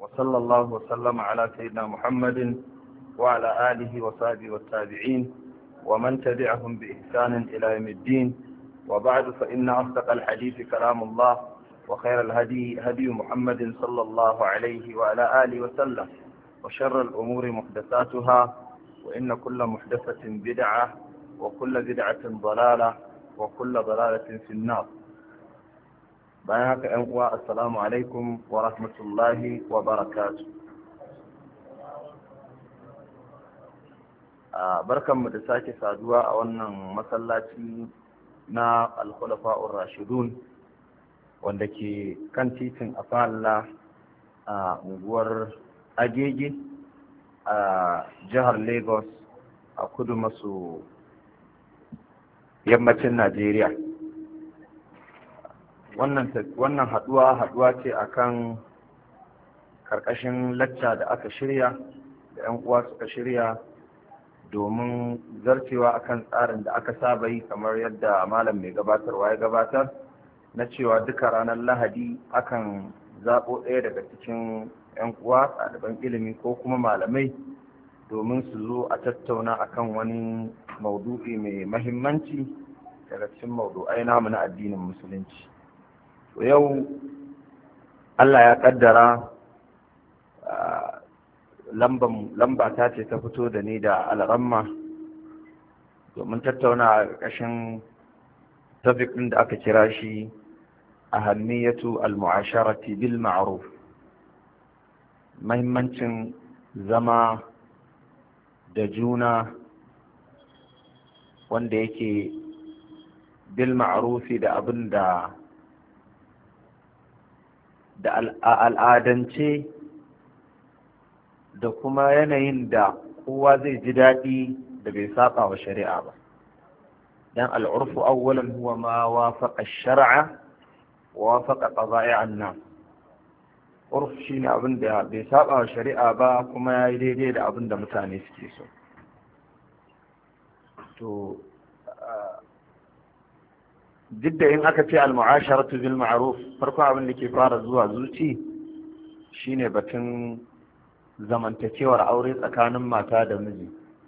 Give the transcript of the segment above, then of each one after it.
وصلى الله وسلم على سيدنا محمد وعلى آله وصحبه والتابعين ومن تبعهم بإحسان إلى يوم الدين. وبعد، فإن أصدق الحديث كلام الله، وخير الهدي هدي محمد صلى الله عليه وعلى آله وسلم، وشر الأمور محدثاتها، وإن كل محدثة بدعة، وكل بدعة ضلالة، وكل ضلالة في النار. بياك أنواع السلام عليكم ورحمة الله وبركاته. barkanmu da sake saduwa a wannan masallaci na al-khulafa'ur rashidun wanda ke kan titin Afalla a unguwar Agege a jihar Lagos a kudu maso yammacin Najeriya. Wannan haduwa ce akan karkashin lacca da aka shirya da 'yan uwa suka shirya domin zarcewa akan tsarin da aka saba yi, kamar yadda malam mai gabatarwa ya gabatar, na cewa duka ranar Lahadi akan zaɓo ɗaya daga cikin 'yan uwa ɗaliban ilimi ko kuma malamai domin su zo a tattauna akan wani maudu'i mai mahimmanci daga cikin maudu'ai namu na addinin musulunci. Yau Allah ya kaddara lamba ta ce ta fito da ni da al'amma domin tattauna a ƙarƙashin topic ɗin da aka kira shi ahammiyatu al-mu'asharati bil ma'ruf, mahimmancin zama da juna wanda yake bil ma'rufi da abin da al'adance da kuma yanayin da kowa zai ji daɗi da bai saba wa shari'a ba. Dan al'urfu awwalan huwa ma wafaqa ash-shar'a wa wafaqa qada'i'an nas. Urf shine abin da bai saba wa shari'a ba kuma yayi daidai da abin da mutane suke so. To duk da in aka ce al-mu'asharatu bil ma'ruf, farkon abin da ke fara zuwa zuci shine batun zamantakewar aure tsakanin mata da miji,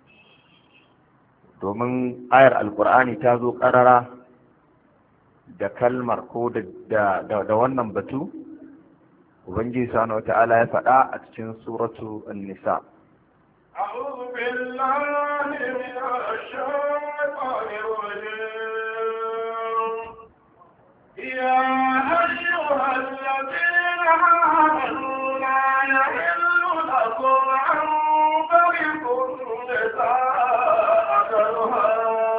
domin ayar alkur'ani ta zo karara da kalmar ko da wannan batu. Ubangiji subhanahu wata'ala ya faɗa a cikin suratu an-nisa. أعوذ بالله من الشيطان الرجيم. يا أيها الذين آمنوا لا يحل لكم أن ترثوا النساء كرها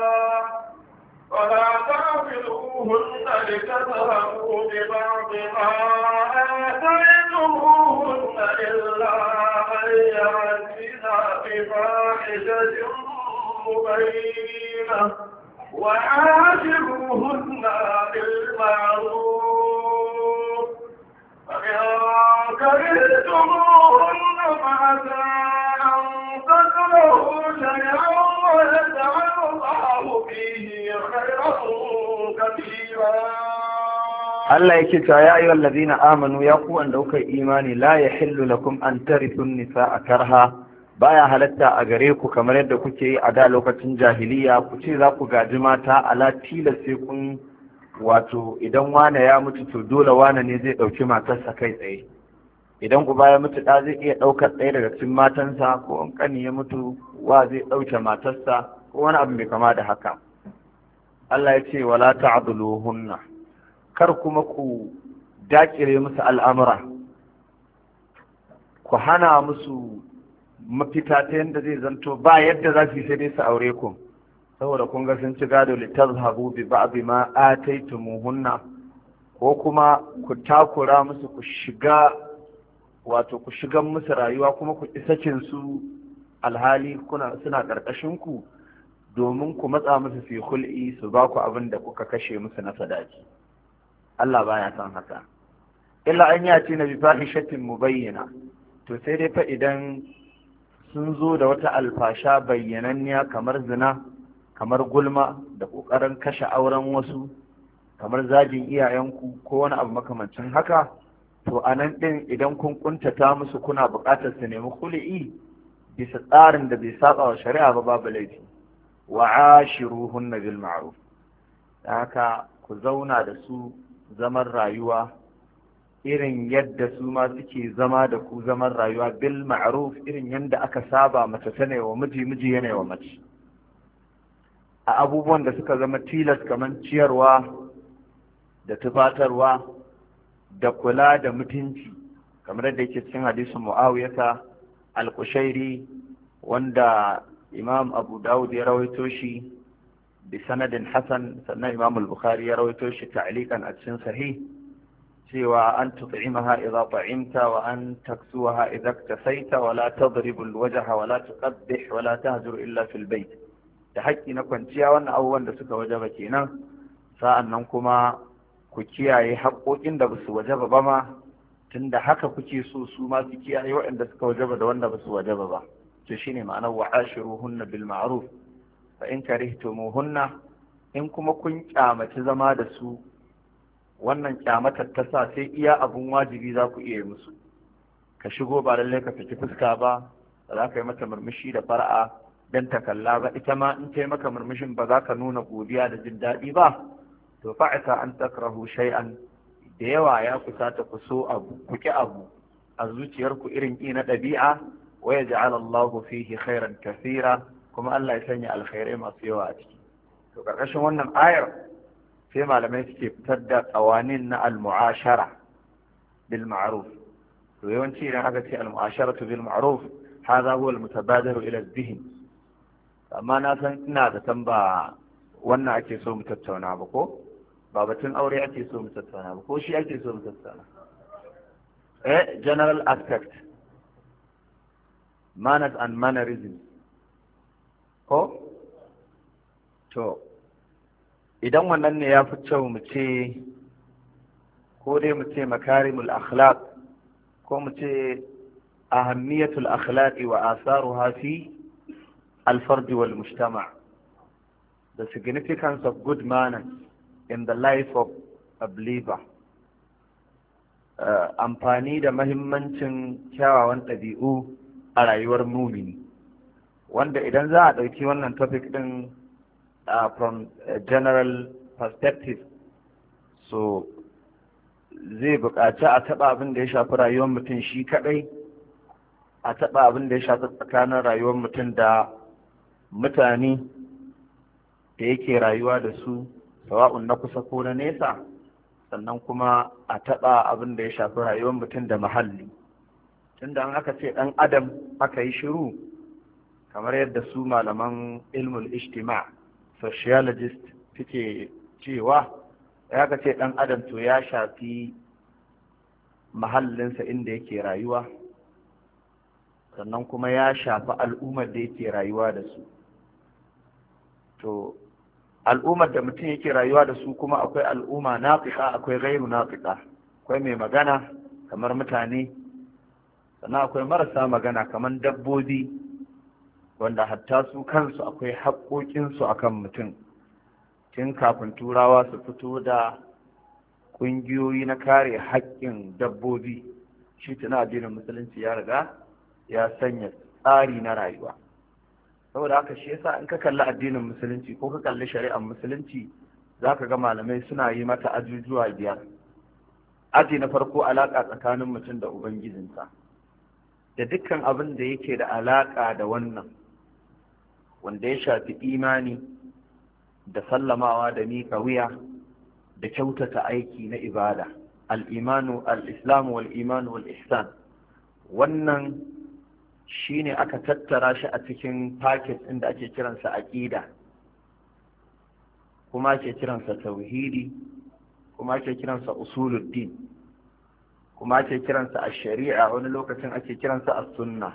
ولا تعقلوهن لتذهبوا ببعض ما آتيتموهن إلا أن يأتينا بفاحشة مبينة وعاشروهن بالمعروف فإن كرهتموهن فعسى أن تكرهوا شيئا ويجعل الله فيه خيرا كثيرا. Allah yake cewa ya ayyuhal ladina amanu, ya ku wanda kuka imani, la yahillu lakum an tarithu an-nisaa karha, baya halatta a gare ku kamar yadda kuke yi a da lokacin jahiliya, ku ce za ku gaji mata ala tilas sai kun, wato idan wane ya mutu to dole wane ne zai ɗauki matarsa kai tsaye. Idan uba ya mutu ɗa zai iya ɗaukar ɗaya daga cikin matansa, ko in ƙani ya mutu wa zai ɗauke matarsa, ko wani abu mai kama da haka. Allah ya ce wala ta'dhuluhunna, kar kuma ku dakire musu al'amura, ku hana musu mafita ta yadda zai zanto ba yadda za su yi sai dai su aure ku, saboda kun ga sun ci gado litazhabu bi ba'dhi ma ataytumuhunna, ko kuma ku takura musu, ku shiga musu rayuwa kuma ku isakin su alhali suna karkashin ku, domin ku matsa musu fi hul'i su ba ku abin da kuka kashe musu na sadaki. Allah baya son haka. Illa an yaci na bi fahishatin mubayyana, to sai dai fa idan sun zo da wata alfasha bayyananniya kamar zina, kamar gulma da ƙoƙarin kashe auren wasu, kamar zagin iyayenku ko wani abu makamancin haka, to a nan ɗin idan kun kuntata musu kuna buƙatar su nemi khulu'i bisa tsarin da bai saba wa shari'a ba babu laifi wa ashiruhunna bil ma'ruf. haka ku zauna da su zaman rayuwa irin yadda su ma suke zama da ku zaman rayuwa bil ma'ruf, irin yadda aka saba mace ta ne wa miji, miji yana wa mace, a abubuwan da suka zama tilas kamar ciyarwa da tufatarwa da kula da mutunci, kamar yadda yake cikin hadisin Muawiyata al-Qushairi wanda Imam Abu Dawud ya rawaito shi bi sanadin hasan, sannan Imam al-Bukhari ya rawaito shi ta'liqan a cikin sahih, cewa an tut'imaha idza ta'imta wa an taksuha idza iktasaita wa la tadribu al-wajha wa la tuqabbih wa la tahjur illa fil bayt. Da haƙƙi na kwanciya wannan abubuwan da suka wajaba kenan. Sa'annan kuma ku kiyaye haƙƙoƙin da basu wajaba ba ma, tunda haka kuke so su ma su kiyaye waɗanda suka wajaba da wanda basu wajaba ba. To shine ma'anar wa ashiruhunna bil ma'ruf fa in karihtumuhunna, in kuma kun kyamaci zama da su, wannan kyamatar ta sa sai iya abun wajibi za ku iya musu. Ka shigo ba lallai ka saki fuska ba, ba za ka yi mata murmushi da fara'a dan ta kalla ba, ita ma in ta yi maka murmushin ba za ka nuna godiya da jin daɗi ba, to fa'isa an takrahu shay'an, da yawa ya kusata ku so abu, ku ki abu a zuciyarku irin ki na ɗabi'a, wa yaj'al Allahu fihi khairan kathira, kuma Allah ya sanya alkhairai masu yawa a ciki. To karkashin wannan ayar sai malamai suke fitar da qawanin na al-mu'ashara bil ma'ruf. To yawanci idan aka ce al-mu'asharatu bil ma'ruf hadha huwa al-mutabadiru ila adh-dhihn, amma na san ina da ba wannan ake so mu tattauna ba, ko ba batun aure ake so mu tattauna ba, ko shi ake so mu tattauna? General aspect, manners and mannerism, ko to idan wannan ne ya fi kyau mu ce, ko dai mu ce makarimul akhlaq, ko mu ce ahammiyatul akhlaqi wa asaruha fi al-fard wal mujtama', the significance of good manners in the life of a believer, amfani da mahimmancin kyawawan ɗabi'u a rayuwar mumini, wanda idan za a ɗauki wannan topic ɗin from a general perspective, so zai buƙaci a taɓa abin da ya shafi rayuwar mutum shi kaɗai, a taɓa abin da ya shafi tsakanin rayuwar mutum da mutane da yake rayuwa da su, sawa'un na kusa ko na nesa, sannan kuma a taɓa abin da ya shafi rayuwar mutum da muhalli. Tunda an aka ce ɗan adam aka yi shiru, kamar yadda su malaman ilmul ijtima' sociologist suke cewa, ya ka ce ɗan adam to ya shafi mahallinsa inda yake rayuwa, sannan kuma ya shafi al'ummar da yake rayuwa da su. To al'ummar da mutum yake rayuwa da su kuma akwai al'umma nafiqa, akwai gairu nafiqa, akwai mai magana kamar mutane, sannan akwai marasa magana kamar dabbobi, wanda hatta su kansu akwai haƙoƙinsu akan mutum. Tun kafin turawa su fito da ƙungiyoyi na kare haƙƙin dabbobi, shi tuna addinin musulunci ya riga ya sanya tsari na rayuwa. Saboda haka shi yasa in ka kalli addinin musulunci ko ka kalli shari'ar musulunci, za ka ga malamai suna yi mata ajujuwa 5. Aji na farko, alaƙa tsakanin mutum da ubangijinsa, da dukkan abin da yake da alaƙa da wannan, wanda ya shafi imani da sallamawa da miƙa wuya da kyautata aiki na ibada, al-imanu al-islamu wal-imanu wal-ihsan. Wannan shine aka tattara shi a cikin paket inda ake kiransa aqida, kuma ake kiransa tauhidi, kuma ake kiransa usuluddin, kuma ake kiransa ash-shari'a, wani lokacin ake kiransa as-sunnah,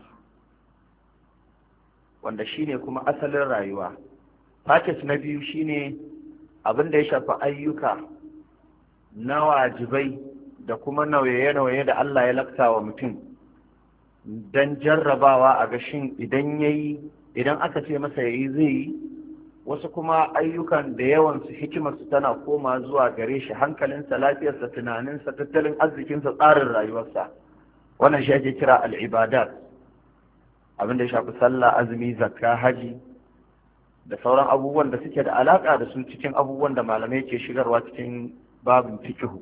wanda shine kuma asalin rayuwa. Paket na biyu shine abin da ya shafi ayyuka na wajibai da kuma nauye-nauye da Allah ya lakta wa mutum don jarrabawa a gashin idan aka ce masa yayi zai yi, wasu kuma ayyukan da yawansu hikimarsu tana koma zuwa gare shi, hankalinsa, lafiyarsa, tunaninsa, tattalin arzikinsa, tsarin rayuwarsa. Wannan shi ake kira al'ibadat, abin da ya shafi sallah, azumi, zakka, haji da sauran abubuwan da suke da alaƙa da su cikin abubuwan da malamai ke shigarwa cikin babin fikihu.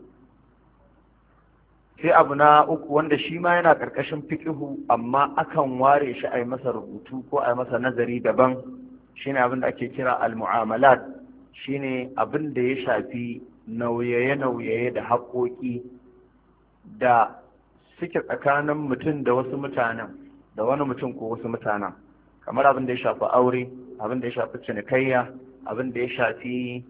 Sai abu na uku wanda shi ma yana ƙarƙashin fikihu amma akan ware shi a yi masa rubutu ko a yi masa nazari daban, shine abin da ake kira al-mu'amalat, shine abin da ya shafi nauyaye-nauyaye da haƙoƙi da suke tsakanin mutum da wasu mutanen, da wani mutum ko wasu mutanen, kamar abin da ya shafi aure, abin da ya shafi cinikayya, abin da ya shafi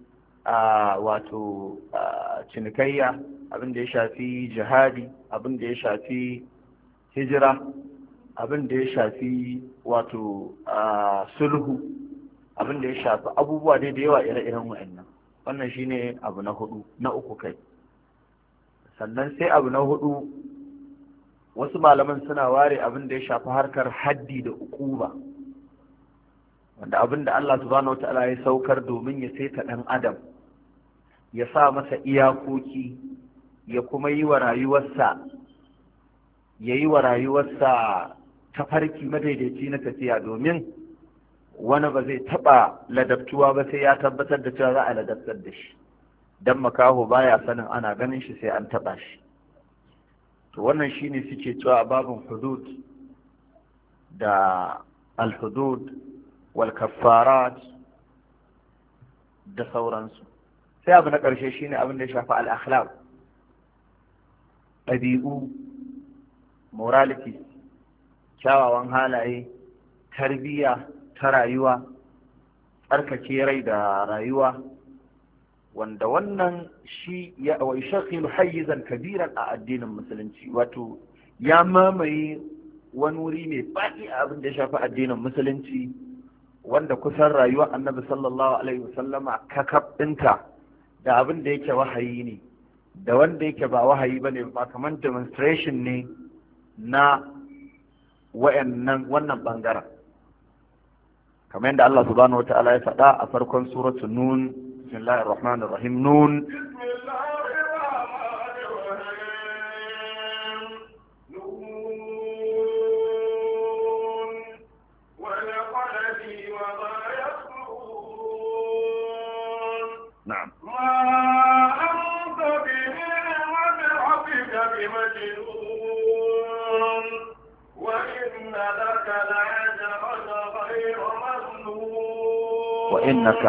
cinikayya, abin da ya shafi jihadi, abin da ya shafi hijira, abin da ya shafi sulhu, abin da ya shafi abubuwa dai da yawa ire-iren wa'annan. Wannan shine abu na uku kai. Sannan sai abu na hudu, wasu malaman suna ware abin da ya shafi harkar haddi da ukuba, wanda abin da Allah subhanahu wata'ala ya saukar domin ya saita ɗan adam, ya sa masa iyakoki, ya kuma yi wa rayuwarsa tafarki madaidaici na tafiya, domin wani ba zai taɓa ladabtuwa ba sai ya tabbatar da cewa za a ladabtar da shi, don makaho baya sanin ana ganin shi sai an taɓa shi. To wannan shine suke cewa babin hudud da al-hudud wal kaffarat da sauransu. Sai abu na ƙarshe shine abin da ya shafi al-akhlaq, ɗabi'u, morality, kyawawan halaye, tarbiyya ta rayuwa, tsarkake rai da rayuwa, wanda wannan shi ya shakhilu hayyizan kabiran a addinin musulunci, wato ya mamaye wani wuri mai faɗi a abin da ya shafi addinin musulunci, wanda kusan rayuwar annabi sallallahu alaihi wasallama kakab ɗinta da abin da yake wahayi ne da wanda yake ba wahayi ba ne, ba kamar demonstration ne na wannan ɓangaren, kamar yadda Allah subhanahu wa ta'ala ya faɗa a farkon suratu nun. بسم الله الرحمن الرحيم. نون. بسم الله الرحمن الرحيم. نون والقلم وما يسطرون. نعم. ما أنت بنعمة ربك بمجنون وإن لك لأجرا غير ممنون. وإنك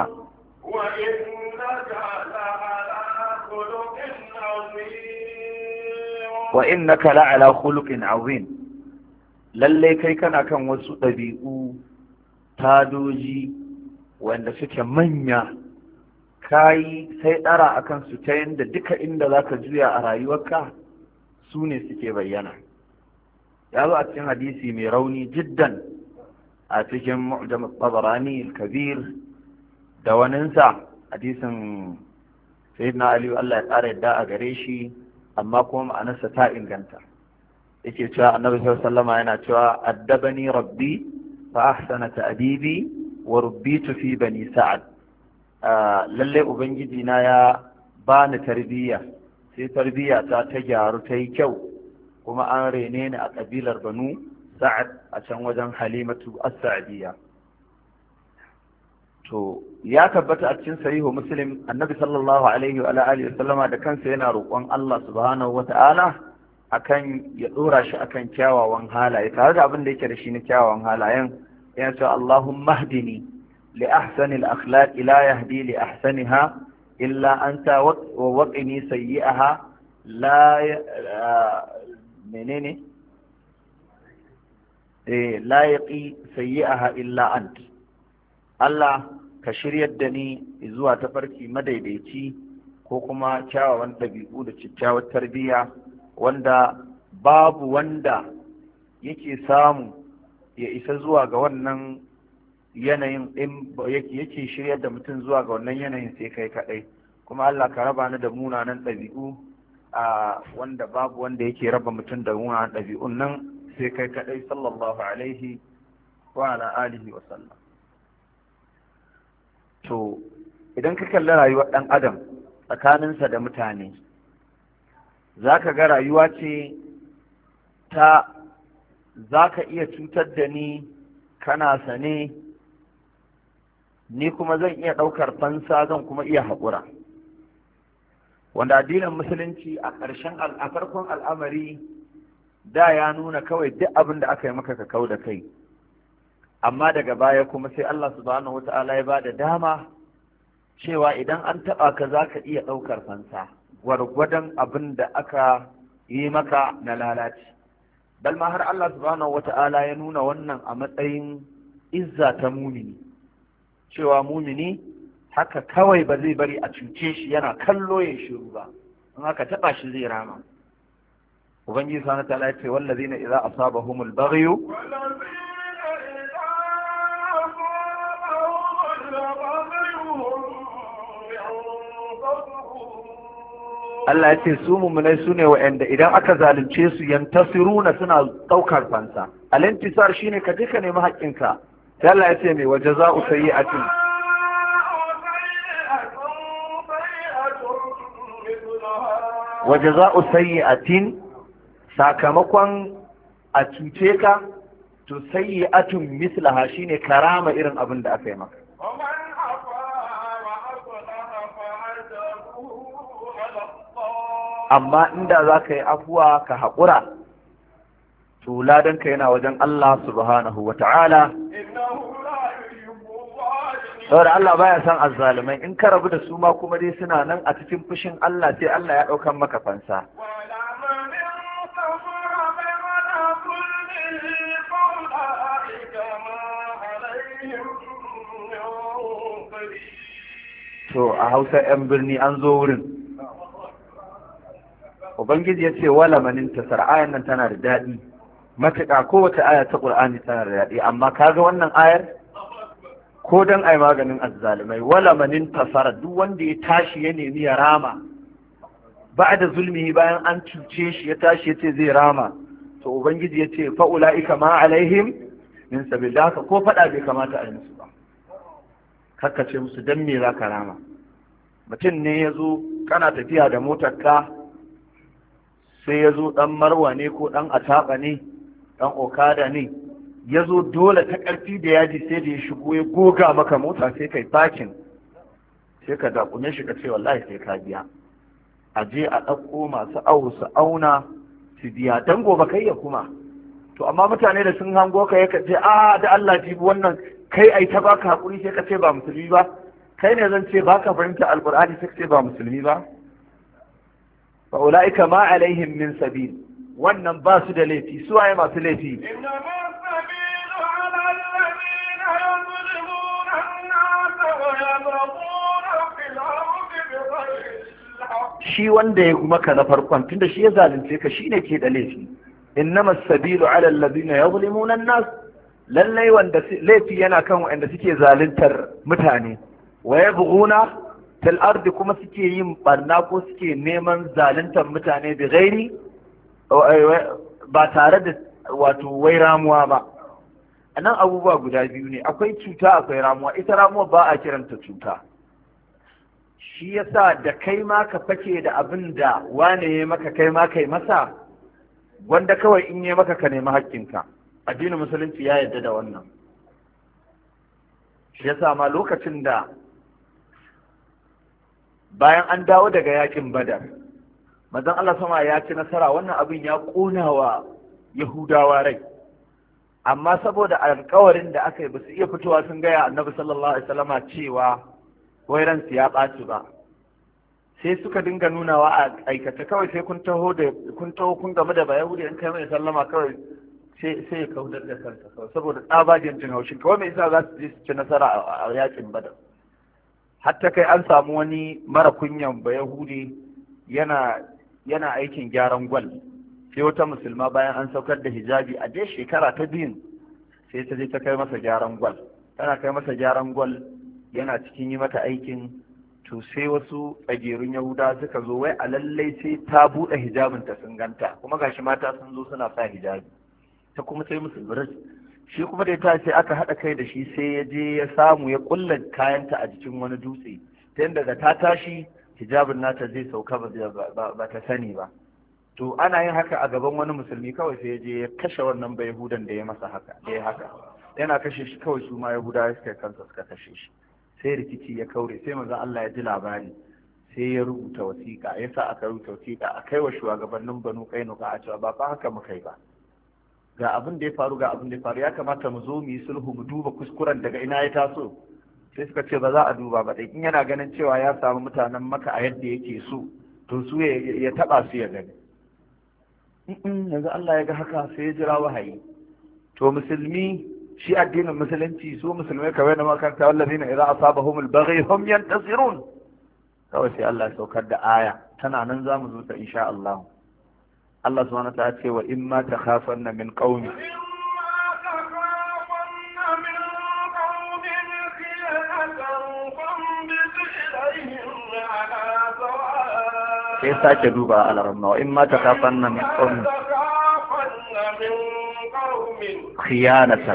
وإنك لعلى خلق عظيم. lallai kai kana kan wasu ɗabi'u tadoji wanda suke manya, kayi sai ɗara akan su ta yadda duka inda za ka juya a rayuwarka su ne suke bayyana. Ya zo a cikin hadisi mai rauni jiddan a cikin mu'jam at-Tabarani al-Kabir da waninsa, hadisin sayyidina Ali Allah ya ƙara yadda a gare shi, amma kuma ma'anarsa ta inganta. Yake cewa annabi sallallahu alaihi wasallam yana cewa addabani rabbi fa ahsana ta'dibi wa rubbitu fi bani sa'ad. Lalle ubangiji na ya bani tarbiyya, sai tarbiyya ta gyaru ta yi kyau, kuma an rene ni a kabilar banu sa'ad a can wajen halimatu as-sa'diyya. To ya tabbata a cikin sahihu muslim, annabi sallallahu alaihi wa alihi wasallama da kansa yana roƙon Allah subhanahu wata'ala akan ya dora shi akan kyawawan halaye, tare da abin da yake da shi na kyawawan halayen. Yana cewa Allahumma hdini li ahsani al-akhlaq la yahdi li ahsaniha illa anta wa waqini sayyi'aha la menene la yaqi sayyi'aha illa ant. Allah ka shiryar da ni zuwa tafarki madaidaici ko kuma kyawawan ɗabi'u da kyakkyawar tarbiyya, wanda babu wanda yake samu ya isa zuwa ga wannan yanayin, yake shiryar da mutum zuwa ga wannan yanayin sai kai kaɗai. Kuma Allah ka raba ni da munanan ɗabi'u, wanda babu wanda yake raba mutum da munanan ɗabi'un nan sai kai kaɗai, sallallahu alaihi wa ala alihi wa sallam. to idan ka kalli rayuwar ɗan adam tsakaninsa da mutane za ka ga rayuwa ce ta za ka iya cutar da ni kana sane, ni kuma zan iya ɗaukar fansa, zan kuma iya haƙura. Wanda addinin musulunci a farkon al'amari da ya nuna kawai duk abin da aka yi maka ka kau da kai, amma daga baya kuma sai Allah subhanahu wata'ala ya ba da dama cewa idan an taɓa ka za ka iya ɗaukar fansa gwargwadon abin da aka yi maka na lalaci. Bal ma har Allah subhanahu wata'ala ya nuna wannan a matsayin izza ta mumini, cewa mumini haka kawai ba zai bari a cuce shi yana kallo ya shiru ba, in aka taɓa shi zai rama. Ubangiji subhanahu wata'ala ya ce wallazina idza asabahumul baghyu Allah ya ce su mummunai su ne wa'anda idan aka zalunce su yantasiruna suna ɗaukar fansa. Al-intisar shine ka je ka nemi haƙƙinka. Sai Allah ya ce mai waje za'u sayyi'atin. Waje za'u sayyi'atin sakamakon a cuce ka to sayyi'atun mislaha shine karama irin abin da aka yi maka. Amma inda za ka yi afuwa ka haƙura, to ladanka yana wajen Allah subhanahu wa ta'ala. Saboda Allah baya son azzalumai, in ka rabu da su ma kuma dai suna nan a cikin fushin Allah sai Allah ya ɗaukan maka fansa. To a Hausa 'yan birni an zo wurin. Ubangiji ya ce wala manin tasar, ayan nan tana da daɗi matuƙa, kowace aya ta ƙur'ani tana da daɗi, amma kaga wannan ayar ko dan ai maganin azzalumai, wala manin tasar, duk wanda ya tashi ya nemi ya rama ba'da zulmihi, bayan an cuce shi ya tashi ya ce zai rama, to ubangiji ya ce fa ulaika ma alaihim min sabil, haka ko faɗa bai kamata a yi musu ba, haka ce musu dan me za ka rama. Mutum ne ya zo kana tafiya da motar ka, sai ya zo ɗan marwa ne ko ɗan ataɓa ne, ɗan okada ne, ya zo dole ta ƙarfi da yaji sai da ya shigo ya goga maka mota, sai kai fakin, sai ka daƙume shi ka ce wallahi sai ka biya, a je a ɗauko masu awo su auna su biya don gobe kai ya kuma. To amma mutane da sun hango ka ya ce a da Allah jibi wannan kai ai ta baka haƙuri, sai ka ce ba musulmi ba, kai ne zan ce baka fahimta alƙur'ani sai ka ce ba musulmi ba. فأولئك ما عليهم من سبيل, wannan ba su da laifi. Su waye masu laifi? Shi wanda ya maka na farkon, tunda shi ya zalunce ka, shi ne ke da laifi. Innama sabilu ala allazina yuzlimuna an-nas, lallai wanda laifi yana kan wanda suke zaluntar mutane, wa yabghuna fil ardi, kuma suke yin barna ko suke neman zaluntar mutane da gairi ba tare da wato wai ramuwa ba. Anan abubuwa guda biyu ne, akwai cuta akwai ramuwa. Ita ramuwa ba a kiranta cuta, shi yasa da kai ma ka fake da abin da wane ya maka kai ma kai masa, wanda kawai in yi maka ka nemi haƙƙinka. Addinin musulunci ya yarda da wannan. Shi yasa ma lokacin da bayan an dawo daga yakin Badar, manzon Allah sama ya ci nasara, wannan abin ya ƙona wa Yahudawa rai, amma saboda alƙawarin da aka yi ba su iya fitowa sun gaya Annabi sallallahu alaihi wasallama cewa wai ransu ya ɓaci ba, sai suka dinga nunawa a aikace, kawai sai kun taho kun game da Bayahudi, in kai mai sallama kawai sai ya kaudar da kansa kawai, saboda tsabagen jin haushin kawai, mai isa za su je su ci nasara a yakin Badar. Hatta kai an samu wani mara kunyan Bayahudi yana aikin gyaran gwal, sai wata musulma bayan an saukar da hijabi a je shekara ta biyun, sai ta je ta kai masa gyaran gwal. Tana kai masa gyaran gwal, yana cikin yi mata aikin, to sai wasu tsagerun Yahuda suka zo wai a lallai sai ta buɗe hijabin ta sun ganta, kuma gashi mata sun zo suna sa hijabi, ta kuma sai musu biris, shi kuma da ta sai aka haɗa kai da shi sai ya je ya samu ya ƙulla kayanta a jikin wani dutse ta yadda da ta tashi hijabin nata zai sauka ba ta sani ba. To ana yin haka a gaban wani musulmi kawai sai ya je ya kashe wannan bai yahudan da ya masa haka da ya haka yana kashe shi kawai su ma yahudawa suka kansa suka kashe shi sai rikici ya kaure sai manzon Allah ya ji labari sai ya rubuta wasiƙa ya sa aka rubuta wasiƙa a kai wa shugabannin Banu Qainuqa a cewa ba fa haka muka yi ba ga abin da ya faru ga abin da ya faru ya kamata mu zo mu yi sulhu mu duba kuskuren daga ina ya taso. Sai suka ce ba za a duba ba in yana ganin cewa ya samu mutanen Makka a yadda yake so to su ya taba su ya gani. Yanzu Allah ya ga haka sai ya jira wahayi. To musulmi shi addinin musulunci su musulmai kawai na makaranta wallazina idza asabahumul baghi hum yantasirun. Kawai sai Allah ya saukar da aya tana nan zamu zo ta insha Allah. Allah subhanahu wa ta'ala ce wa imma takhafanna min qaumi sai sake duba al-ramma wa imma takhafanna min qaumi khiyanatan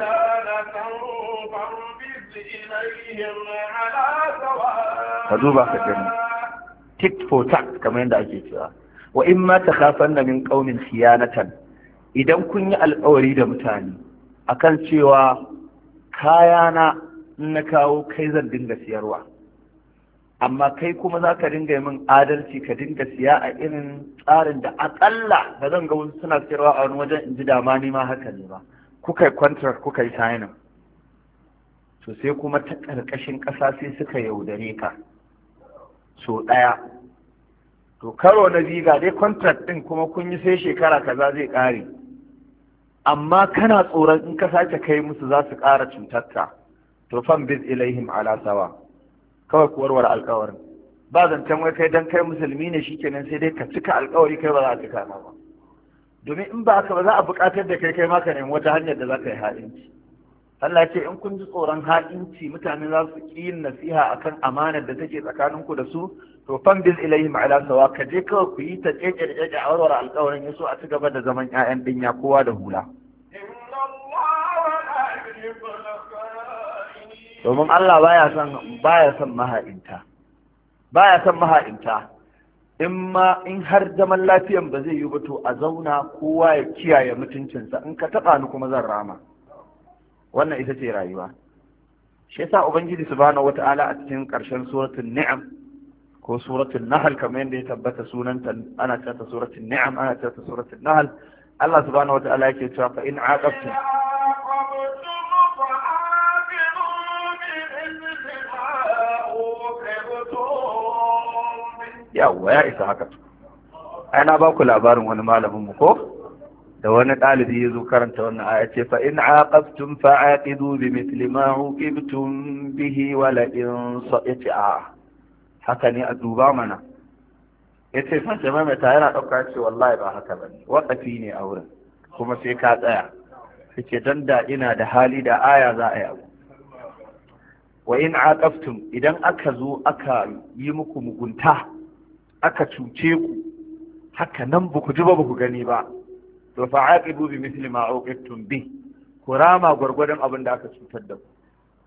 ka duba ka gani tit for tat kamar yadda ake cewa wa in ma takhafanna min qaumin khiyanatan idan kun yi alƙawari da mutane akan cewa kayana in na kawo kai zan dinga siyarwa amma kai kuma za ka dinga min adalci ka dinga siya a irin tsarin da aƙalla da zan ga wasu suna siyarwa a wani wajen in ji dama ni ma haka ne ba kuka yi contract kuka yi signing to sai kuma ta ƙarƙashin ƙasa sai suka yaudare ka so ɗaya to karo na biyu ga dai contract ɗin kuma kun yi sai shekara kaza zai ƙare amma kana tsoron in ka sake kai musu za su ƙara cutarka to fan biz ilaihim ala sawa kawai ku warware alƙawarin ba zancen wai kai dan kai musulmi ne shikenan sai dai ka cika alƙawari kai ba za a cika ba domin in ba haka ba za a buƙatar da kai ma ka nemi wata hanyar da za ka yi ha'inci Allah ya ce in kun ji tsoron ha'inci mutane za su ƙi yin nasiha akan amanar da take tsakaninku da su to fan bil ilayhim ala sawa ka je kawai ku yi ta keke da keke a warware alƙawarin yaso a ci gaba da zaman ƴaƴan dinya kowa da hula domin Allah baya son maha'inta in har zaman lafiyan ba zai yi ba to a zauna kowa ya kiyaye mutuncinsa in ka taɓa ni kuma zan rama wannan ita ce rayuwa shi yasa ubangiji subhanahu wata'ala a cikin ƙarshen suratul ni'am ko suratul nahl kamar yadda ya tabbata sunanta ana cewa suratul ni'am ana cewa suratul nahl Allah subhanahu wata'ala yake cewa fa in aqabtum yawa ya isa haka ana ba ku labarin wani malamin mu ko da wani ɗalibi ya zo karanta wannan aya ce fa in aqabtum fa'aqidu bi mithli ma uqibtum bihi wa la in sa'ata haka ne a duba mana yace fa jama'a mai ta yana dauka ce wallahi ba haka bane waqafi ne a wurin kuma sai ka tsaya yace dan da ina da hali da aya za a yi abu wa in aqabtum idan aka zo aka yi muku mugunta aka cuce ku haka nan ba ku ji ba ku gani ba to fa'aqibu bi mithli ma uqibtum bi kurama gurgurdan abin da aka cutar da ku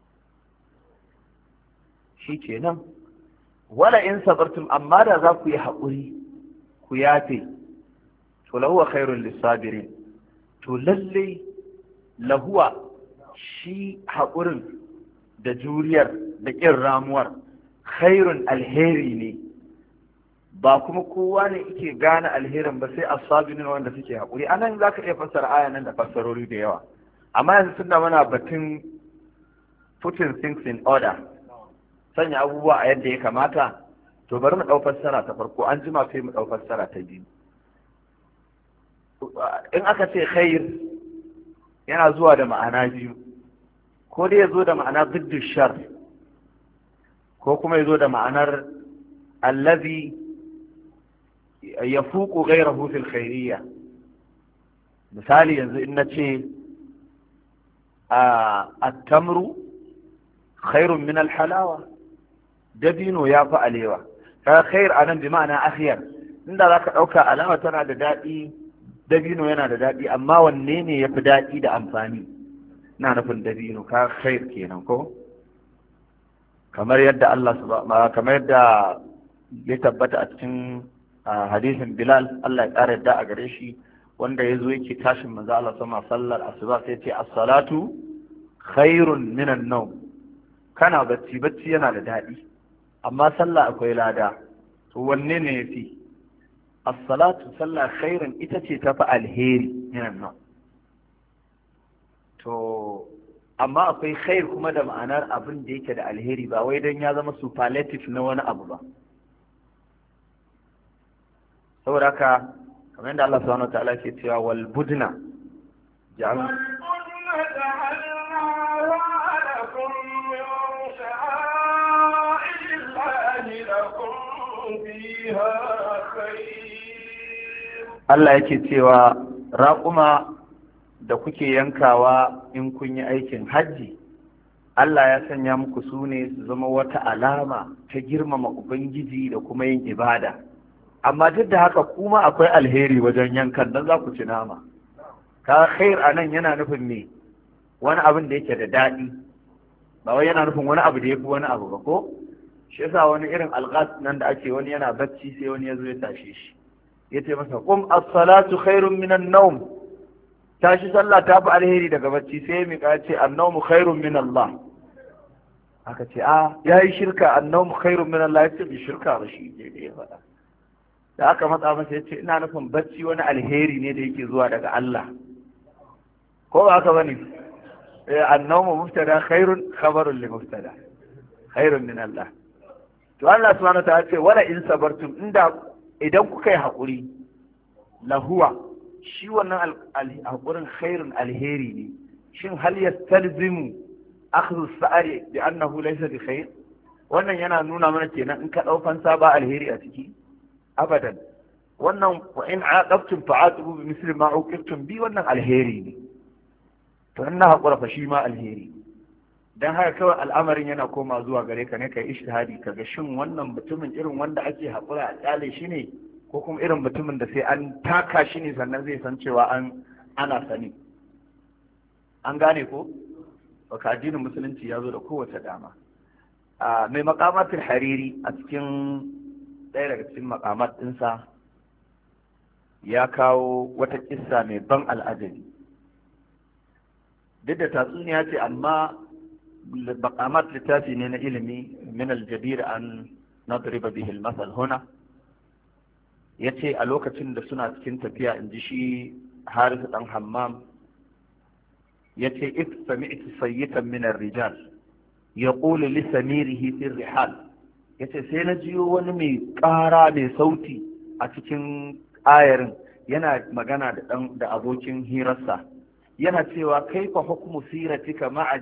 shikenan wala in sabartum amma da za ku yi haƙuri ku yafe to lahuwa khairul lisabirin to lalle lahuwa shi haƙurin da juriyar da ƙin ramuwar khairun alheri ne ba kuma kowa ne yake gane alherin ba sai as-sabirin wanda suke haƙuri anan zaka iya fassara aya nan da fassarori da yawa amma yanzu tunda muna batun putting things in order sanya abubuwa a yadda ya kamata to bari mu ɗau fassara ta farko an jima sai mu ɗau fassara ta biyu in aka ce khair yana zuwa da ma'ana biyu ko dai ya zo da ma'ana ziddu shar ko kuma ya zo da ma'anar allazi yafuqu ghayrahu fil khairiyya misali yanzu in nace at-tamru khairun min al-halawa dabino ya fi alewa kaga khair anan bi ma'ana akhyar inda zaka dauka alawa tana da dadi dabino yana da dadi amma wanne ne yafi dadi da amfani na nufin dabino ka khair kenan ko kamar yadda kamar yadda ya tabbata a cikin hadisin Bilal Allah ya ƙara yadda a gare shi wanda ya zo yake tashin manzo Allah sama sallar asuba sai ce as-salatu khairun minan nawm kana bacci yana da daɗi amma sallah akwai lada to wanne ne yafi as-salatu sallah khairun ita ce tafi alheri minan nawm to amma akwai khair kuma da ma'anar abin da yake da alheri ba wai don ya zama superlative na wani abu ba saboda haka kamar yadda Allah subhanahu wa ta'ala ke cewa wal budna ja'al Allah yake cewa raƙuma da kuke yankawa in kun yi aikin hajji Allah ya sanya muku su ne su zama wata alama ta girmama Ubangiji da kuma yin ibada amma duk da haka kuma akwai alheri wajen yankan don za ku ci nama ka khair anan yana nufin me wani abin da yake da daɗi ba wai yana nufin wani abu da ya fi wani abu ba ko shi yasa wani irin alghas nan da ake wani yana bacci sai wani ya zo ya tashe shi ya ce masa qum as-salatu khairun minan nawm tashi sallah ta fi alheri daga bacci sai ya miƙa ce annawmu khairun min Allah aka ce ya yi shirka annawmu khairun min Allah ya ce bi shirka ba shi ne da ya faɗa da aka matsa masa ya ce ina nufin bacci wani alheri ne da yake zuwa daga Allah ko ba haka bane annawmu mubtada khairun khabarun li mubtada khairun min Allah to Allah subhanahu wa ta'ala ce wala in sabartum idan kuka yi haƙuri lahuwa shi wannan haƙurin khairun alheri ne shin hal yastalzimu akhdhu as-sa'ri bi annahu laysa bi khair wannan yana nuna mana kenan in ka daukan ba alheri a ciki abadan wannan wa in aqabtum fa'atubu bi misli ma uqibtum bi wannan alheri ne to ina haƙura fa shi ma alheri dan haka kawai al'amarin yana koma zuwa gare ka ne kai ijtihadi kaga shin wannan mutumin irin wanda ake haƙura a tsale shi ne ko kuma irin mutumin da sai an taka shi ne sannan zai san cewa ana sani an gane ko baka addinin musulunci ya zo da kowace dama mai makamatul hariri a cikin ɗaya daga cikin makamat ɗinsa ya kawo wata kissa mai ban al'ajabi duk da tatsuniya ce amma makamat littafi ne na ilimi min aljabir an nadriba bihi al-masal huna ya ce a lokacin da suna cikin tafiya in ji shi harisu ɗan hammam ya ce if sami'tu sayyitan min ar-rijal yaqulu li samirihi fi rihal ya ce sai na jiyo wani mai ƙara mai sauti a cikin ayarin yana magana da abokin hirarsa yana cewa kaifa hukmu siratika ma'a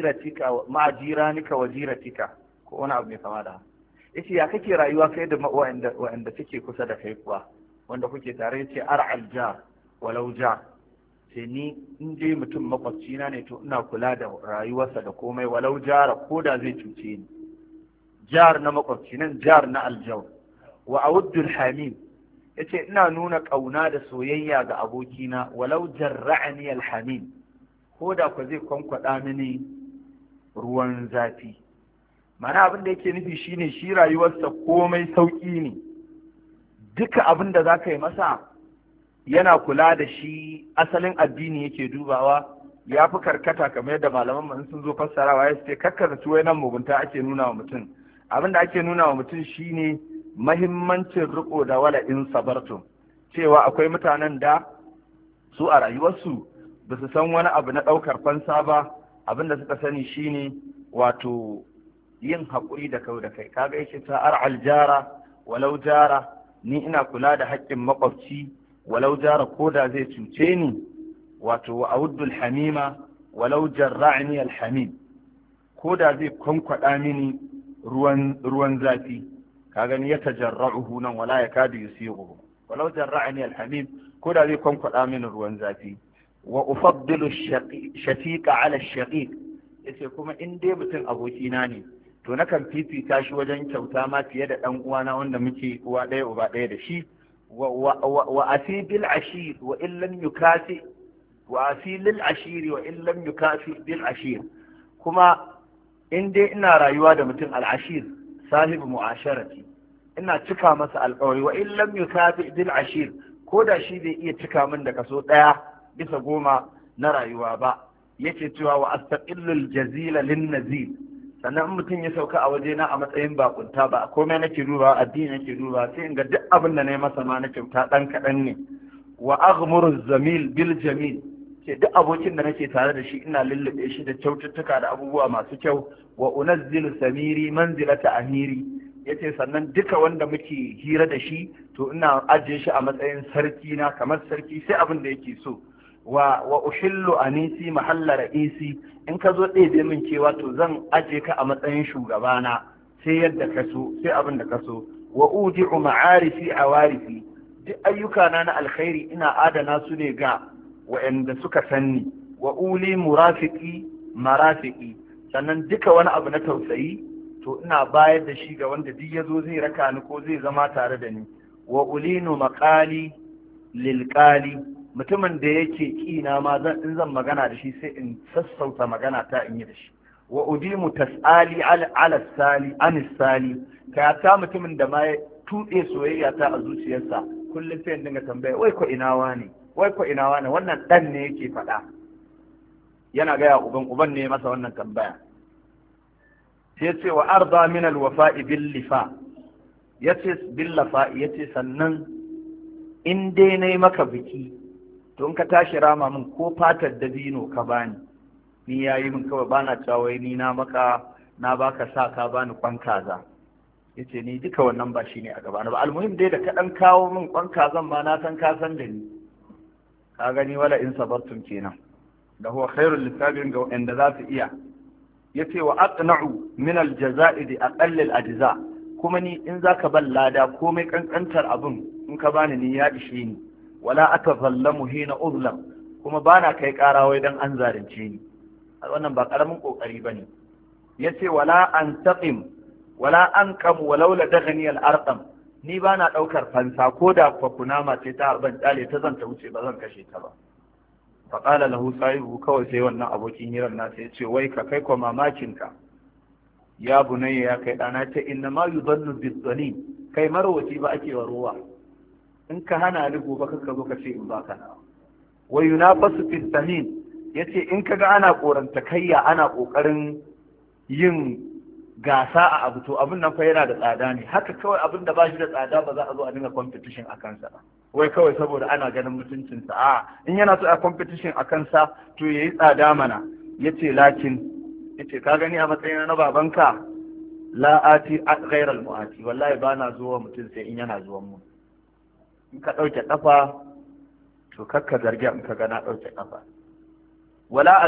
jiranika wa jiratika ko wani abu mai kama da yace ya kake rayuwa kai da wa'anda suke kusa da kai kuwa wanda kuke tare yace ar'al jar walau jar sai ni in je mutum makwabci na ne to ina kula da rayuwarsa da komai walau jara ko da zai cuce ni jar na makwabci nan jar na aljaw wa awuddul hamim yace ina nuna kauna da soyayya ga abokina walau jarra'ani alhamim ko da ko zai kwankwada mini ruwan zafi mana abin da yake nufi shine shi rayuwarsa komai sauki ne duka abin da zaka yi masa yana kula da shi asalin addini yake dubawa ya fi karkata kamar yadda malaman sun zo fassarawa ya ce kakkar tuwai nan mugunta ake nuna wa mutum abin da ake nuna wa mutum shine mahimmancin riko da wala in sabartum cewa akwai mutanen da su a rayuwarsu ba su san wani abu na ɗaukar fansa ba abin da suka sani shine wato yin haƙuri da kau da kai kaga yake ta ar'al jara walau jara ni ina kula da haƙƙin makwabci walau jara ko da zai cuce ni wato wa awuddul hamima walau jarra'ni alhamim ko da zai kwankwada mini ruwan zafi kaga ni ya tajarra'uhu nan wala yakadu yusighuhu walau jarra'ni alhamim ko da zai kwankwada mini ruwan zafi wa ufaddilu shafiqa ala shaqiq yace kuma in dai mutum abokina ne to nakan fifita shi wajen kyauta ma fiye da dan uwana wanda muke uwa ɗaya uba ɗaya da shi wa asibil ashi wa in lam yukasi wa afi lil ashiri wa in lam yukafi bil ashir. Kuma in dai ina rayuwa da mutum al-ashir sahibu mu'asharati, ina cika masa alƙawari wa in lam yukafi bil ashir, ko da shi bai iya cika min da kaso 1/10 na rayuwa ba. Yake cewa wa astaqillul jazila lin nazil, sannan mutum ya sauka a wajena a matsayin bakunta ba komai nake duba, addini nake duba, sai in ga duk abin da nayi masa ma na kyauta dan kadan ne. Wa aghmuru zamil bil jamil, ce duk abokin da nake tare da shi ina lullube shi da kyaututtuka da abubuwa masu kyau. Wa unazzilu samiri manzilata amiri, yace sannan duka wanda muke hira da shi to ina ajiye shi a matsayin sarki na, kamar sarki sai abin da yake so. wa uhillu anisi mahalla ra'isi, in ka zo ɗebe min cewa to zan aje ka a matsayin shugabana sai yadda ka so, sai abin da ka so. Wa udi'u ma'arifi awarifi, duk ayyukana na alkhairi ina adana su ne ga wa'anda suka sanni. Wa uli murafiqi marafiqi, sannan duka wani abu na tausayi to ina bayar da shi ga wanda duk yazo zai raka ni ko zai zama tare da ni. Wa ulinu maqali lilqali, mutumin da yake kina ma in zan magana da shi sai in sassauta magana ta in yi da shi. Wa udimu tas'ali ala sali anis sali, ka ta mutumin da ma ya tuɗe soyayya ta a zuciyarsa kullum sai in dinga tambaya wai ko ina wane, wai ko ina wane, wannan dan ne yake faɗa, yana gaya uban ne masa wannan tambaya. sai ce wa arda min alwafa'i bil lifa, yace bil lafa'i, yace sannan in dai nayi maka biki to in ka tashi rama min ko fatar dabino ka bani ni yayi min, kawai bana cewa ni na maka na baka sa ka bani kwan kaza. yace ni duka wannan ba shine a gaba na ba, almuhim dai da ka dan kawo min kwan kazan ma na san ka san da ni, ka gani wala in sabartum kenan da huwa khairul lisabirin ga wanda za su iya. yace wa aqna'u min aljaza'i bi aqall alajza, kuma ni in zaka ban lada komai kankantar abun in ka bani ni ya ishe ni. wala atazallamu hina uzlam, kuma bana kai ƙara wai dan an zalunce ni, wannan ba karamin kokari bane. yace wala antaqim wala anqam walau la daghni al-arqam, ni bana daukar fansa ko da kunama ce ta ban dale ta zanta wuce ba zan kashe ta ba. fa qala lahu sahibu, kawai sai wannan abokin hirar nasa yace wai ka kai ko mamakin ka ya bunayya, ya kai dana, ta inna ma yudallu bid-dhalim, kai marwaci ba ake wa ruwa, in ka hana ni gobe ka zo ka ce in baka na. wa yunafasu fi samin, yace in kaga ana koranta kayya, ana kokarin yin gasa a abu to abin nan fa yana da tsada ne, haka kawai abin da ba shi da tsada ba za a zo a dinga competition a kansa ba, wai kawai saboda ana ganin mutuncinsa. a in yana so a competition a kansa to yayi tsada mana. yace lakin, yace ka gani a matsayin na babanka, la ati ghayra al mu'ati, wallahi ba na zuwa mutum sai in yana zuwan mu. in ka dauke kafa to kakka zargi in ka ga na dauke kafa. wala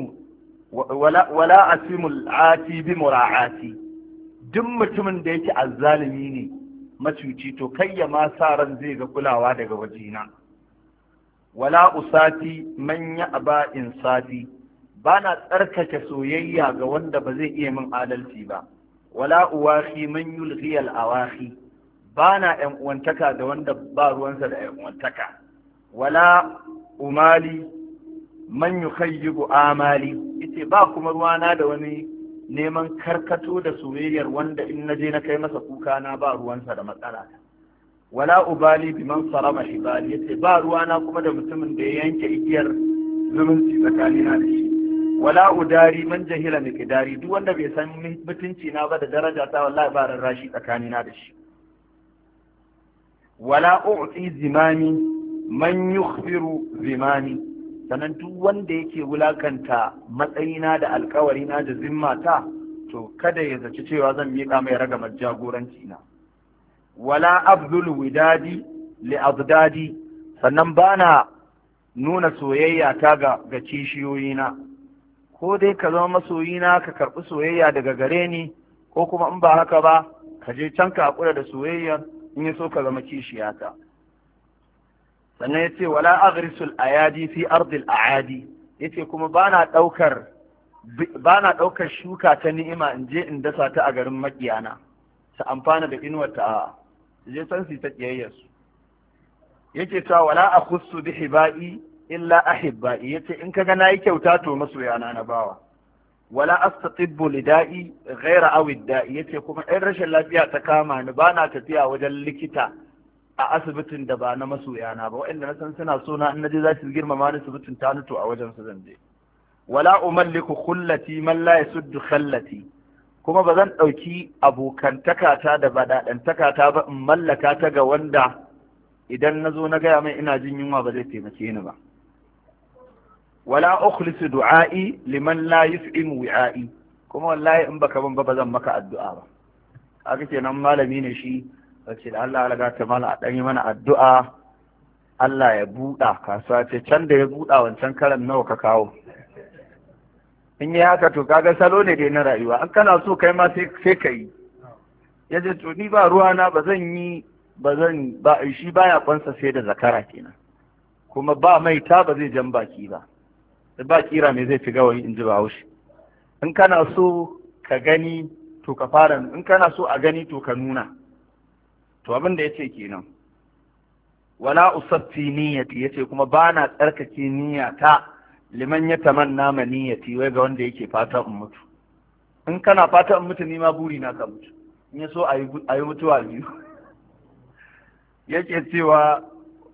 asimu al'ati bi mura'ati, duk mutumin da yake azzalimi ne macuci to kai ya ma sa ran zai ga kulawa daga wajena. wala usati man ya'ba insati, bana tsarkake soyayya ga wanda ba zai iya min adalci ba. wala uwahi man yulghi al-awahi, bana yan uwantaka da wanda ba ruwansa da yan uwantaka. wala umali man yukhayyibu amali, yace ba kuma ruwana da wani neman karkato da soyayyar wanda in naje na kai masa kuka na ba ruwansa da matsala. wala ubali biman sarama ibali, yace ba ruwana kuma da mutumin da ya yanke igiyar zumunci tsakanina da shi. wala udari man jahila miqdari, duk wanda bai san mutunci na ba da daraja ta wallahi ba rarrashi tsakanina da shi. wala u'ti zimani man yukhbiru zimani, sannan duk wanda yake wulakanta matsayina da alkawarina da zimmata to kada ya zaci cewa zan miƙa mai ragamar jagoranci na. wala abdul widadi li abdadi, sannan bana nuna soyayya ta ga kishiyoyina, ko dai ka zama masoyina ka karɓi soyayya daga gare ni, ko kuma in ba haka ba ka je can ka haƙura da soyayya, in ya so ka zama kishiyata. sannan ya ce wala aghrisul ayadi fi ardil aadi, yace kuma bana daukar shuka ta ni'ima in je in dasa ta a garin makiyana ta amfana da inuwar ta, je san su ta kiyayyar su. yake cewa wala akhussu bi hibai illa ahibba'i, yace in kaga nayi kyauta to masoyana na bawa. Wala astatibbu lida'i ghayra aw da'i, yace kuma in rashin lafiya ta kama ni bana tafiya wajen likita a asibitin da ba na masoyana ba, wa'anda na san suna so na in naje za su girmama ni su mutunta ni to a wajen su zan je. Wala umalliku khullati man la yasuddu khallati, kuma ba zan ɗauki abokantakata da badaɗantakata ba in mallaka ta ga wanda idan na zo na gaya mai ina jin yunwa ba zai taimake ni ba. Wala ukhlisu du'a'i liman la yuf'im wi'a'i, kuma wallahi in baka ban ba zan maka addu'a ba. Haka kenan malami ne shi, sai da Allah ya ta mala a dan yi mana addu'a Allah ya buɗa kasuwa, ce can da ya buɗa wancan karan nawa ka kawo. In yi haka to kaga salo ne dai na rayuwa, an kana so kai ma sai ka yi. Ya ce to ni ba ruwana ba shi baya kwansa sai da zakara kenan, kuma ba mai ta ba zai jan baki ba, ba kira me zai fi gawayi in ji Bahaushe. In kana so ka gani to ka fara, in kana so a gani to ka nuna. To abin da yace kenan. Wala usaffi niyyati, yace kuma bana tsarkake niyyata liman ya tamanna maniyati, wai ga wanda yake fata in mutu. In kana fata in mutu ni ma buri na ka mutu, in ya so ayi mutuwa biyu. Yake cewa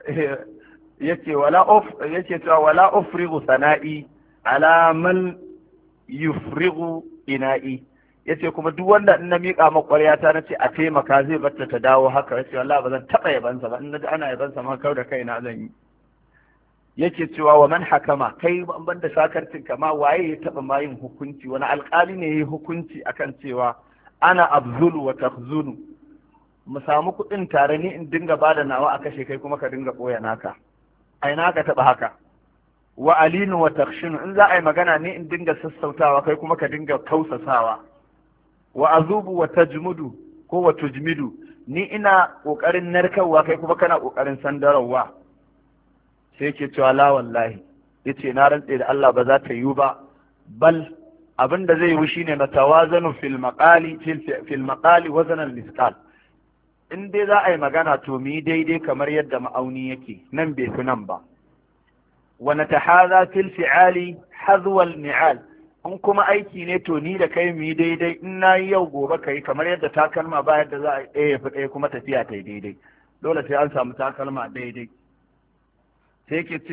wala ufrigu sana'i ala man yufrigu ina'i, yace kuma duk wanda in na miƙa makwarya ta nace a taimaka zai batta ta dawo haka, yace wallahi ba zan taɓa yabansa ba, in naji ana yabansa ma kau da kaina zan yi. Yake cewa wa man hakama, kai ban da sakarcin kama waye ya taɓa ma yin hukunci, wani alƙali ne ya yi hukunci akan cewa ana abzulu wa takhzunu, mu samu kuɗin tare ni in dinga bada nawa a kashe kai kuma ka dinga ɓoye naka, ai naka taɓa haka. Wa alinu wa takshinu, in za a yi magana ni in dinga sassautawa kai kuma ka dinga kausasawa. Wa azubu wa tajmudu ko wa tujmidu, ni ina ƙoƙarin narkarwa kai kuma kana ƙoƙarin sandarwa. Sai ke cewa la wallahi, yace na rantse da Allah ba za ta yiwu ba, bal abin da zai yiwu shine na tawazanu fil maqali wazanan misqal. In dai za a yi magana to mu yi daidai kamar yadda ma'auni yake, nan bai fi nan ba. Wa natahaza fil fi'ali hazwal ni'al, in kuma aiki ne to ni da kai mu yi daidai, in nayi yau gobe kai kamar yadda takalma ba yadda za a ɗaya fi ɗaya kuma tafiya ta yi daidai, dole sai an samu takalma daidai. Sai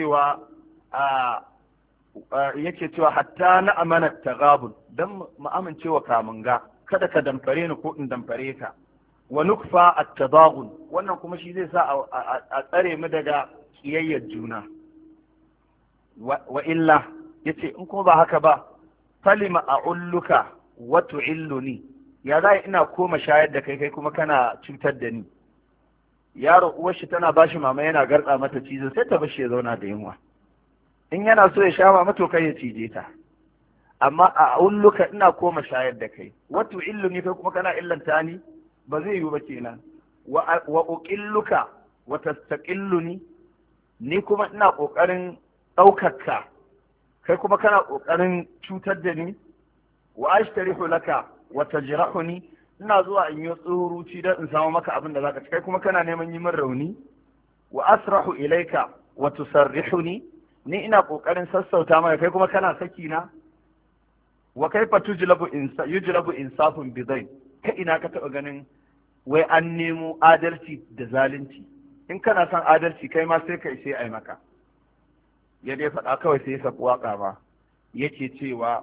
yake cewa hatta na amana tagabun, dan mu amincewa kamunga, kada ka damfare ni ko in damfare ka. Wa nukfa at-tadaghun, wannan kuma shi zai sa a tsare mu daga kiyayyar juna. Wa illa, yace in kuma ba haka ba, falima a'ulluka wa tu'illuni, ya zai ina koma shayar da kai kuma kana cutar da ni. Yaro uwar shi tana bashi mama yana gartsa mata cizo, sai ta bashi ya zauna da yunwa. In yana so ya sha mama to kai ya cije ta. Amma a ulluka ina koma shayar da kai, wa tu'illuni kai kuma kana illanta ni, ba zai yiwu ba kenan. Wa uqilluka wa tastaqilluni, ni kuma ina kokarin ɗaukarka kai kuma kana kokarin cutar da ni. Wa ashtarihu laka wa tajrahuni, ina zuwa in yi tsuruci don in samu maka abin da zaka ci, kai kuma kana neman yi min rauni. Wa asrahu ilaika wa tusarrihuni, ni ina kokarin sassauta maka kai kuma kana saki na. Wa kaifa yujlabu insafun bidai, ka ina ka taɓa ganin wai an nemo adalci da zalunci? In kana son adalci kai ma sai kai sai ai maka. Ya dai faɗa kawai sai ya saku waƙa ba, yake cewa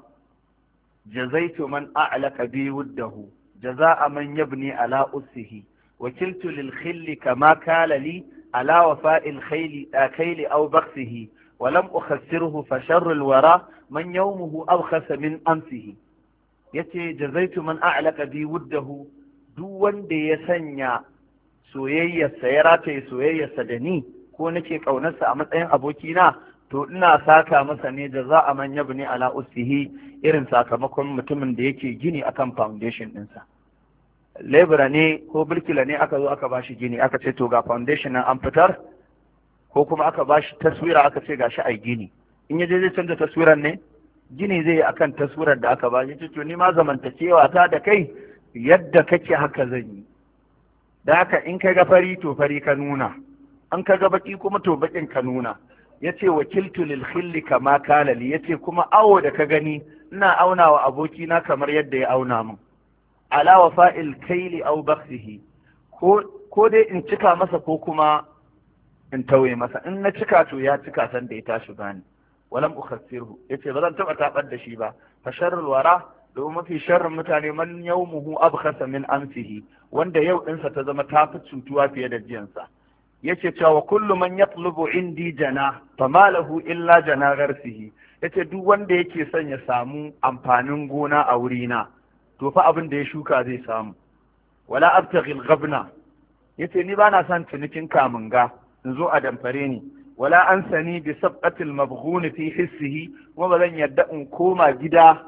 jazaitu man a'laka bi wuddahu jaza'a man yabni ala ussihi, wakiltu lil khilli kama kala li ala wafa'il khayli aw baksihi, wa lam ukhassirhu fa sharrul wara man yawmuhu abkhasa min amsihi. Yace jazaitu man a'laka bi wuddahu, duk wanda ya sanya soyayyarsa ya rataye soyayyarsa da ni ko nake kaunarsa a matsayin abokina, to ina saka masa ne jaza'a man yabni ala ussihi, irin sakamakon mutumin da yake gini akan foundation ɗinsa. Lebura ne ko birkila ne aka zo aka bashi gini, aka ce to ga foundation nan an fitar, ko kuma aka bashi taswira aka ce gashi ai gini. In yaje zai canza taswirar ne, gini zai yi akan taswirar da aka bashi. To ni ma zamantakewa ta da kai yadda kake haka zan yi. Da haka in ka ga fari to fari ka nuna, an ka ga baki kuma to bakin ka nuna. yace wakiltu lil khilli kama kala li, yace kuma awo da ka gani ina auna wa abokina kamar yadda ya auna min. Ala wafa'il kaili aw bakhsihi, ko dai in cika masa ko kuma in tauye masa. In na cika to ya cika san da ya tashi bani. Walam ukhassirhu, yace ba zan taba tabar da shi ba. Fa sharrul wara, domin mafi sharrin mutane man yawmuhu abkhasa min amsihi, wanda yau ɗinsa ta zama tafi cutuwa fiye da jiyansa. Yace cewa kullu man yatlubu indi jana fama lahu illa jana gharsihi, yace duk wanda yake son ya samu amfanin gona a wurina to fa abin da ya shuka zai samu. Wala abtaghil ghabna, yace ni bana son cinikin kamunga in zo a damfare ni. Wala ansani bi sabqatil mabghun fi hissihi, kuma ba zan yadda in koma gida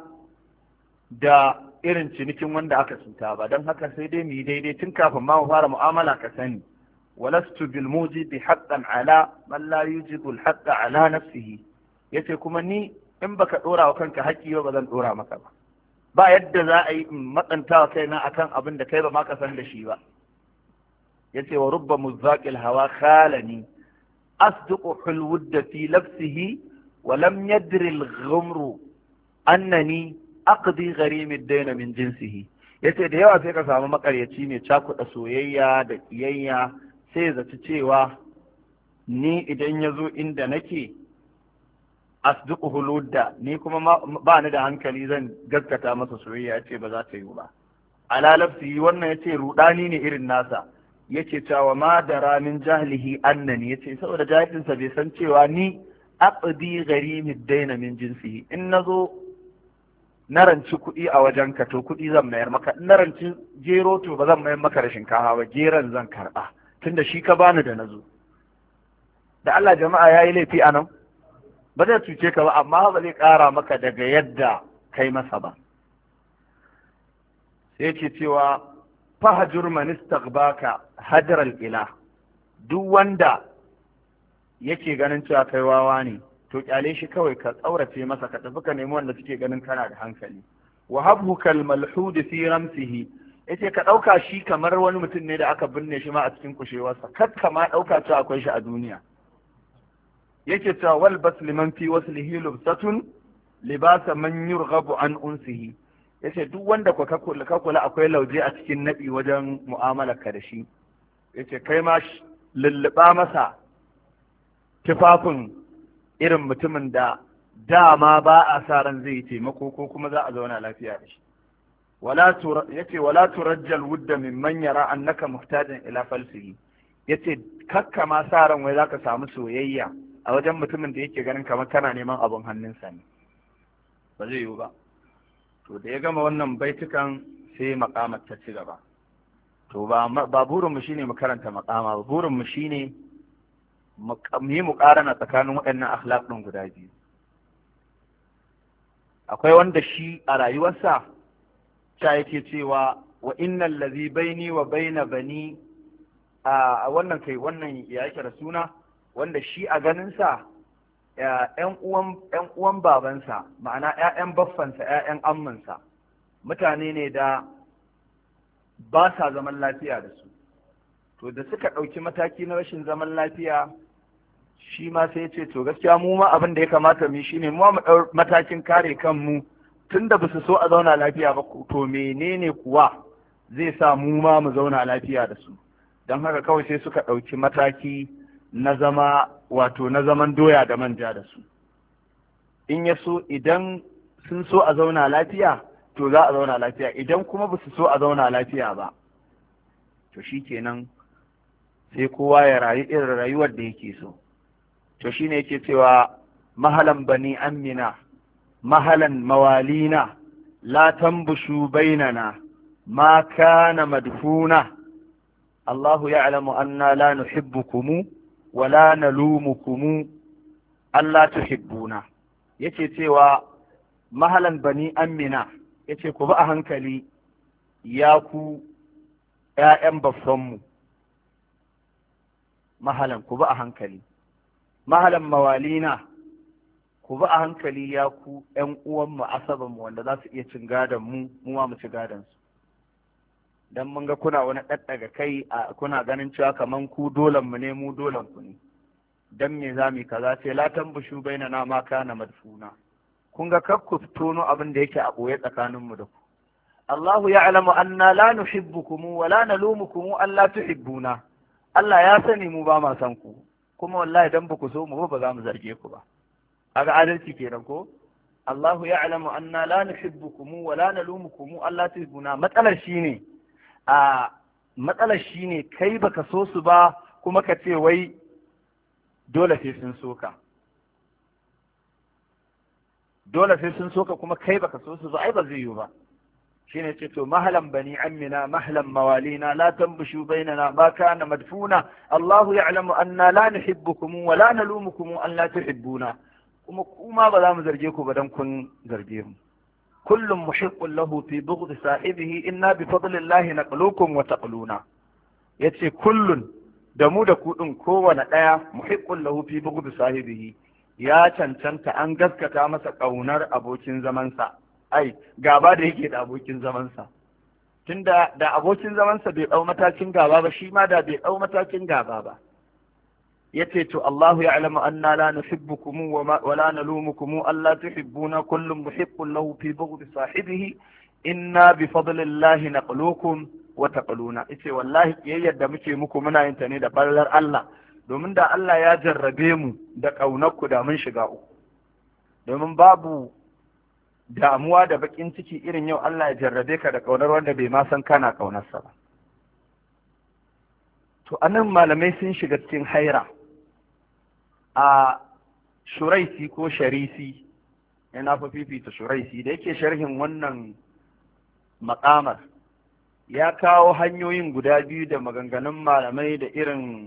da irin cinikin wanda aka cuta ba. Don haka sai dai mu yi daidai tun kafin ma mu fara mu'amala ka sani. walastu bil mujibi haqqan ala man la yujibu al haqqa ala nafsihi, yace kuma ni in baka dora wa kanka haƙƙi ba zan dora maka ba. Ba yadda za a yi in matsanta wa kaina akan abin da kai ba ma ka san da shi ba. yace wa rubba muzzaqil hawa khalani asduqu hulwudda fi lafsihi wa lam yadri al ghumru annani aqdi gharimid dayn min jinsihi. yace da yawa sai ka samu makaryaci mai cakuɗa soyayya da kiyayya, sai zaci cewa ni idan ya zo inda nake asduqu huludda, ni kuma ba ni da hankali zan gaskata masa soyayya. yace ba za ta yi ba. ala lafsi, wannan yace rudani ne irin nasa. yace cewa ma dara min jahlihi annani, yace saboda jahilinsa bai san cewa ni aqdi gharimid dayn min jinsihi, in nazo na ranci kuɗi a wajenka to kuɗi zan mayar maka, in na ranci gero to ba zan mayar maka da shinkafa ba, geron zan karɓa tunda shi ka bani da nazo. da Allah jama'a yayi laifi anan? Ba zai cuce ka ba, amma ba zai ƙara maka daga yadda kai masa ba. sai ce cewa fahajur man istaghbaka hajral ilah, duk wanda yake ganin cewa kai wawa ne to kyale shi kawai, ka tsaurace masa, ka tafi ka nemi wanda suke ganin kana da hankali. wa habhu kal malhud fi ramsihi, yace ka dauka shi kamar wani mutum ne da aka binne shi ma a cikin kushewarsa, kar ka ma dauka cewa akwai shi a duniya. yake cewa wal bas liman fi waslihi lubsatun libasa man yurghabu an unsihi, yace duk wanda ka kula akwai lauje a cikin nabi wajen mu'amalar ka da shi. yace kai ma lulluba masa tufafin irin mutumin da dama ba a sa ran zai taimako ko kuma za a zauna lafiya da shi. yace wala turajjal wudda mimman yara annaka muhtajan ila falsihi, yace kakka ma sa ran wai zaka samu soyayya a wajen mutumin da yake ganin kamar kana neman abun hannunsa ne, ba zai yiwu ba. to da ya gama wannan baitukan sai maqamar ta ci gaba. to ba burinmu shine mu karanta maqama ba, burinmu shine mu yi muƙarana tsakanin waɗannan akhlaq ɗin guda biyu. akwai wanda shi a rayuwarsa ta yake cewa wa innal ladhi baini wa baina bani, a wannan ya yake da suna, wanda shi a ganinsa ‘yan uwan babansa, ma'ana ‘ya'yan baffansa, ‘ya'yan ammansa, mutane ne da ba sa zaman lafiya da su. To da suka ɗauki mataki na rashin zaman lafiya, shi ma sai ce to gaskiya mu ma abin da ya kamata mu shine mu mu ɗau matakin kare kanmu, tun da ba su so a zauna lafiya ba, to menene kuwa zai sa mu ma mu zauna lafiya da su. Don haka kawai sai suka ɗauki mataki na zaman doya da manja da su. in ya so idan sun so a zauna lafiya to za a zauna lafiya, idan kuma ba su so a zauna lafiya ba to shi kenan sai kowa ya rayu irin rayuwar da yake so. to shine yake cewa mahalan bani amina mahalan mawalina la tambushu bainana ma kana madfuna Allahu ya'lamu anna la nuhibbukum wa la nalumukum alla tuhibbuna. yace cewa mahalan bani amina, yace ku ba a hankali ya ku ƴaƴan baffanmu, mahalan ku ba a hankali, mahalan mawalina ku ba a hankali ya ku ƴan uwanmu asabanmu wanda za su iya cin gadon mu ma mu ci gadon su. dan mun ga kuna wani ɗaɗɗaga kai kuna ganin cewa kaman ku dolan mu ne mu dolan ku ne, dan me zamu kaza sai la tambushu bainana ma kana madfuna. kun ga kakku tono abin da yake a boye tsakaninmu da ku. Allahu ya'lamu anna la nuhibbukum wa la nalumukum an la tuhibbuna. Allah ya sani mu ba ma san ku, kuma wallahi dan ba ku so mu ba za mu zarge ku ba. Kaga adalci kenan ko? Allahu ya'lamu anna la nuhibbukum wa la nalumukum an la tuhibbuna. Matsalar shine kai baka so su ba kuma ka ce wai dole sai sun soka. Dole sai sun soka kuma kai baka so su ba, ai ba zai yi ba. shine ce to mahlan bani ammina mahlan mawalina la tambushu bainana ma kana madfuna Allahu ya'lamu anna la nuhibbukum wa la nalumukum an la tuhibbuna. kuma ba za mu zarge ku ba dan kun zarge mu. kullum muhiqqun lahu fi bughd sahibihi inna bi fadlillahi naqlukum wa taqluna. yace kullun da mu da ku din kowane daya muhiqqun lahu fi bughd sahibihi ya cancanta an gaskata masa kaunar abokin zamansa. Gaba da yake da abokin zamansa, tunda da abokin zamansa bai ɗau matakin gaba ba, shi ma da bai ɗau matakin gaba ba. yace to Allahu ya'lamu anna la nuhibbukum wa la nalumukum alla tuhibbuna kullum muhibbun lahu fi bughd sahibihi inna bi fadlillahi naqlukum wa taqluna. yace wallahi kiyayyar da muke muku muna yin ta ne da ballar Allah, domin da Allah ya jarrabe mu da ƙaunarku da mun shiga uku. domin babu damuwa da bakin ciki irin yau Allah ya jarrabe ka da ƙaunar wanda bai ma san kana ƙaunarsa ba. To anan malamai sun shiga cikin haira. A Shuraisi ko Sharisi, yana fa fifita Shuraisi da yake sharhin wannan maƙamar, ya kawo hanyoyin guda biyu da maganganun malamai da irin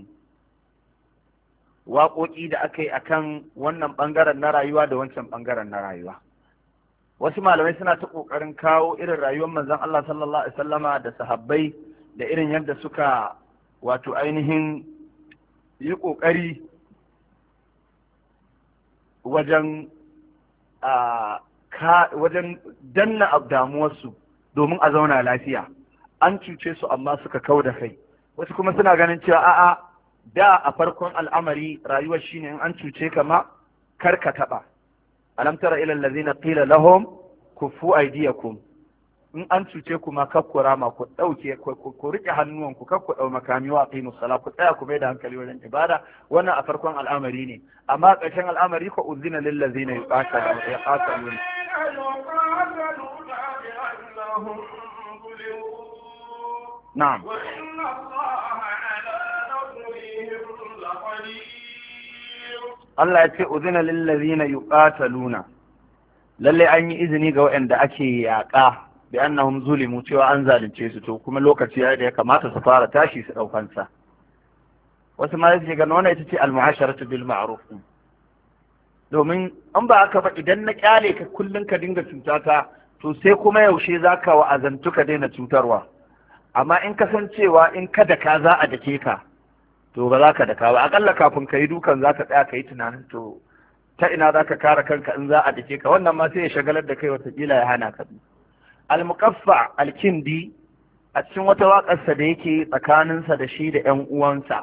waƙoƙi da aka yi akan wannan ɓangaren na rayuwa da wancan ɓangaren na rayuwa. Wasu malamai suna ta ƙoƙarin kawo irin rayuwar manzon Allah sallallahu alaihi wasallama da sahabbai da irin yadda suka wato ainihin yi ƙoƙari wajen danna damuwarsu domin a zauna lafiya. An cuce su amma suka kau da kai. Wasu kuma suna ganin cewa a'a da a farkon al'amari rayuwar shine in an cuce ka ma kar ka taɓa. alam tara ila allazina qila lahum kufu aydiyakum, in an cuce ku ma kakkura ma ku dauke ku rike hannuwanku kar ku dau makami wa aqimus sala, ku tsaya ku mai da hankali wajen ibada. Wannan a farkon al'amari ne, amma ƙarshen al'amari ko uzina lil ladzina yuqataluna. na'am Allah ya ce uzina lillazina yuqataluna, lalle an yi izini ga waɗanda ake yaƙa bi annahum zulimu, cewa an zalunce su. To kuma lokaci da ya kamata su fara tashi su ɗaukansa. wasu ma yake ga wannan ita ce al-mu'asharatu bil ma'ruf, domin an ba haka ba idan na kyale ka kullun ka dinga cutata, to sai kuma yaushe zaka wa'azantu ka daina cutarwa. amma in kasancewa in kada ka za a dake ka, to ba za ka daka ba. akalla kafin ka yi dukan za ka tsaya ka yi tunanin to ta ina za ka kare kanka in za a dake ka. wannan ma sai ya shagalar da kai watakila ya hana ka. al-muqaffa al-kindi a cikin wata waƙarsa da yake tsakaninsa da shi da ƴan uwansa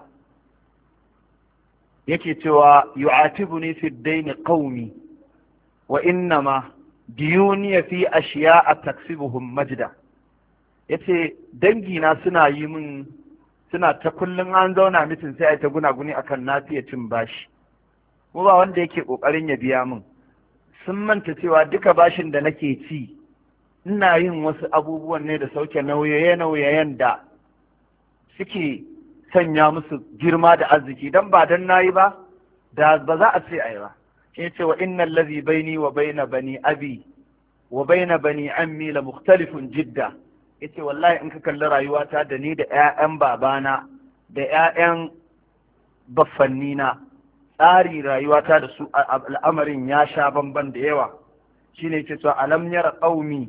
yake cewa yu'atibuni fi ad-dayn qaumi wa innama diyuni fi ashiya'a taksibuhum majda. yace dangina suna yi min, suna ta kullum an zauna mitin sai ai ta gunaguni akan na fiye cin bashi, ko ba wanda yake kokarin ya biya min. sun manta cewa duka bashin da nake ci ina yin wasu abubuwan ne da sauke nauyayen da suke sanya musu girma da arziki, dan ba dan nayi ba da ba za a ce ai ba. shi ce wa innal ladhi baini wa baina bani abi wa baina bani ammi la mukhtalifun jidda. yace wallahi in ka kalli rayuwata da ni da ƴaƴan babana da ƴaƴan baffannina, tsari rayuwata da su al'amarin ya sha bamban da yawa. shine yake cewa alam yara qaumi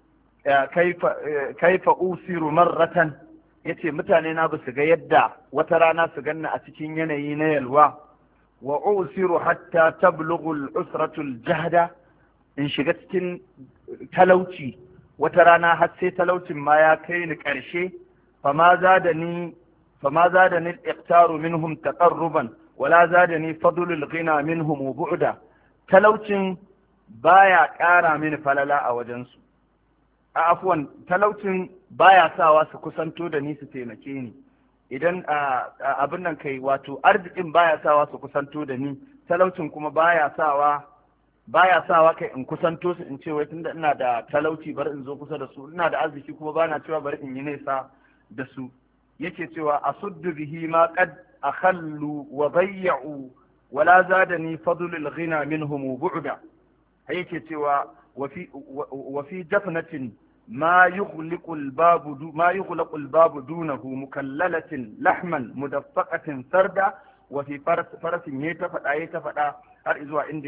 kaifa usiru marratan, yace mutane na basu ga yadda wata rana su ganna a cikin yanayi na yalwa. wa usiru hatta tablughu al-usratu al-jahda, in shiga cikin talauci wata rana har sai talaucin ma ya kai ni ƙarshe. fama za da ni iqtaru minhum taqarruban wala zadani fadlul ghina minhum bu'da talaucin baya ƙara mini falala a wajensu afwan talaucin baya sawa su kusanto da ni su taimake ni idan abin nan kai wato arzikin baya sawa su kusanto da ni talaucin kuma baya sawa kai in kusanto su in ce wai tunda ina da talauci bari in zo kusa da su ina da arziki kuma bana cewa bari in yi nesa da su yake cewa asuddu bihi ma qad akhallu wa dayya'u wala zadani fadlul ghina minhum bu'da yake cewa wa fi dafnatin ما يغلق الباب دونه مكللة لحما مدفقة سردا وفي فرس يتفدا har izuwa inda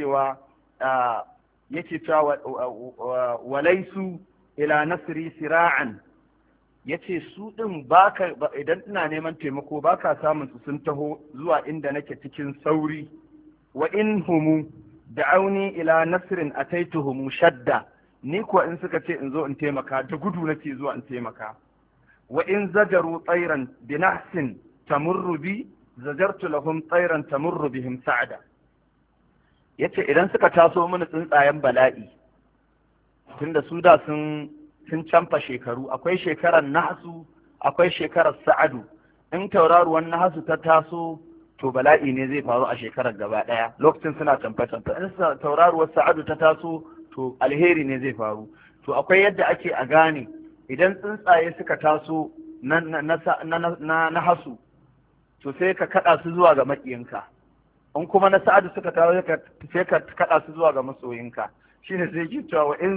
yake cewa walaisu ila nasri sira'an yace su din baka idan ina neman taimako baka samun su sun taho zuwa inda nake cikin sauri wa in humu da'auni ila nasrin ataituhum shadda ni kuwa in suka ce in zo in taimaka da gudu nake zuwa in taimaka wa in zajaru tsairan bi nahsin tamurru bi zajartu lahum tsairan tamurru bihim sa'ada yace idan suka taso mini tsuntsayen bala'i tunda su da sun canfa shekaru akwai shekarar nahsu akwai shekarar sa'adu in tauraruwan nahsu ta taso to bala'i ne zai faru a shekarar gaba daya lokacin suna canfa in tauraruwar sa'adu ta taso to alheri ne zai faru to akwai yadda ake a gane idan tsuntsaye suka taso na hasu to sai ka kada su zuwa ga makiyinka in kuma na sa'adu suka taso sai ka kada su zuwa ga masoyinka shine sai yake cewa wa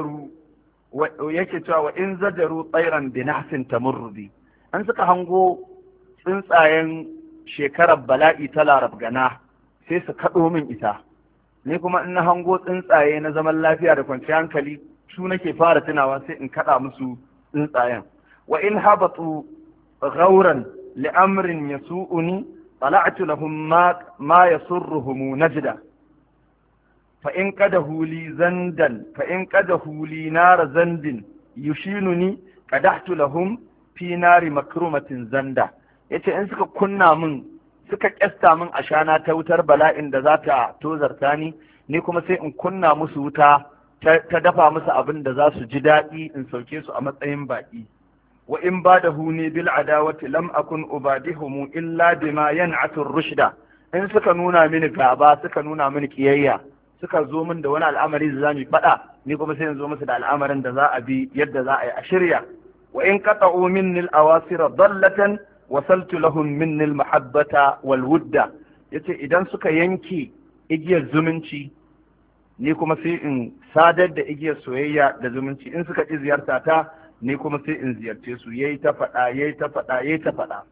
in zajaru tsairan bi nahsin tamurrubi an suka hango tsuntsayen shekarar bala'i ta larabgana sai su kado min ita ni kuma in na hango tsuntsaye na zaman lafiya da kwanciyar hankali su nake fara tunawa sai in kada musu tsuntsayen wa in habatu ghauran li amrin yasu'uni tala'tu lahum ma yasurruhum najda fa in qadahu li zandan fa in qadahu li nar zandin yushinuni qadahtu lahum fi nari makrumatin zanda yace in suka kunna min suka kyasta min ashana ta wutar bala'in da za ta tozarta ni kuma sai in kunna musu wuta ta dafa musu abin da za su ji daɗi in sauke su a matsayin baƙi wa in ba da huni bil adawati lam akun ubadihumu illa bima yan'atu rushda in suka nuna mini gaba suka nuna mini kiyayya suka zo min da wani al'amari da za mu faɗa ni kuma sai in zo musu da al'amarin da za a bi yadda za a yi a shirya wa in qata'u minni al-awasira dallatan wasaltu lahum minni al-mahabbata wal wudda yace idan suka yanke igiyar zumunci ni kuma sai in sadar da igiyar soyayya da zumunci in suka ƙi ziyarta ta ni kuma sai in ziyarce su yayi ta faɗa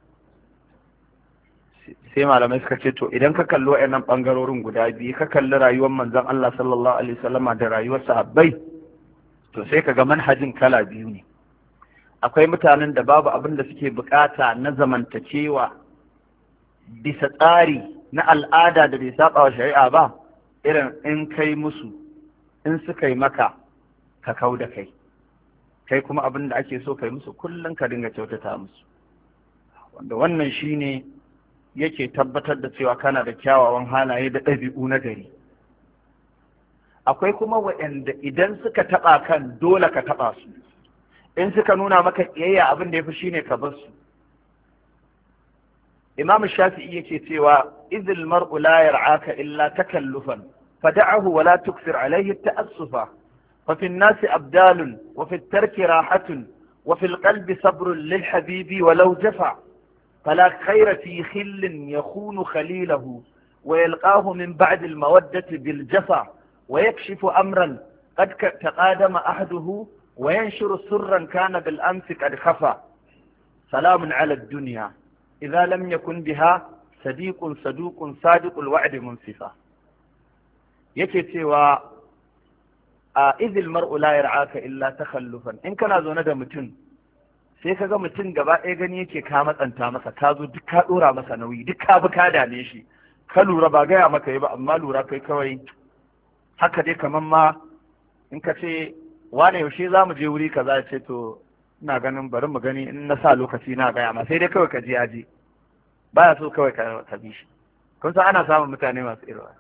sai malamai suka ce to idan ka kalli wayannan bangarorin guda biyu ka kalli rayuwar manzon Allah sallallahu alaihi wasallama da rayuwar sahabbai to sai kaga manhajin kala biyu ne akwai mutanen da babu abin da suke bukata na zamantakewa bisa tsari na al'ada da bai saba wa shari'a ba irin in kai musu in suka yi maka ka kau da kai kuma abin da ake so kai musu kullum ka dinga kyautata musu wanda wannan shine yake tabbatar da cewa kana da kyawawan halaye da ɗabi'u na gari akwai kuma waɗanda idan suka taɓa kan dole ka taɓa su in suka nuna maka ƙiyayya abin da ya fi shine ka bar su imam shafi'i yake cewa idil mar'u la yar'aka illa takallufan fada'ahu wa la tukthir alayhi ta'assufa fa fi an-nasi abdalun wa fi at-tarki rahatun wa fi al-qalbi sabrun lil habibi walau jafa fala khayra fi khillin yakhunu khalilahu wa yalqahu min ba'd al-mawaddati bil jafa wa yakshifu amran qad taqadama ahduhu wa yanshuru sirran kana bil amsi qad khafa salamun ala ad-dunya إذا لم يكن بها صديق صدوق صادق الوعد منصفا yake cewa a izil mar'u la yar'aka illa takhallufan in kana zaune da mutum sai kaga mutum gaba ɗaya gani yake ka matsanta masa ka zo duk ka dora masa nauyi duk ka bi ka dame shi ka lura ba gaya maka yi ba amma lura kai kawai haka dai kaman ma in ka ce wane yaushe za mu je wuri kaza ya ce to ina ganin bari mu gani in na sa lokaci na gaya ma sai dai kawai ka je aje baya so kawai ka bi shi kun san ana samun mutane masu irwa.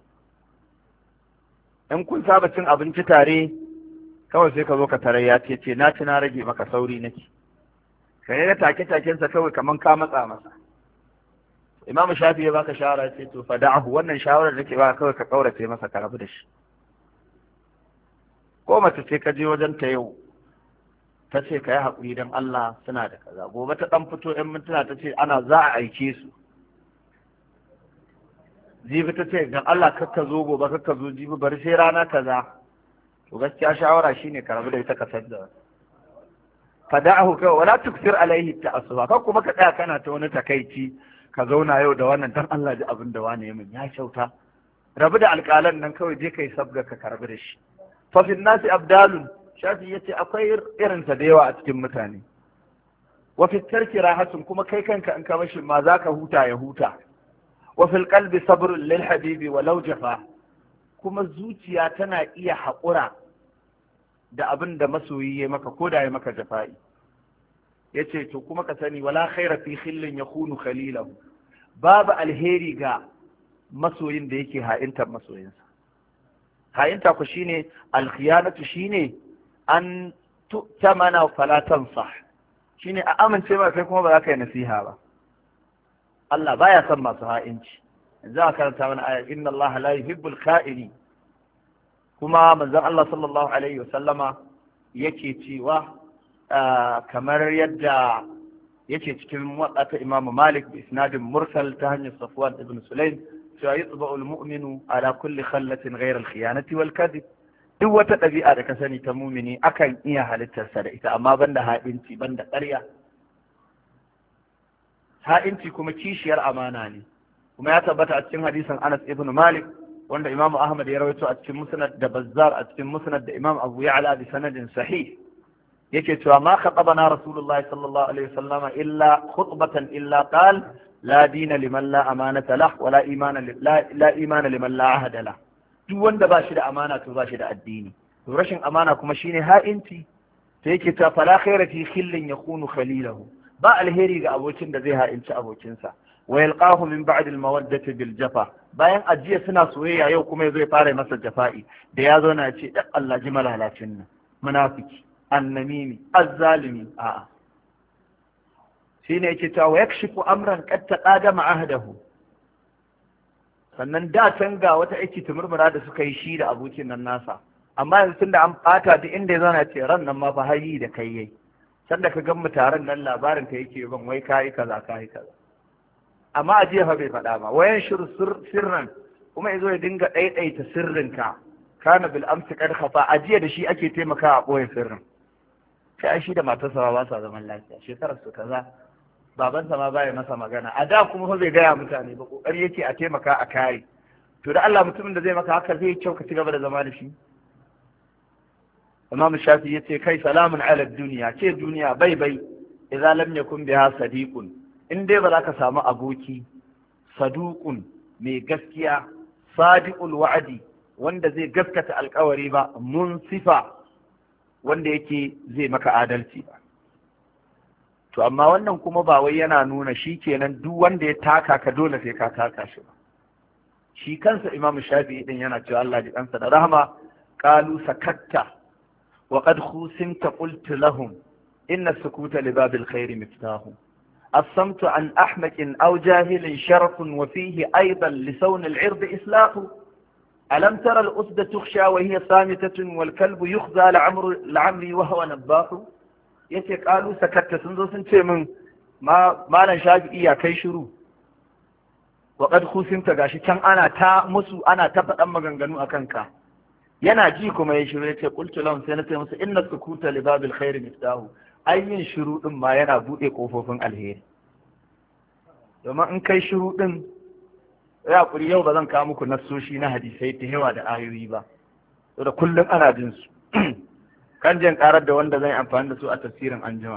In kun saba cin abinci tare kawai sai ka zo ka tarar ya ce na ci na rage maka sauri nake, ka yi take-takensa kawai kaman ka matsa masa. Imam Shafi ya baka shawara ce to fada'ahu, wannan shawarar da ke baka kawai ka kaurace masa ka rabu da shi. Ko mace ce ka je wajen ta yau ta ce ka yi haƙuri don Allah suna da kaza, gobe ta ɗan fito 'yan mintuna ta ce ana za a aike su, jibi ta ce don Allah kakka zo gobe kakka zo jibi bari sai rana kaza, to gaskiya shawara shine ka rabu da ita ka sadda fada'ahu kawai wala tuksir alaihi ta'assuba, kan kuma ka tsaya kana ta wani takaici ka zauna yau da wannan dan Allah ji abin da wani ya min ya kyauta, rabu da alƙalan nan kawai je kai sabga ka rabu da shi. fa fil nasi abdalun, Shafi yace akwai irin ta da yawa a cikin mutane. wa fi tarki rahatun, kuma kai kanka in ka mashi ma zaka huta ya huta. wa fil qalbi sabrun lil habibi walau jafa, kuma zuciya tana iya haƙura da abin da masoyi ya maka ko da ya maka jafa'i. Yace to kuma ka sani wala khaira fi khillin yakunu khalilahu, babu alheri ga masoyin da yake ha'intar masoyinsa. Ha'inta ku shine alkhiyanatu, shine an tu'tamana fala tansah, shine a amince ba kai kuma ba za ka yi nasiha ba. Allah baya son masu ha'inci. Za a karanta mana ayat inna Allah la yuhibbul kha'ini, kuma manzon Allah sallallahu alaihi wasallama yake cewa kamar yadda yake cikin muwatta Imam Malik bi isnadin mursal ta hanyar Safwan ibn Sulaym cewa yutba'u al-mu'minu ala kulli khallatin ghayra al-khiyanati wal kadhib, duk wata ɗabi'a da ka sani ta mumini akan iya halittarsa da ita, amma banda ha'inci, banda ƙarya. Ha'inci kuma kishiyar amana ne, kuma ya tabbata a cikin hadisin Anas ibn Malik wanda Imam Ahmad ya rawaito a cikin Musnad da Bazzar a cikin Musnad da Imam Abu Ya'la bi sanadin sahih, yake cewa ma khatabana Rasulullahi sallallahu alaihi wasallam illa khutbatan illa qal la dina liman la amanata lah wa la imana liman la ahada lah. Duk wanda ba shi da amana to ba shi da addini, to rashin amana kuma shine ha'inci. Sai yake ta fala khaira fi khillin yakunu khalilahu, ba alheri ga abokin da zai ha'inci abokinsa. Wa yalqahu min ba'd al-mawaddati bil jafa, bayan ajiya suna soyayya yau kuma zai fara masa jafa'i, da ya zo na ce dan Allah ji malalacin nan, munafiki, annamimi, azzalimi. A'a, shine yake ta wa yakshifu amran qad taqadama ahdahu. Sannan da can ga wata aiki tumurmura da suka yi shi da abokin nan nasa, amma yanzu tunda an bata duk inda ya zauna ce ran nan ma fa hayi da kai yayi, sanda ka gan mu taron nan labarin ka yake ban wai kai kaza kai kaza, amma a jiya fa bai faɗa ba. Wayan shiru sirran, kuma yazo ya dinga ɗaiɗaita sirrinka, kana bil amsi kad khafa, a jiya da shi ake taimaka a ɓoye sirrin. Sai shi da matarsa ba sa zaman lafiya, shekarar su kaza, babansa ma baya masa magana, a da kuma fa bai gaya mutane ba, kokari yake a taimaka a kare. To da Allah mutumin da zai maka haka zai kyau ka ci gaba da zama da shi. Imam Shafi yace kai salamun ala duniya, ce duniya bai bai idza lam yakun biha sadiqun, in dai ba za ka samu aboki saduqun mai gaskiya, sadiqul wa'di wanda zai gaskata alkawari ba, munsifa wanda yake zai maka adalci ba. To amma wannan kuma ba wai yana nuna shi kenan duk wanda ya taka ka dole sai ka taka shi ba. Shi kansa Imam Shafi'i din yana cewa Allah ji kansa da rahama, qalu sakatta wa qad khusimta qultu lahum inna sukuta li babil khair miftahu. الصمت عن أحمق أو جاهل شرف وفيه أيضا لسون العرض إصلاح. ألم ترى الأسد تخشى وهي صامتة والكلب يخزى لعمري وهو نباح. yace kalu sakatta, sun zo sun ce min malam Shafi'i ya kai shiru, wa qad khusimta, gashi can ana ta musu, ana ta faɗan maganganu a kanka. Yana ji kuma ya shiru, yace qultu lahum, sai na ce musu inna sukuta li babil khair miftahu, ayyin shiru din ma yana bude kofofin alheri. Domin in kai shiru din, ya kuri yau ba zan kawo muku nassoshi na hadisai ta yawa da ayoyi ba, saboda kullum ana jin su. Kan jan karar da wanda zan amfani da su a tafsirin anjima,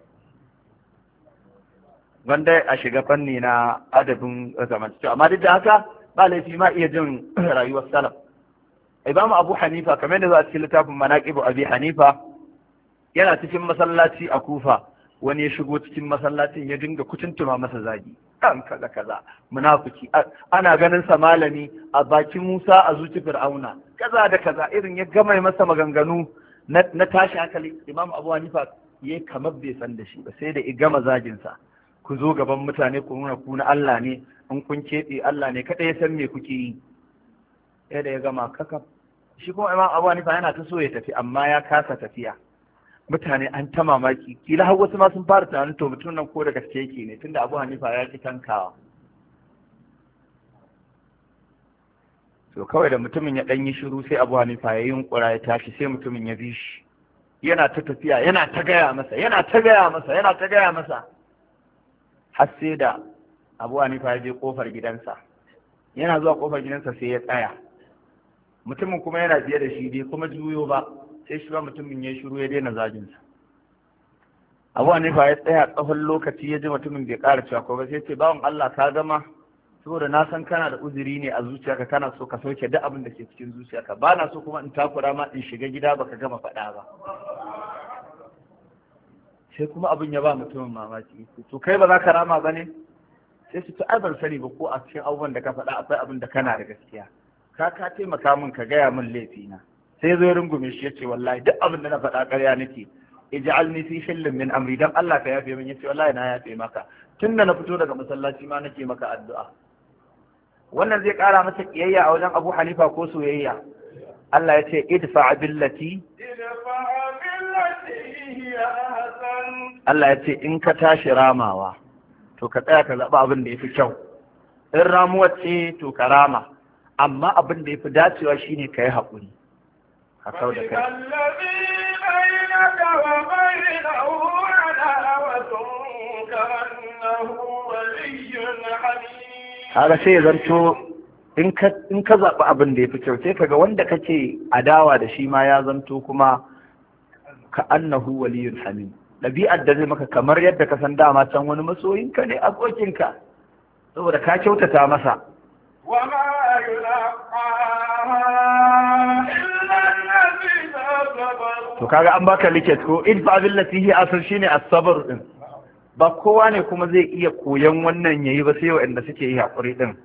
wanda a shiga fanni na adabin zamantakewa. Amma duk da haka ba laifi ma iya jin rayuwar salaf. Imam Abu Hanifa, kamar da za a cikin littafin Manaqibu Abi Hanifa, yana cikin masallaci a Kufa, wani ya shigo cikin masallacin ya dinga kutuntuma masa zagi. dan kaza kaza munafiki ana ganin sa malami a bakin Musa a zuci Fir'auna kaza da kaza irin ya gama masa maganganu na tashi hankali. Imam Abu Hanifa yayi kamar bai san da shi ba, sai da ya gama zagin sa. Ku zo gaban mutane ku nuna ku na Allah ne, in kun keɓe Allah ne kada ya san me kuke yi. Sai da ya gama kaka shi kuma Imam Abu Hanifa yana ta so ya tafi amma ya kasa tafiya. Mutane an ta mamaki, kila har wasu ma sun fara tunanin to mutum nan ko da gaske yake ne tunda Abu Hanifa ya ki tankawa. To kawai da mutumin ya dan yi shiru sai Abu Hanifa ya yunkura ya tashi, sai mutumin ya bi shi. Yana ta tafiya, yana ta gaya masa. Har sai da Abu Hanifa ya je kofar gidansa. Yana zuwa kofar gidansa sai ya tsaya. Mutumin kuma yana biye da shi bai kuma juyo ba. Sai shi ba mutumin ya shiru ya daina zaginsa. Abu Hanifa ya tsaya tsawon lokaci ya ji mutumin bai ƙara cewa ko ba, sai ce bawan Allah ka gama, saboda na san kana da uzuri ne a zuciyarka, kana so ka sauke duk abin da ke cikin zuciyarka, ba na so kuma in takura ma in shiga gida baka gama faɗa ba. Sai kuma abin ya ba mutumin mamaki, to kai ba za ka rama ba ne? Sai su ta ban sani ba ko a cikin abubuwan da ka faɗa akwai abin da kana da gaskiya, ka taimaka min ka gaya min laifina. Sai zo ya rungume shi ya ce wallahi duk abin da na faɗa ƙarya nake, ij'alni fi shillin min amri, dan Allah ka yafe min. Yace wallahi na yafe maka, tunda na fito daga masallaci ma nake maka addu'a. Wannan zai ƙara masa kiyayya a wajen Abu Hanifa ko soyayya? Allah ya ce idfa billati, Allah ya ce in ka tashi ramawa to ka tsaya ka zaɓi abin da ya fi kyau. In ramuwa ce to ka rama, amma abin da ya fi dacewa shine ka yi haƙuri, ka kau da kai. Haka sai ya zanto in ka zaɓi abin da ya fi kyau sai kaga wanda kake adawa da shi ma ya zanto kuma ka annahu waliyun hamim. Ɗabi'ar da zai maka kamar yadda ka san dama can wani masoyinka ne, abokinka, saboda ka kyautata masa. To kaga an baka liket ko idfa billati hi asr shine as-sabr din. Ba kowa ne kuma zai iya koyan wannan yayi ba sai wanda suke yi hakuri din.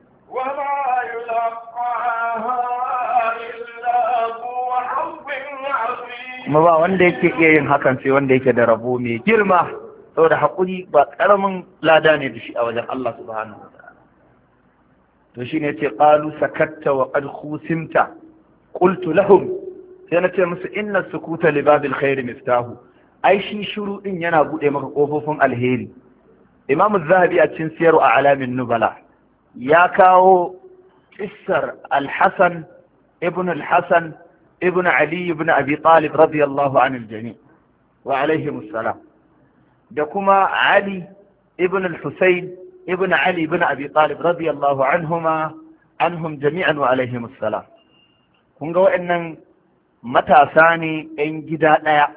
Kuma ba wanda yake iya yin hakan sai wanda yake da rabo mai girma, saboda hakuri ba karamin lada ne da shi a wajen Allah subhanahu wa ta'ala. To shine yace qalu sakatta wa qad khusimta qultu lahum, sai na ce musu inna sukuta li babil khair miftahu, ai shi shiru din yana bude maka kofofin alheri. Imam Az-Zahabi a cikin Siyaru A'lamin Nubala ya kawo kissar Al-Hasan ibn Ali ibn Abi Talib radiyallahu anil jami' wa alaihim assalam, da kuma Ali ibn al-Husayn ibn Ali ibn Abi Talib radiyallahu anhum jami'an wa alaihim assalam. Kun ga waɗannan matasa ne 'yan gida ɗaya,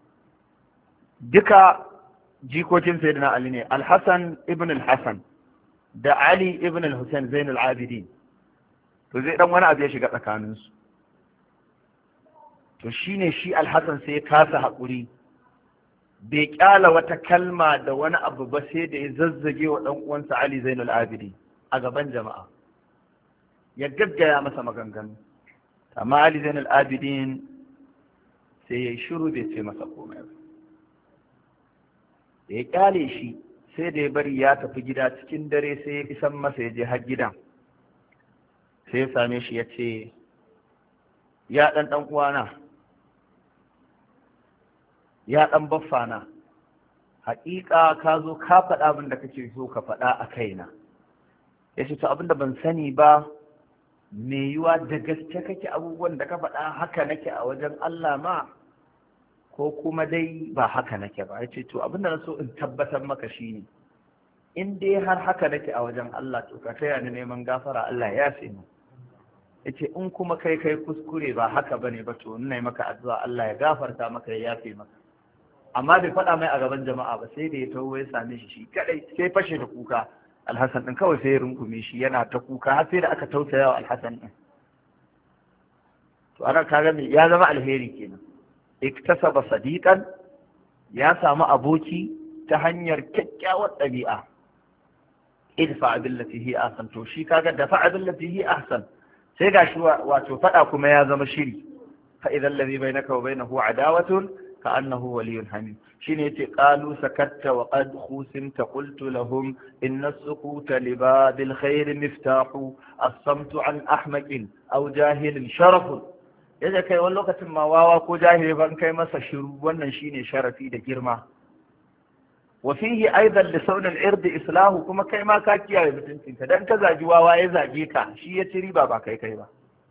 duka jikokin sayyidina Ali ne, Al-Hasan ibn al-Hasan da Ali ibn al-Husayn Zainul Abidin. To zai dan wani abu ya shiga tsakaninsu, to shine shi Al-Hasan sai ya kasa haƙuri, bai kyala wata kalma da wani abu ba sai da ya zazzage wa ɗan uwansa Ali Zainul Abidin a gaban jama'a, ya gaggaya masa maganganu. Amma Ali Zainul Abidin sai ya yi shiru bai ce masa komai ba. Da ya kyale shi sai da ya bari ya tafi gida cikin dare, sai ya isan masa ya je har gidan, sai ya same shi ya ce ya ɗan uwana, ya ɗan baffana, haƙiƙa ka zo ka faɗa abin da kake so ka faɗa a kaina. Ya ce to abin da ban sani ba, me yiwa da gaske kake abubuwan da ka faɗa haka nake a wajen Allah ma, ko kuma dai ba haka nake ba. Ya ce to abin da na so in tabbatar maka shine, in dai har haka nake a wajen Allah to ka taya ni neman gafara, Allah ya yafe ni. Ya ce in kuma kai kuskure ba haka bane ba, to ina maka addu'a Allah ya gafarta maka, ya yafe maka. Amma bai faɗa mai a gaban jama'a ba, sai da ya taho ya same shi kadai, sai fashe da kuka. Al-Hasan din kawai sai ya rungume shi yana ta kuka, har sai da aka tausaya wa Al-Hasan din. To ana kaga me ya zama alheri kenan, iktasaba sadiqan, ya samu aboki ta hanyar kyakkyawar ɗabi'a. idfa billati hi ahsan, to shi kaga dafa billati hi ahsan sai gashi wato fada kuma ya zama shiri. fa idan ladhi bainaka wa bainahu adawatun ka annahu waliyyun hamim. shine yace qalu sakatta wa qad khusimta qultu lahum inna as-sukuta li babil khair miftahu as-samtu an ahmaqin aw jahilin sharafun. yace kai wani lokacin ma wawa ko jahili ban kai masa shiru wannan shine sharafi da girma. wa fihi aidan li sawn al-ird islahu, kuma kai ma ka kiyaye mutuncinka dan ka zagi wawa ya zage ka shi ya ci riba ba kai ba.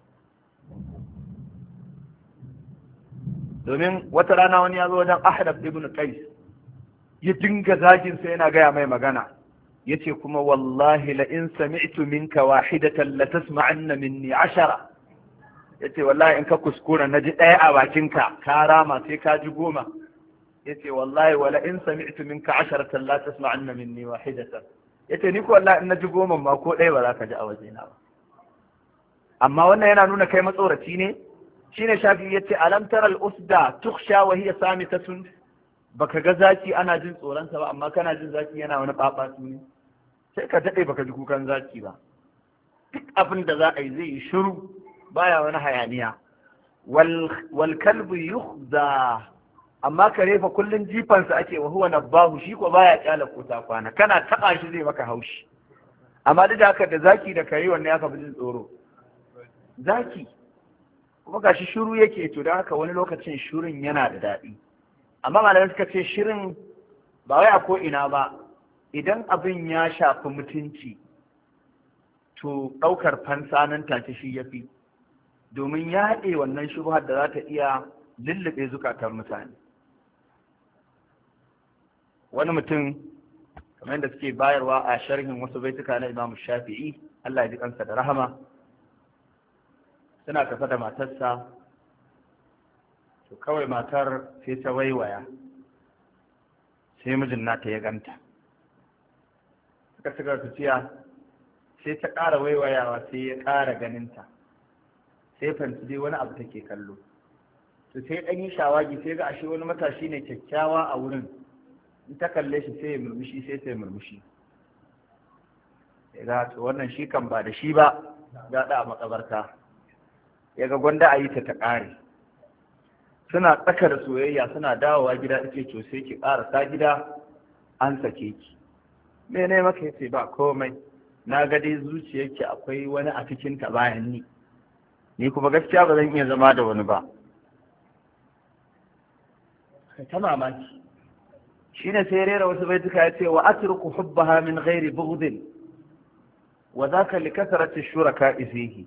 domin wata rana wani ya zo wajen Ahnaf ibn Qais ya dinga zagin sa yana gaya mai magana yace kuma wallahi la in sami'tu minka wahidatan la tasma'anna minni 10. yace wallahi in ka kuskura naji daya a bakinka ka rama sai ka ji 10. yace wallahi wala in sami'tu minka 10 la tasma'anna minni wahidatan. yace ni ko wallahi in naji 10 ma ko daya ba za ka ji a wajena ba. amma wannan yana nuna kai matsoraci ne. shine Shafi yace alam tara al-usda tukhsha wa hiya samitatun, baka ga zaki ana jin tsoron sa ba amma kana jin zaki yana wani babatu ne. sai ka dade baka ji kukan zaki ba. duk abin da za a yi zai yi shiru baya wani hayaniya. wal kalbu yukhza, amma kare fa kullun jifansa ake wa huwa nabahu, shi ko baya kyala kota kwana kana taba shi zai maka haushi. amma duk da haka da zaki da kare wanne aka fi jin tsoro? zaki. kuma gashi shiru yake, to don haka wani lokacin shirin yana da daɗi. amma malamai suka ce shirin ba wai a ko ina ba, idan abin ya shafi mutunci to ɗaukar fansa nan take shi yafi, domin ya haɗe wannan shubhar da za ta iya lullube zukatan mutane. wani mutum kamar yadda suke bayarwa a sharhin wasu baituka na Imam Shafi'i, Allah ya ji kansa da rahama, suna tafa da matarsa, to kawai matar sai ta waiwaya sai mijin nata ya ganta, suka shiga tafiya sai ta ƙara waiwayawa sai ya ƙara ganinta, sai fanci dai wani abu take kallo. to sai ɗan yi shawagi sai ga ashe wani matashi ne kyakkyawa a wurin, in ta kalle shi sai ya murmushi sai ta murmushi. ya ga to wannan shi kan ba da shi ba ga da a makabarta, ya ga gwanda a yi ta ƙare. suna tsaka da soyayya suna dawowa gida ake to sai ki ƙarasa gida an sake ki. mene maka yace ba komai, na ga dai zuciyarki akwai wani a cikin ta bayan ni kuma gaskiya ba zan iya zama da wani ba. ta mamaki shine sai rera wasu baituka yace wa atruku hubbaha min ghairi bughdin wa dhaka li kathrati shuraka fihi.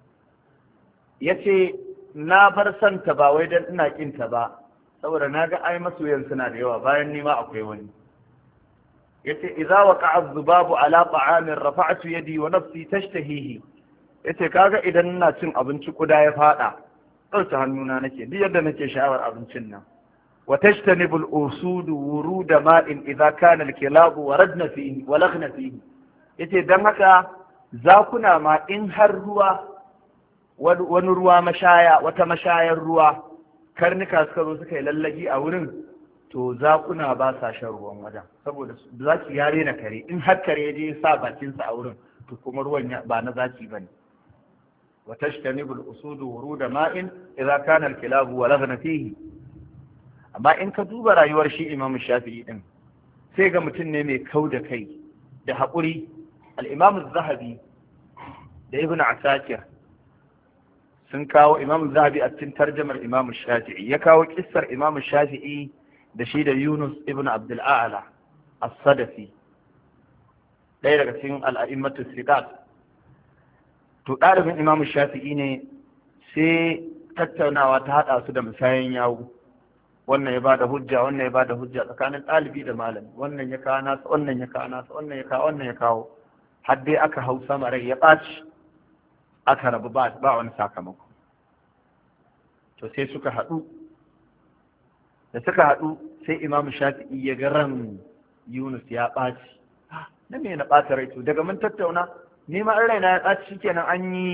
yace na bar santa ba wai dan ina kinta ba, saboda naga ai masoyan suna da yawa bayan ni ma akwai wani. yace idza waqa'a adh-dhubabu ala ta'amin rafa'tu yadi wa nafsi tashtahihi. yace kaga idan ina cin abinci kuda ya fada, dauke hannuna nake duk yadda nake sha'awar abincin nan. wa tashtanibu al-usud wurud ma'in idza kana al-kilabu waradna fihi wa laghna fihi. yace dan haka zakuna ma in har ruwa wani ruwa mashaya, wata mashayar ruwa, karnuka suka zo suka yi lallagi a wurin, to zakuna ba sa shan ruwan wajen, saboda zaki ya rena kare. in har kare je sa bakinsa a wurin to kuma ruwan ba na zaki bane. wa tashtanibu al-usud wurud ma'in idza kana al-kilabu walaghna fihi. amma in ka duba rayuwar shi Imam Shafi'i din, sai ga mutum ne mai kau da kai da haƙuri. al-Imam az-Zahabi da Ibn Asakir sun kawo, Imam Zahabi a cikin tarjamar Imam Shafi'i ya kawo kissar Imam Shafi'i da shi da Yunus ibn Abdul A'la as-Sadafi, ɗaya daga cikin al-a'immatu thiqat. to ɗalibin Imam Shafi'i ne, sai tattaunawa ta haɗa su da musayan yawo. wannan ya bada hujja, wannan ya bada hujja tsakanin ɗalibi da malami, wannan ya kawo nasa, wannan ya kawo nasa, wannan ya kawo, wannan ya kawo, har dai aka hau sama rai ya ɓaci, aka rabu ba wani sakamako. to sai suka haɗu, da suka haɗu sai Imam Shafi'i ya ga ran Yunus ya ɓaci. na me na ɓata rai? to daga mun tattauna ni ma an raina ya ɓaci shikenan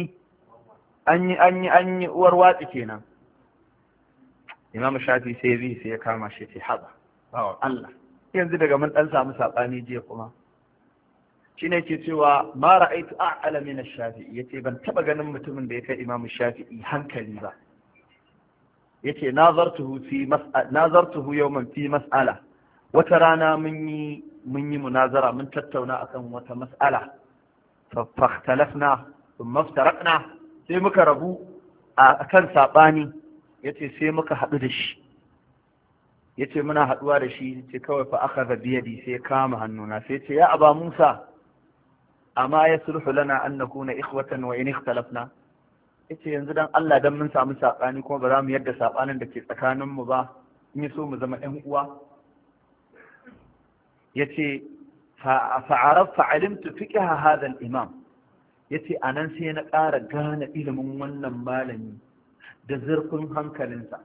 an yi uwar watsi kenan. Imam Shafi'i sai bi sai ya kama shi ce haba bawan Allah, yanzu daga mun ɗan samu saɓani jiya kuma shine ke cewa ma ra'aytu a'la min ash-shafi'i yace ban taba ganin mutumin da ya kai Imam Shafi'i hankali ba yace nazartuhu yawman fi mas'ala wata rana mun yi munazara mun tattauna akan wata mas'ala fa ikhtalafna thumma iftaraqna sai muka rabu akan sabani yace sai muka hadu da shi yace muna haduwa da shi yace kawai fa akhadha bi yadi sai kama hannuna sai yace ya aba Musa amma yasluhu lana an nakuna ikhwatan wa in ikhtalafna yace yanzu dan Allah dan mun samu sabani kuma ba za mu yadda sabanin da ke tsakanin mu ba in so mu zama ɗan uwa yace fa'alimtu fiqha hadha al-imam yace anan sai na ƙara gane ilimin wannan malami da zurfin hankalinsa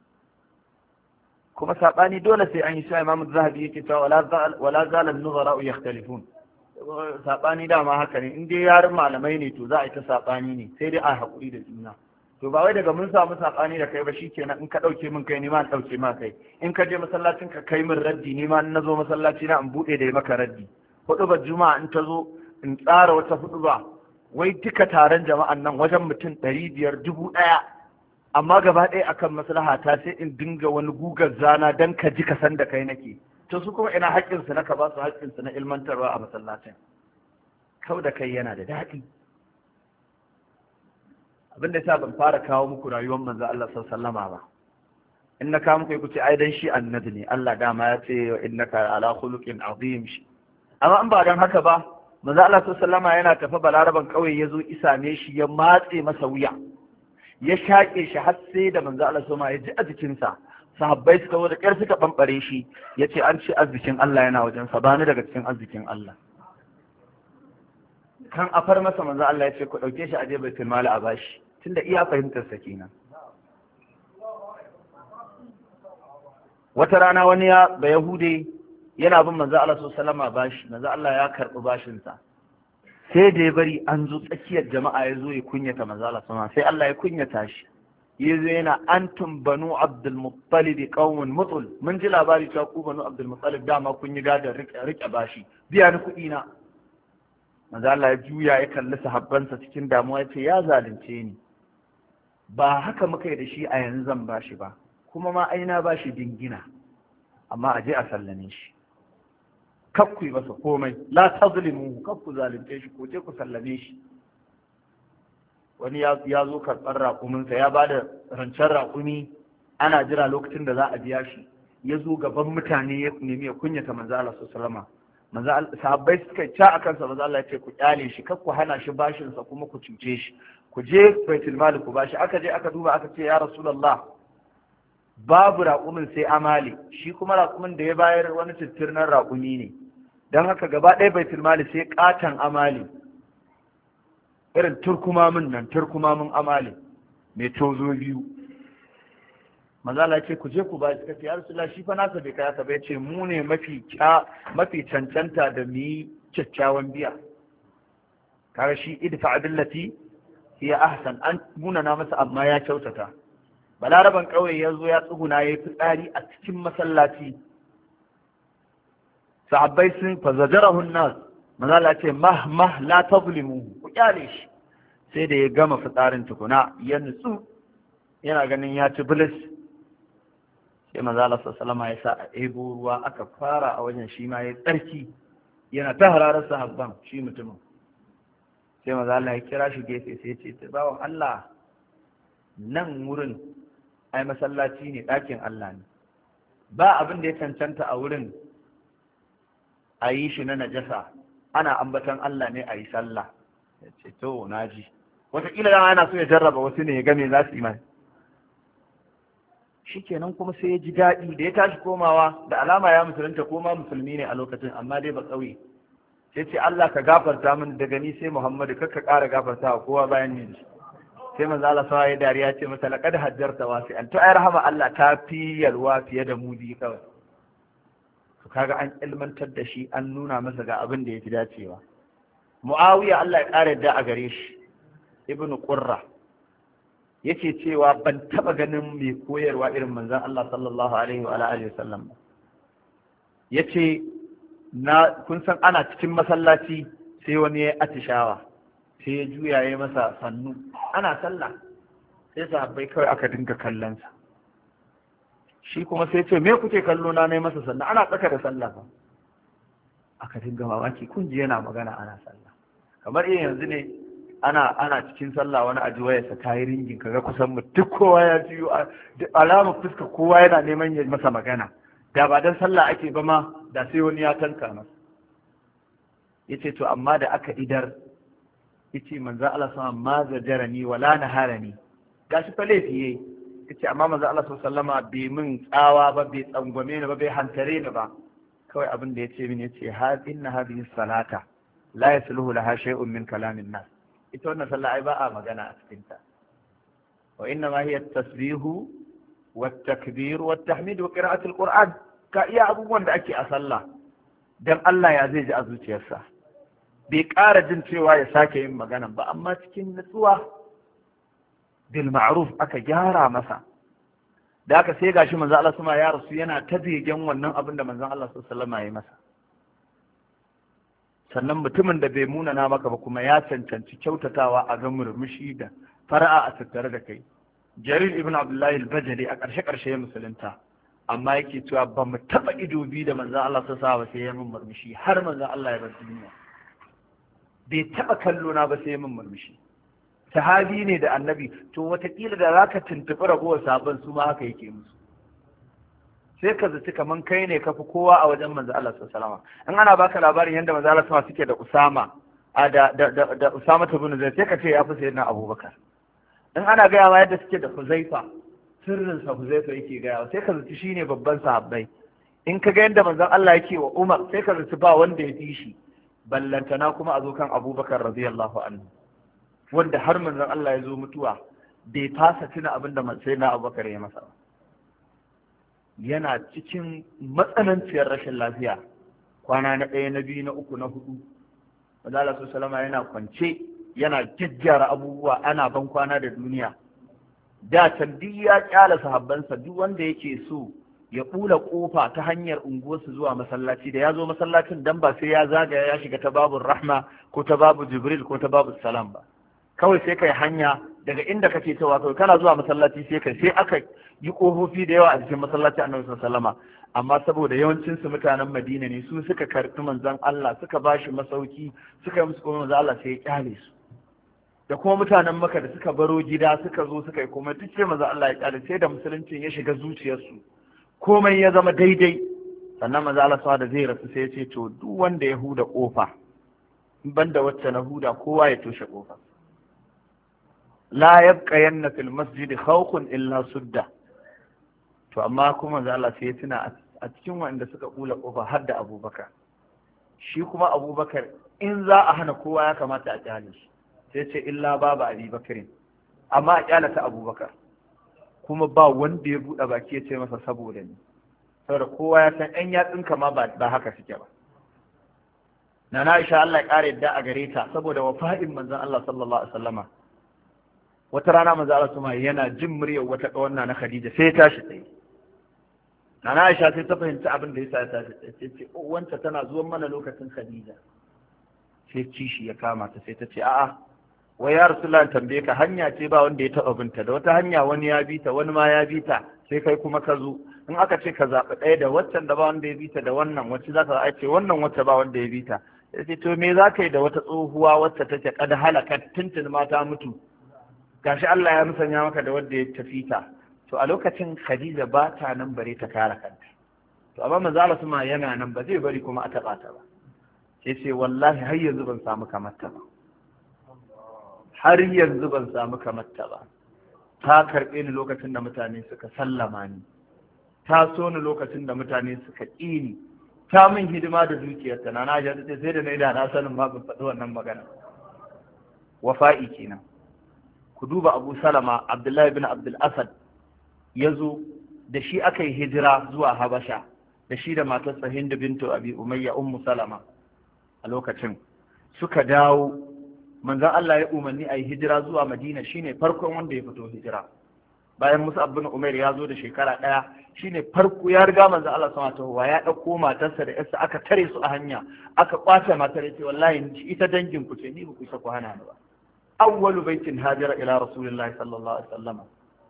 kuma sabani dole sai an yi shi Imam Zahabi yake cewa wala zala an-nuzara yakhtalifun sabani dama haka ne in dai yarin malamai ne to za a yi ta sabani ne sai dai a haƙuri da juna to ba wai daga mun samu sabani da kai ba shikenan in ka dauke min kai ni ma in dauke ma kai in ka je masallacin ka kai min raddi ni ma in nazo masallaci na in bude da maka raddi hudubar juma'a in ta zo in tsara wata huduba wai duka taron jama'an nan wajen mutum 500 1000 amma gaba ɗaya akan maslaha ta sai in dinga wani gugar zana dan ka ji ka san da kai nake to su kuma ina haƙƙinsu na ka ba su haƙƙinsu na ilmantarwa a masallacin kau da kai yana da daɗi abin da yasa ban fara kawo muku rayuwar manzo Allah sallallahu ba in na kawo muku ku ce ai dan shi annabi ne Allah dama ya ce wa innaka ala khuluqin azim shi amma in ba dan haka ba manzo Allah sallallahu yana tafi balaraban kauye yazo isame shi ya matse masa wuya ya shaƙe shi har sai da manzo Allah sallallahu ya ji a jikinsa sahabbai suka zo da ƙyar suka ɓamɓare shi ya ce an ce arzikin Allah yana wajensa ba ni daga cikin arzikin Allah kan a far masa manzo Allah ya ce ku ɗauke shi a je baitul mali a bashi tunda iya fahimtar sa kenan wata rana wani ba yahude yana bin manzo Allah sallallahu bashi manzo Allah ya karɓi bashin sa sai da ya bari an zo tsakiyar jama'a ya zo ya kunyata manzo Allah sallallahu sai Allah ya kunyata shi yazo yana antum banu abdul muttalib qaumun mutul mun ji labari cewa ku banu abdul muttalib dama kun yi gadar rike bashi biya ni kuɗi na manzo Allah ya juya ya kalli sahabbansa cikin damuwa yace ya zalunce ni ba haka muka yi da shi a yanzu zan bashi ba kuma ma aina bashi dingina amma aje a sallame shi kakku yi masa komai la tazlimu kakku zalunce shi ko je ku sallame shi wani ya zo karɓar raƙuminsa ya ba da rancen raƙumi ana jira lokacin da za a biya shi ya zo gaban mutane ya nemi ya kunyata manzo Allah sallallahu alaihi sahabbai suka ci a kansa manzo Allah ya ce ku kyale shi kar ku hana shi bashin sa kuma ku cuce shi ku je baitul mali ku bashi aka je aka duba aka ce ya rasulullah babu raƙumin sai amali shi kuma raƙumin da ya bayar wani tattirnan raƙumi ne dan haka gaba ɗaya baitul mali sai katan amali irin turkumamin amali mai tozo biyu manzala ce ku je ku ba shi ya rasulullah shi fa nasa bai kaya ba yace mu ne mafi cancanta da mu yi kyakkyawan biya kaga shi idfa billati hiya ahsan an muna na masa amma ya kyautata balaraban kauye ya zo ya tsuguna yayi fitsari a cikin masallaci sahabbai sun fazajarahu an-nas manzala ce mah la tazlimu ku kyale shi sai da ya gama fitsarin tukuna ya nutsu yana ganin ya ci bilis sai manzala sallallahu ya sa a ɗebo ruwa aka fara a wajen shi ma ya tsarki yana ta hararar sahabban shi mutumin sai manzala ya kira shi gefe sai ya ce bawan Allah nan wurin ai masallaci ne ɗakin Allah ne ba abin da ya cancanta a wurin a yi shi na najasa ana ambatan Allah ne a yi sallah ya ce to naji wataƙila dama yana so ya jarraba wasu ne ya game za su yi mai shikenan kuma sai ya ji daɗi da ya tashi komawa da alama ya musulunta ko ma musulmi ne a lokacin amma dai ba ƙauye sai ce Allah ka gafarta min daga ni sai Muhammadu kar ka ƙara gafarta wa kowa bayan ni sai manzo Allah sai ya dariya ce masa laqad hajjarta wasi'an to ai rahama Allah ta fi yalwa fiye da mudi kawai kaga an ilmantar da shi an nuna masa ga abin da ya fi dacewa Muawiya Allah ya ƙara yadda a gare shi Ibn Qurra yake cewa ban taba ganin mai koyarwa irin manzon Allah sallallahu alaihi wa alihi wasallam yace kun san ana cikin masallaci sai wani ya atishawa sai ya juya ya masa sannu ana sallah sai sahabbai kawai aka dinga kallonsa shi kuma sai ce me kuke kallo na ne masa sannu ana tsaka da sallah fa aka dinga mamaki kun ji yana magana ana sallah kamar yanzu ne ana cikin sallah wani aji wayarsa ta yi ringin kaga kusan mu duk kowa ya jiyo alamar fuska kowa yana neman ya masa magana da ba dan sallah ake ba ma da sai wani ya tanka masa yace to amma da aka idar yace manzo Allah sallallahu ma zajarani wala naharani gashi fa laifi yayi yace amma manzo Allah sallallahu bai min tsawa ba bai tsangwame ni ba bai hantare ni ba kawai abin da yace min yace inna hadhihi salata la yasluhu laha shay'un min kalamin nas ita wannan sallah ai ba a magana a cikin ta wa inna ma hiya at-tasbihu wat-takbir wat-tahmid wa qira'atul qur'an ka iya abubuwan da ake a sallah dan Allah ya zai ji a zuciyarsa bai ƙara jin cewa ya sake yin magana ba amma cikin nutsuwa bil ma'ruf aka gyara masa da aka sai gashi manzo Allah sama ya rasu yana ta begen wannan abin da manzo Allah sallallahu alaihi wasallam ya yi masa sannan mutumin da bai munana maka ba kuma ya cancanci kyautatawa a ga murmushi da fara'a a tattare da kai Jarir ibn Abdullah al-Bajali a ƙarshe ya musulunta amma yake cewa ba mu taɓa ido bi da manzo Allah sallallahu alaihi wasallam sai ya min murmushi har manzo Allah ya bar duniya bai taɓa kallo na ba sai ya min murmushi sahabi ne da annabi to watakila da zaka tuntuɓi ragowar sabon su ma haka yake musu sai ka zaci kaman kai ne kafi kowa a wajen manzo Allah sallallahu alaihi wasallam in ana baka labarin yanda manzo Allah sallallahu suke da Usama da Usama ibn Zaid sai ka ce ya fi sayyidina Abubakar in ana gaya ma yadda suke da Huzaifa sirrin sa Huzaifa yake gaya sai ka zaci shine babban sahabbai in ka ga yanda manzo Allah yake wa Umar sai ka zaci ba wanda ya fi shi ballantana kuma a zo kan Abubakar radiyallahu anhu wanda har manzon Allah ya zo mutuwa bai fasa tuna abin da sayyidina Abubakar ya masa yana cikin matsananciyar rashin lafiya kwana na ɗaya na biyu na uku na hudu Allah sallama yana kwance yana jajjara abubuwa ana ban kwana da duniya da can duk ya kyala sahabbansa duk wanda yake so ya bula kofa ta hanyar unguwarsu zuwa masallaci da ya zo masallacin dan ba sai ya zagaya ya shiga ta babu rahma ko ta babu jibril ko ta babu salam ba kawai sai kai hanya daga inda kake cewa kawai kana zuwa masallaci sai aka yi kofofi da yawa a cikin masallaci annabi sallallahu amma saboda yawancin su mutanen Madina ne su suka karɓi manzon Allah suka bashi masauki suka yi musu komai manzon Allah sai ya kyale su da kuma mutanen Makka da suka baro gida suka zo suka yi komai duk sai manzon Allah ya kyale sai da musuluncin ya shiga zuciyarsu komai ya zama daidai sannan manzon Allah sa da zai rasu sai ya ce to duk wanda ya huda kofa banda wacce na huda kowa ya toshe kofa la yabqa yanna fil masjid khawqun illa sudda to amma kuma manzo Allah sai ya tuna a cikin wanda suka kula kofa har da Abubakar shi kuma Abubakar in za a hana kowa ya kamata a kyale shi sai ce illa baba Abubakar amma a kyale ta Abubakar kuma ba wanda ya buɗe baki ya ce masa saboda ni saboda kowa ya san ɗan yatsunka ma ba haka suke ba Nana Aisha Allah ya ƙara yadda a gare ta saboda wafa'in manzon Allah sallallahu alaihi wasallama wata rana manzo Allah kuma yana jin muryar wata kawanna na Khadija sai ya tashi tsaye Nana Aisha sai ta fahimci abin da yasa ta tashi tsaye sai ce wanta tana zuwan mana lokacin Khadija sai kishi ya kama ta sai ta ce a'a wai ya Rasulullah tambaye ka hanya ce ba wanda ya taba binta da wata hanya wani ya bi ta wani ma ya bi ta sai kai kuma ka zo in aka ce ka zaɓi ɗaya da waccan da ba wanda ya bi ta da wannan wacce za ka ce wannan wacce ba wanda ya bi ta sai ce to me za ka yi da wata tsohuwa wacce take kad halaka tuntun ma ta mutu gashi Allah ya musanya maka da wanda ya tafi ta to a lokacin Khadija ba ta nan bare ta kare kanta to amma manzo Allah kuma yana nan ba zai bari kuma a taba ta ba sai wallahi har yanzu ban samu kamar ta ba har yanzu ban samu kamar ta ba ta karbe ni lokacin da mutane suka sallama ni ta so ni lokacin da mutane suka ƙi ni ta min hidima da dukiyarta na ja sai da na na sanin ma ban faɗi wannan magana wafa'i kenan ku duba Abu Salama Abdullahi bin Abdul Asad ya zo da shi aka yi hijira zuwa Habasha da shi da matarsa Hind bintu Abi Umayya Ummu Salama a lokacin suka dawo manzon Allah ya umarni a yi hijira zuwa Madina shine farkon wanda ya fito hijira bayan Mus'ab bin Umair ya zo da shekara ɗaya, shine farko ya riga manzo Allah sama tahowa, ya ɗauko matarsa da yarsa aka tare su a hanya, aka kwace matar, yace wallahi ita dangin ku ce, ni ba ku isa ku hana ni ba. awwalu baitin hajara ila rasulillahi sallallahu alaihi wasallam.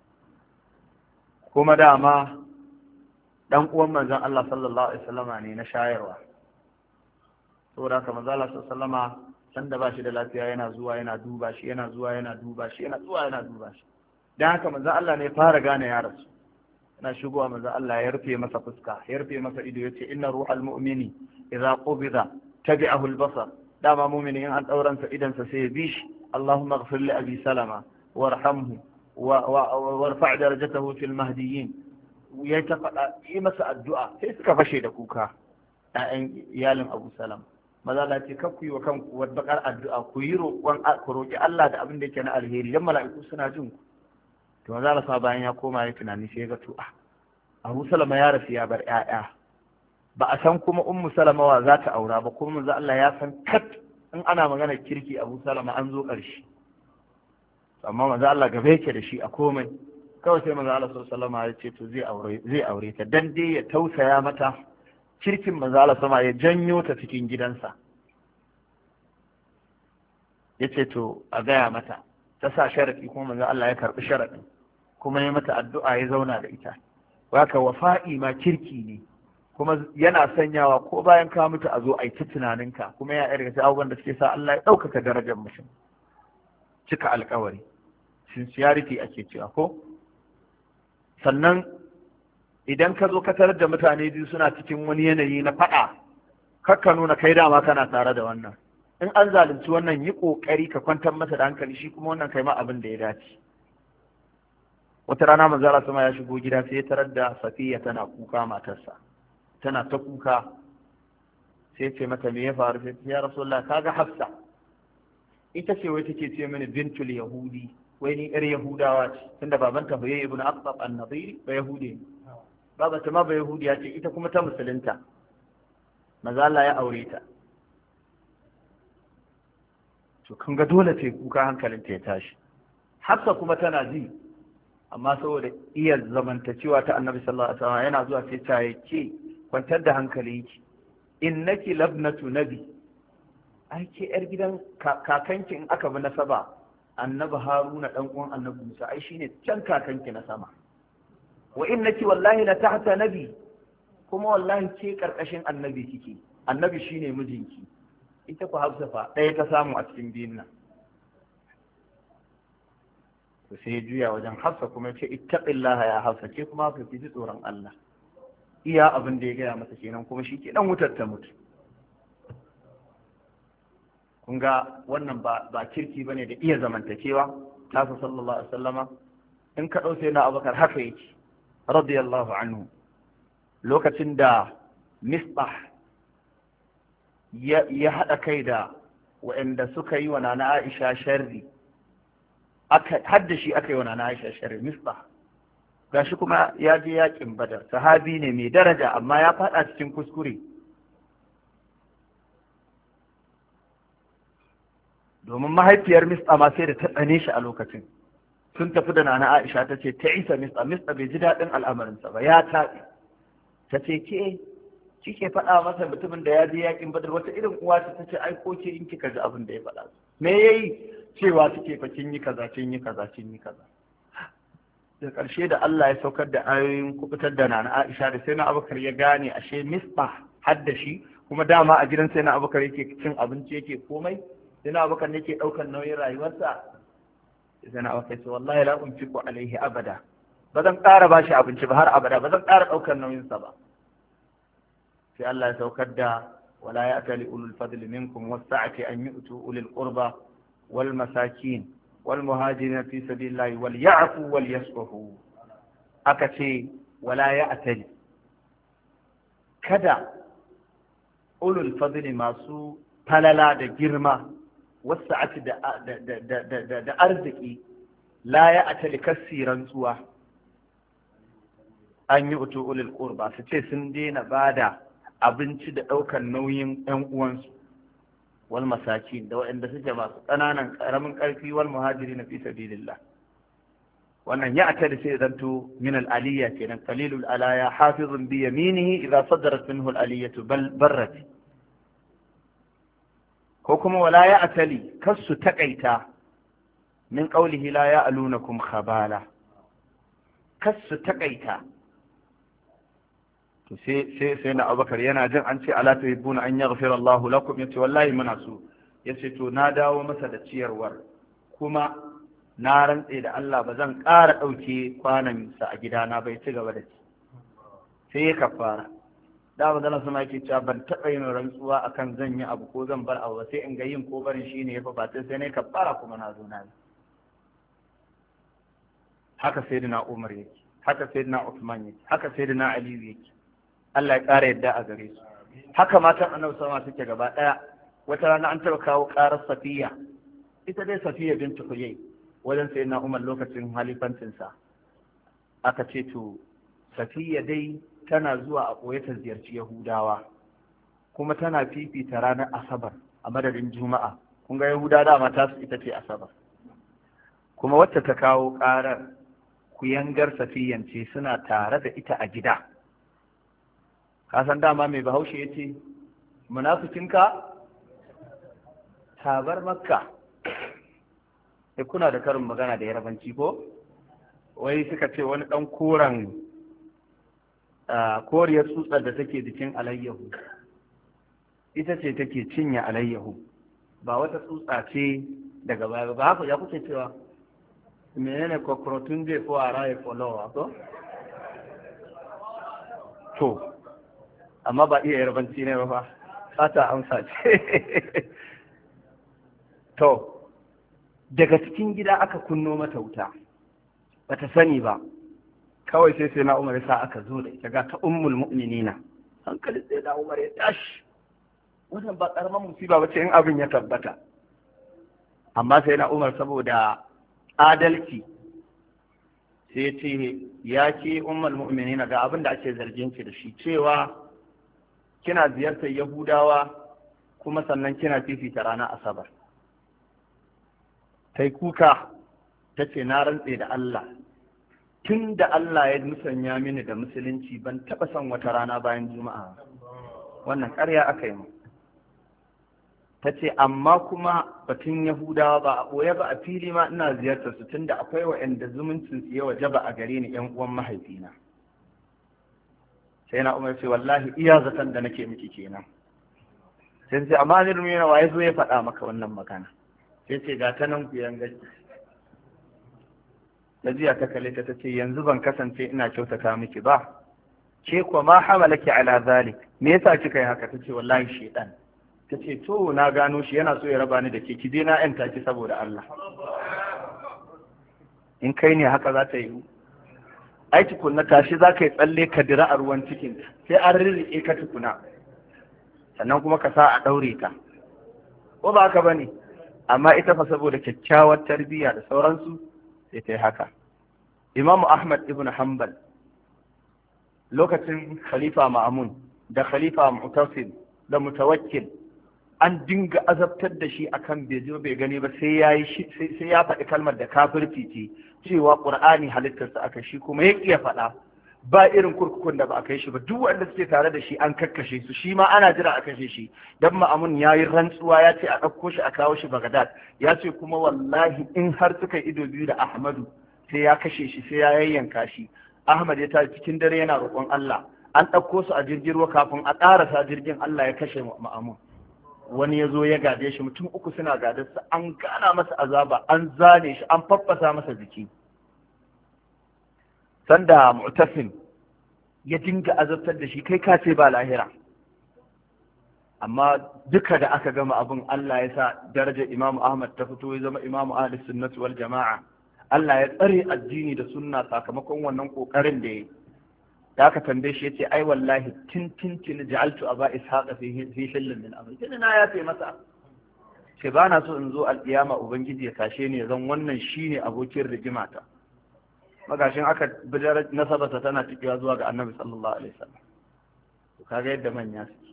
Kuma dama dan uwan manzon Allah sallallahu alaihi wasallama ne na shayarwa, saboda haka manzo Allah sallallahu alaihi wasallama sanda ba shi da lafiya yana zuwa yana duba shi, yana zuwa yana duba shi, yana zuwa yana duba shi. Dan haka manzo Allah ne fara gane ya rasu. Yana shigowa manzo Allah ya rufe masa fuska, ya rufe masa ido, yace inna ruhal mu'mini idza qubida tabi'ahu al-basar. Dama mu'mini in an dauran sa idan sa sai ya bi shi. Allahumma ighfir li abi salama warhamhu warfa' darajatahu fil mahdiyyin. Ya ta faɗa yi masa addu'a, sai suka fashe da kuka ƴaƴan iyalin Abu Salama. Maza Allah ce kar ku yi wa kanku wata bakar addu'a, ku yi roƙon ku roƙi Allah da abin da yake na alheri, dan mala'iku suna jin ku. To maza Allah sa bayan ya koma ya tunani sai ya ga to Abu Salama ya rasu ya bar ƴaƴa, ba a san kuma Ummu Salama wa za ta aura ba, kuma maza Allah ya san kat in ana magana kirki Abu Salama an zo ƙarshe. Amma maza Allah gaba yake da shi a komai. Kawai sai maza Allah sallallahu alaihi ya ce to zai aure ta dan dai ya tausaya mata, kirkin maza Allah sama ya janyo ta cikin gidansa. Ya ce to a gaya mata, ta sa sharaɗi kuma maza Allah ya karɓi sharaɗin, kuma ya mata addu'a ya zauna da ita. Waka wafa'i ma kirki ne, kuma yana sanyawa ko bayan ka mutu a zo a yi ta tunaninka, kuma ya daga abubuwan da suke sa Allah ya ɗaukaka darajar mutum. Cika alkawari, sincerity ake cewa ko? Sannan idan ka zo ka tarar da mutane biyu suna cikin wani yanayi na faɗa, kakka nuna kai dama kana tare da wannan. In an zalunci wannan yi ƙoƙari ka kwantar masa da hankali, shi kuma wannan kai ma abin da ya dace. Wata rana manzara sama ya shigo gida sai ya tarar da Safiya tana kuka, matarsa tana ta kuka. Sai ce mata me ya faru? Sai ya Rasulullah kaga Hafsa ita ce wai take ce mini bintul yahudi, wai ni yar yahudawa ce, tunda babanta Huyay ibn Aqtab an-Nadiri ba yahudi, babanta ma ba yahudiya ce, ita kuma ta musulunta. Maza Allah ya aure ta. To kan ga dole ce kuka, hankalinta ya tashi. Hafsa kuma tana ji, amma saboda iya zamantacewa ta Annabi sallallahu alaihi wasallam yana zuwa sai ta yake kwantar da hankalinki, innaki labnatu nabi, ai ke yar gidan kakanki in aka bi nasaba Annabi Haruna dan uwan Annabi Musa, ai shine can kakanki na sama. Wa innaki wallahi la tahta nabi, kuma wallahi ke karkashin Annabi kike, Annabi shine mijinki. Ita ku Hafsa fa ɗaya ta samu a cikin biyun nan. To sai ya juya wajen Hafsa kuma ya ce ittaqillaha ya Hafsa, ke kuma ka ji tsoron Allah. Iya abin da ya gaya masa kenan, kuma shi ke dan wutar ta mutu. Kun ga wannan ba kirki bane da iya zamantakewa ta sallallahu alaihi wasallama. In ka dauke na Abubakar haka yake radiyallahu anhu, lokacin da Misbah ya haɗa kai da waɗanda suka yi wa Nana Aisha sharri, hadda shi aka yi wa Nana Aisha sharri. Misbah gashi kuma ya je yakin Badar, sahabi ne mai daraja, amma ya faɗa cikin kuskure. Domin mahaifiyar Misbah ma sai da ta tsane shi a lokacin. Sun tafi da Nana Aisha, ta ce ta isa Misbah bai ji daɗin al'amarinsa ba, ya taɓe. Ta ce kike faɗa masa mutumin da ya je yakin Badar, wata irin uwa ta ce ai ko ke in kika ji abin da ya faɗa. Me yayi? Cewa take fa kin yi kaza, kin yi kaza, kin yi kaza. Da ƙarshe da Allah ya saukar da ayoyin kubutar da Nana Aisha, da sai na Abubakar ya gane ashe Misbah hadda shi, kuma dama a gidan sai na Abubakar yake cin abinci yake komai, sai na Abubakar ne ke ɗaukar nauyin rayuwarsa. Sai na Abubakar ce wallahi la unfiqu alaihi abada, ba zan ƙara bashi abinci ba har abada, ba zan ƙara ɗaukar nauyinsa ba. Sai Allah ya saukar da wala ya'tali ulul fadli minkum was-sa'ati an yu'tu ulil qurba wal masakin wal muhajirin fi sabilillahi wal ya'fu wal yasfahu. Aka ce wala ya'tali, kada ulul fadli masu falala da girma, was-sa'ati da arziki, la ya'tali kasiran tsuwa, an yu'tu ulil qurba, su ce sun daina bada abinci da ɗaukar nauyin 'yan uwansu, wal masakin da waɗanda suke masu ƙananan ƙaramin ƙarfi, wal muhajiri na fi sabilillah, wannan ya atali sai zanto min al-aliyya kenan qalilul alaya hafizun bi yaminihi idza sadarat minhu al-aliyatu barrat ko kuma wala ya atali kasu takaita min qawlihi la ya'lunakum khabala kasu takaita to sai na Abubakar yana jin an ce ala tuhibbuna an yaghfira Allah lakum yace wallahi muna so yace to na dawo masa da ciyarwar kuma na rantse da Allah ba zan ƙara ɗauke kwanan sa a gidana bai ci gaba da ci sai ya kafara da ba zan sama yake cewa ban taɓa yin rantsuwa akan zan yi abu ko zan bar abu sai in ga yin ko barin shine ya fa ba sai ne kafara kuma na zo na yi haka sayyidina Umar yake haka sayyidina Uthman yake haka sayyidina Ali yake Allah ya ƙara yadda a gare su haka matan Annabi sama suke gaba ɗaya wata rana an taɓa kawo ƙarar Safiya ita dai Safiya bintu Huyay wajen sayyidina Umar lokacin halifancinsa aka ce to Safiya dai tana zuwa a ɓoye ta ziyarci Yahudawa kuma tana fifita ranar Asabar a madadin Juma'a kun ga Yahuda dama ta su ita ce Asabar kuma wacce ta kawo ƙarar kuyangar Safiyan ce suna tare da ita a gida kasan dama mai Bahaushe ya ce munafikinka tabar Makka sai kuna da karin magana da Yarabanci ko wai suka ce wani ɗan koren koriyar tsutsar da take jikin alayyahu ita ce take cinye alayyahu ba wata tsutsa ce daga baya ba haka ya kuke cewa menene kokrotun zai ko a raye folowa ko to amma ba iya yarbanci ne ba fa fata amsa ce to daga cikin gida aka kunno mata wuta bata sani ba kawai sai na Umar sa aka zo da ita ga ta ummul mu'minina hankali sai da Umar ya tashi wannan ba karaman musiba bace in abin ya tabbata amma sai na Umar saboda adalci sai ya ce ya ce ummul mu'minina ga abin da ake zargin ki da shi cewa kina ziyartar Yahudawa kuma sannan kina fifita ranar Asabar tai kuka tace na rantse da Allah tun da Allah ya musanya mini da musulunci ban taɓa son wata rana bayan juma'a wannan ƙarya aka yi mu ta ce amma kuma batun yahudawa ba a ɓoye ba a fili ma ina ziyartar su tun da akwai wa'anda zumuncin su ya waje ba a gare ni ƴan uwan mahaifina sai na umar ce wallahi iya zaton da nake miki kenan sai ce amma ni rumina wa ya zo ya faɗa maka wannan magana sai ce ga ta nan ku yanga Najiya ta kalle ta ce yanzu ban kasance ina kyautata miki ba ke kuwa ma hamalaki ala zalik me yasa kika yi haka tace wallahi shedan tace to na gano shi yana so ya raba ni da ke ki je na yanta ki saboda Allah in kai ne haka za ta yi ai tukunna tashi za ka yi tsalle ka dira a ruwan cikin sai an rirriƙe ka tukuna sannan kuma ka sa a ɗaure ta ko ba haka bane amma ita fa saboda kyakkyawar tarbiyya da sauransu sai ta yi haka. Imamu Ahmad ibn Hanbal lokacin Khalifa Ma'amun da Khalifa Mu'tasim da Mutawakkil an dinga azabtar da shi akan bai zo bai gani ba sai ya faɗi kalmar da kafirci ce cewa Qur'ani halittarsa aka shi kuma ya iya faɗa ba irin kurkukun da ba a kai shi ba duk wanda suke tare da shi an kakkashe su shi ma ana jira a kashe shi dan Ma'amun ya yi rantsuwa ya ce a ɗauko shi a kawo shi Baghdad ya ce kuma wallahi in har suka ido biyu da Ahmadu sai ya kashe shi sai ya yayyanka shi Ahmad ya tashi cikin dare yana roƙon Allah an ɗauko su a jirgin ruwa kafin a ƙarasa jirgin Allah ya kashe Ma'amun wani ya zo ya gade shi mutum uku suna gadarsa an gana masa azaba an zane shi an faffasa masa jiki sanda Mu'tasim ya dinga azabtar da shi kai ka ce ba lahira amma duka da aka gama abin Allah ya sa darajar Imam Ahmad ta fito ya zama Imam Ahlus Sunnah wal Jama'a Allah ya tsare addini da sunna sakamakon wannan kokarin da yayi da aka tambaye shi yace ai wallahi tin ja'altu aba ishaqa fi hillin min amri kin na yafe masa ce ba na so in zo alƙiyama ubangiji ya tashe ni zan wannan shine abokin rigimata magashin aka bijar nasabata tana cikewa zuwa ga Annabi sallallahu alaihi wasallam to kaga yadda manya suke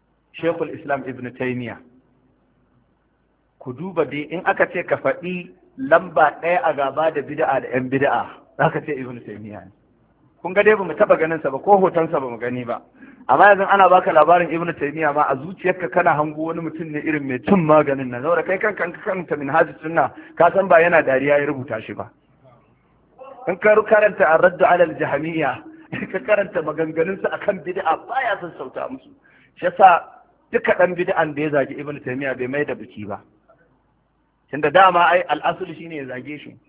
Sheikhul Islam Ibn Taymiyyah ku duba dai in aka ce ka faɗi lamba ɗaya a gaba da bid'a da yan bid'a zaka ce ibnu taymiya ne. kun ga dai bamu taba ganin sa ba ko hoton sa bamu gani ba, amma yanzu ana baka labarin ibnu taymiya ma a zuciyarka kana hango wani mutum ne irin mai cin maganin nan, saboda kai kanka minhaj sunna ka san ba yana dariya ya rubuta shi ba. in ka karanta ar-radd ala al-jahmiyya ka karanta maganganun sa akan bid'a baya son sauta musu. shi yasa duka dan bid'an da ya zagi ibnu taymiya bai mai da biki ba, tunda dama ai al-asl shine ya zage shi.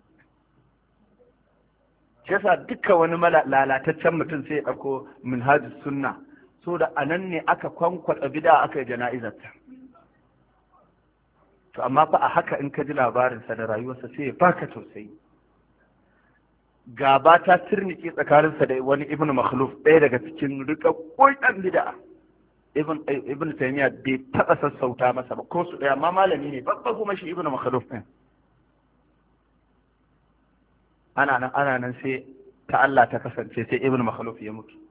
yasa duka wani lalataccen mutum sai ya ɗauko minhajus sunna, so da anan ne aka kwankwatsa bid'a aka yi jana'izarta. to amma fa a haka in ka ji labarinsa da rayuwarsa sai ya baka tausayi. gaba ta turnike tsakaninsa da wani ibnu makhluf, ɗaya daga cikin rikakkun ɗan bid'a. ibnu taymiya bai taɓa sassauta masa ba ko su ɗaya, amma malami ne babba kuma shi ibnu makhluf ɗin. ana nan sai ta Allah ta kasance sai ibn makhluf ya mutu.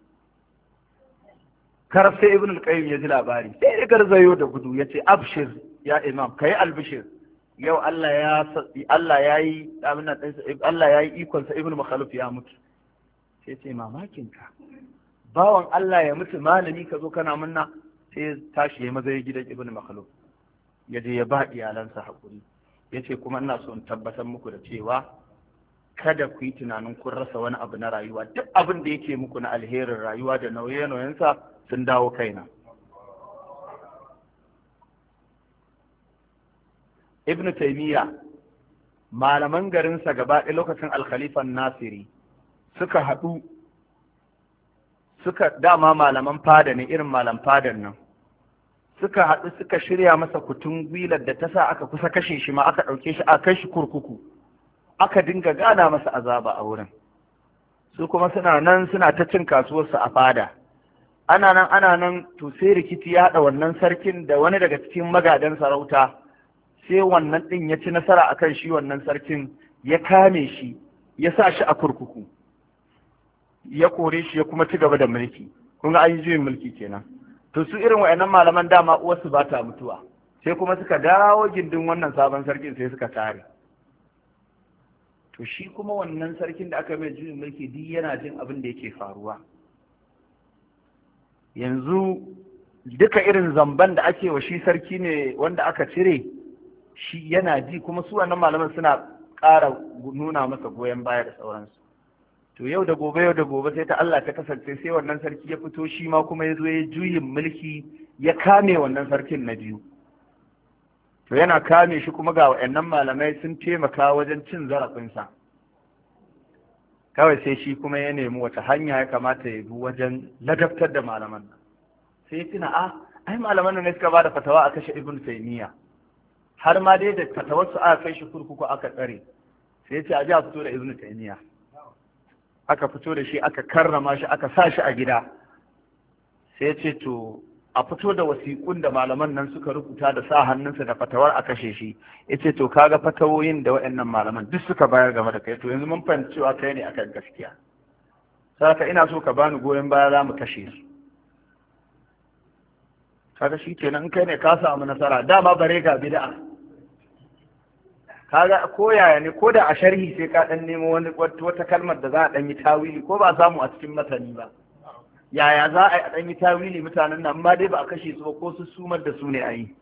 karaf sai ibn al-qayyim ya ji labari sai ya garzayo da gudu ya ce abshir ya imam kai albishir, yau Allah ya yi ikon sa ibn makhluf ya mutu. sai ce mamakin ka bawan Allah ya mutu malami ka zo kana munna. sai ya tashi ya maza ya gidan ibn makhluf ya je ya ba iyalansa hakuri, ya ce kuma ina so in tabbatar muku da cewa kada ku yi tunanin kun rasa wani abu na rayuwa, duk abin da yake muku na alherin rayuwa da nauye-nauyensa sun dawo kaina. Ibn Taymiyyah malaman garinsa gaba ɗaya lokacin alkhalifan Nasiri suka haɗu, suka dama malaman fada ne irin malam fadan nan, suka haɗu suka shirya masa kutun gwilar da ta sa aka kusa kashe shi ma aka ɗauke shi a kai shi kurkuku. aka dinga gana masa azaba a wurin, su kuma suna nan suna ta cin kasuwarsu a fada. ana nan to sai rikici ya haɗa wannan sarkin da wani daga cikin magadan sarauta, sai wannan ɗin ya ci nasara akan shi wannan sarkin, ya kame shi ya sa shi a kurkuku, ya kore shi ya kuma ci gaba da mulki. kun ga an yi juyin mulki kenan. to su irin wa'annan malaman dama uwarsu ba ta mutuwa, sai kuma suka dawo gindin wannan sabon sarkin sai suka tare. to shi kuma wannan sarkin da aka mai juyin mulki duk yana jin abin da yake faruwa. yanzu duka irin zamban da ake wa shi sarki ne wanda aka cire, shi yana ji, kuma su wannan malaman suna ƙara nuna masa goyon baya da sauransu. to yau da gobe sai ta Allah ta kasance sai wannan sarki ya fito shi ma kuma ya zo ya juyin mulki ya kame wannan sarkin na biyu. to yana kame shi kuma ga wa'annan malamai sun taimaka wajen cin zarafinsa. kawai sai shi kuma ya nemi wata hanya ya kamata ya bi wajen ladabtar da malaman nan. sai tuna ai malaman nan ne suka ba da fatawa a kashe ibn taymiya, har ma dai da fatawar su aka kai shi kurkuku aka tsare. sai ya ce a ji a fito da ibn taymiya. aka fito da shi aka karrama shi aka sa shi a gida. sai ya ce to a fito da wasiƙun da malaman nan suka rubuta da sa hannunsa da fatawar a kashe shi. ya ce to kaga fatawoyin da waɗannan malaman duk suka bayar game da kai, to yanzu mun fahimci cewa kai ne akan gaskiya, saka ina so ka bani goyon baya za mu kashe su. kaga shi kenan in kai ne ka samu nasara, dama bare ga bid'a. kaga ko yaya ne, ko da a sharhi sai ka dan nemo wata kalmar da za a dan yi tawili, ko ba samu a cikin matani ba, yaya za a ɗan yi tawili mutanen nan, amma dai ba a kashe su ba ko su sumar da su ne a yi.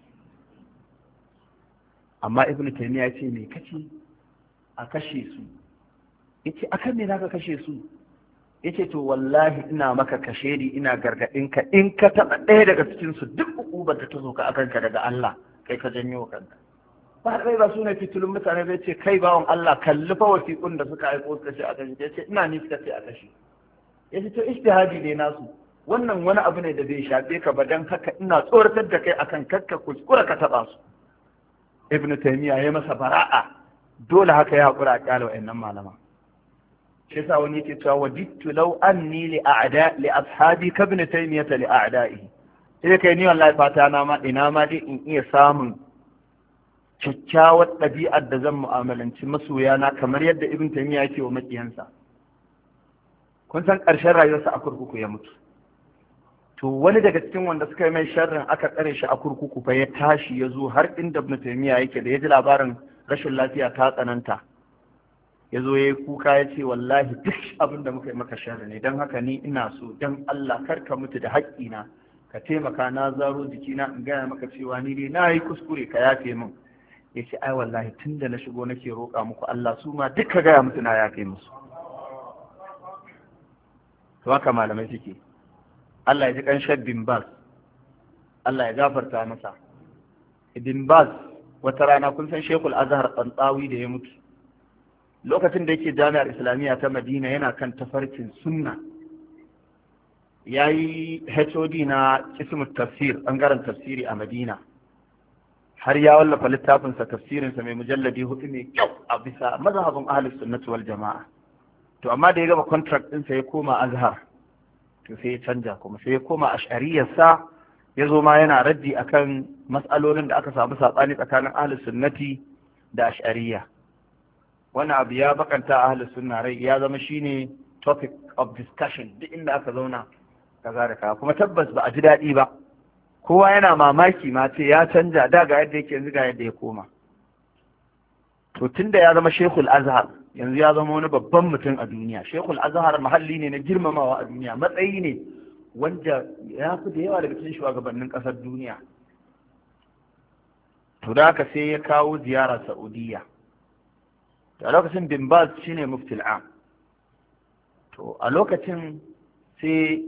amma ibnu taymiya ya ce me kace a kashe su? yace akan me zaka kashe su? yace to wallahi ina maka kashedi, ina gargadin ka, in ka taba ɗaya daga cikin su duk ukubar da ta zo ka akan ka daga Allah kai ka janyo kanka. ba dai ba su ne fitilun mutane bai ce kai bawon Allah kalli fa wasiƙun da suka aiko suka ce a kashe. yace ina ni suka ce a kashe. ya ce to ijtihadi ne nasu, wannan wani abu ne da bai shafe ka ba, dan haka ina tsoratar da kai akan kakka kuskura ka taba su. ibn taymiya ya masa bara'a, dole haka ya hakura a kyale wa'annan malama. shi yasa wani yake cewa wajidtu law anni li ashabi ka ibn taymiyata li a'da'ihi. sai kai ni wallahi fata na ma ina ma dai in iya samun kyakkyawar ɗabi'ar da zan mu'amalanci masoyana kamar yadda ibn taymiya yake wa makiyansa. kun san ƙarshen rayuwarsa a kurkuku ya mutu. to wani daga cikin wanda suka yi mai sharrin aka tsare shi a kurkuku fa ya tashi ya zo har inda ibn taymiya yake, da ya ji labarin rashin lafiya ta tsananta, ya zo ya yi kuka ya ce wallahi duk abin da muka yi maka sharri ne, don haka ni ina so don Allah kar ka mutu da haƙƙina, ka taimaka na zaro jikina in gaya maka cewa ni dai na yi kuskure ka yafe min. Ya ce ai wallahi tun da na shigo nake roƙa muku Allah su ma duk ka gaya musu na yafe musu. To haka malamai suke. Allah ya ji ƙanshin bin Baz, Allah ya gafarta masa. Bin Baz wata rana kun san Shekul Azhar Tsantsawi da ya mutu, lokacin da yake jami'ar Islamiyya ta Madina yana kan tafarkin sunna, ya yi HOD na kismut tafsir ɓangaren tafsiri a Madina, har ya wallafa littafinsa tafsirinsa mai mujalladi 4 mai kyau a bisa mazhabin ahlus sunnati wal jama'a. To amma da ya gama contract ɗinsa ya koma Azhar, to sai ya canja kuma sai ya koma ash'ariyarsa, ya zo ma yana raddi akan mas'alolin da aka samu saɓani tsakanin ahlus sunnati da ash'ariyya. Wannan abu ya bakanta ahlus sunna rai, ya zama shine topic of discussion duk inda aka zauna kaza da kaza, kuma tabbas ba a ji daɗi ba, kowa yana mamaki ma ce ya canja da ga yadda yake yanzu ga yadda ya koma. To tunda ya zama Sheikhul Azhar, yanzu ya zama wani babban mutum a duniya. Sheikhul Azhar mahalli ne na girmamawa a duniya, matsayi ne wanda ya fi da yawa daga cikin shugabannin ƙasar duniya. To da haka sai ya kawo ziyara Saudiya. A lokacin Bin Baz shine muftil am. To a lokacin sai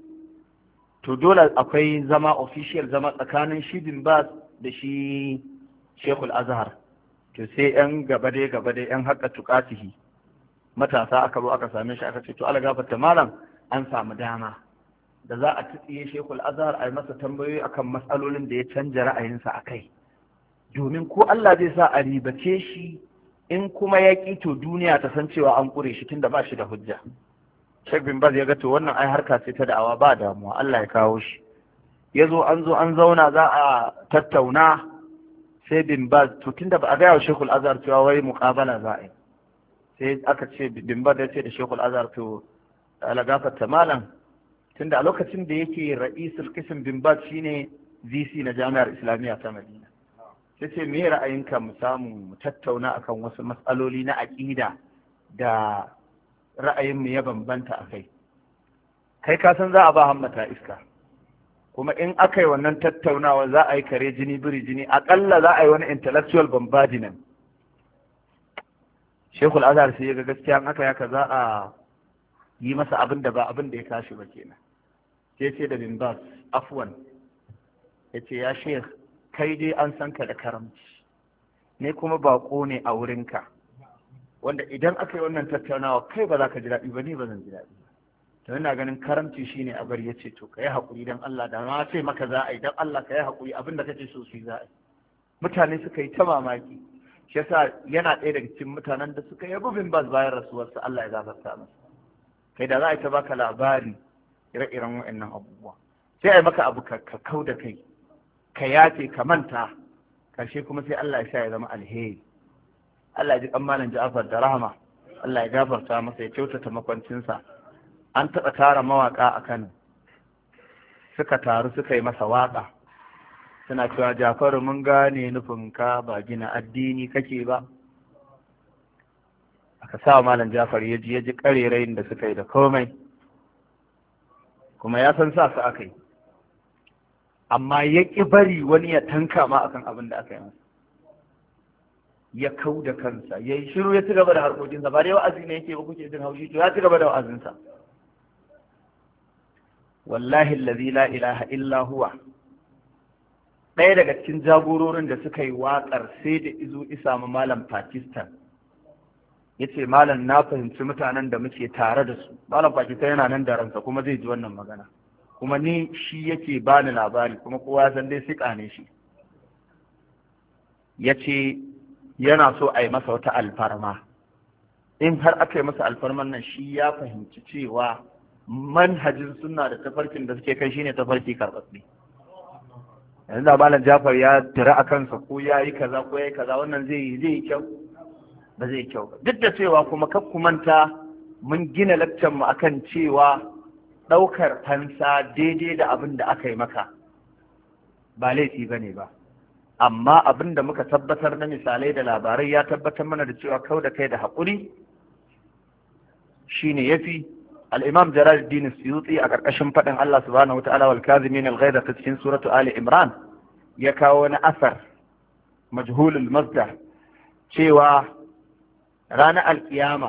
to dole akwai zama official, zama tsakanin shi Bin Baz da shi Sheikhul Azhar. To sai yan gaba dai yan haƙa tuƙatihi matasa aka zo aka same shi aka ce to Allah gafarta malam, an samu dama da za a tsiye Sheikhul Azhar a yi masa tambayoyi akan matsalolin da ya canja ra'ayinsa akai, domin ko Allah zai sa a ribace shi, in kuma ya ƙi to duniya ta san cewa an ƙure shi tunda ba shi da hujja. Sheikh Bin Baz ya ga to wannan ai harka ce ta da'awa, ba damuwa Allah ya kawo shi. Ya zo an zauna za a tattauna, sai Bin Baz to tunda ba a gaya wa Sheikhul Azhar cewa wai muƙabala za a yi, sai aka ce Bin Baz ya ce da Sheikhul Azhar to alagafarta malam, tunda a lokacin da yake ra'isul qism Bin Baz shine VC na Jami'ar Islamiyya ta Madina, sai ce me ra'ayinka mu samu mu tattauna akan wasu matsaloli na aqida da ra'ayin mu ya bambanta akai. Kai ka san za a ba hammata iska, kuma in aka yi wannan tattaunawa za a yi kare jini biri jini, akalla za a yi wani intellectual bombardment. Sheikhul Azhar sai ya ga gaskiya in aka yaka za a yi masa abin da ba abin da ya kashi ba kenan. Sai ce da Bin Baz afwan, ya ce ya Sheikh kai dai an san ka da karamci, ne kuma bako ne a wurinka, wanda idan aka yi wannan tattaunawa kai ba za ka ji daɗi ba, ni ba zan ji daɗi ba. To ina ganin karamci shine a bari, ya ce to ka yi haƙuri don Allah, da ma ce maka za a yi don Allah ka yi haƙuri, abin da kake so su yi za a yi. Mutane suka yi ta mamaki, shi yasa yana ɗaya daga cikin mutanen da suka yabi Bin Baz bayan rasuwarsa, Allah ya gafarta masa. Kai da za a yi ta baka labari ire-iren waɗannan abubuwa, sai a yi maka abu ka kau da kai, ka yafe ka manta, karshe kuma sai Allah ya sa ya zama alheri. Allah ya ji kammalan Ja'far da rahama, Allah ya gafarta masa, ya kyautata makwancinsa. An taɓa tara mawaƙa a Kano, suka taru suka yi masa waƙa, suna cewa Jafaru mun gane nufinka ba gina addini kake ba. Aka sa malam Ja'far ya ji ƙarerayin da suka yi da komai, kuma ya san sa su aka yi, amma ya ƙi bari wani ya tanka ma akan abin da aka yi masa. Ya kau da kansa, ya yi shiru, ya ci gaba da harkokinsa, ba dai wa'azi ne yake ba kuke jin haushi, to ya ci gaba da wa'azinsa. Wallahi allazi la ilaha illa huwa, ɗaya daga cikin jagororin da suka yi waƙar sai da izo isa ma malam Pakistan, ya ce malam na fahimci mutanen da muke tare da su. Malam Pakistan yana nan da ransa kuma zai ji wannan magana, kuma ni shi yake bani labari, kuma kowa ya san dai siƙa ne shi. Ya ce yana so a yi masa wata alfarma, in har aka yi masa alfarman nan shi ya fahimci cewa manhajin sunna da tafarkin da suke kai shine tafarki karɓaɓɓe. Yanzu da malam Ja'far ya tira a kansa ko ya yi kaza ko ya yi kaza, wannan zai yi kyau? Ba zai kyau ba. Duk da cewa kuma kar ku manta mun gina lakcan mu akan cewa ɗaukar fansa daidai da abin da aka yi maka ba laifi bane ba. amma abin da muka tabbatar na misalai da labarai ya tabbatar mana da cewa kau da kai da haƙuri shine yafi. al-imam Jalaluddin Suyuti a ƙarƙashin faɗin Allah subhanahu wata'ala wal kazimin al-ghayza ta cikin suratu Ali Imran ya kawo wani asar majhulul masdar cewa ranar alkiyama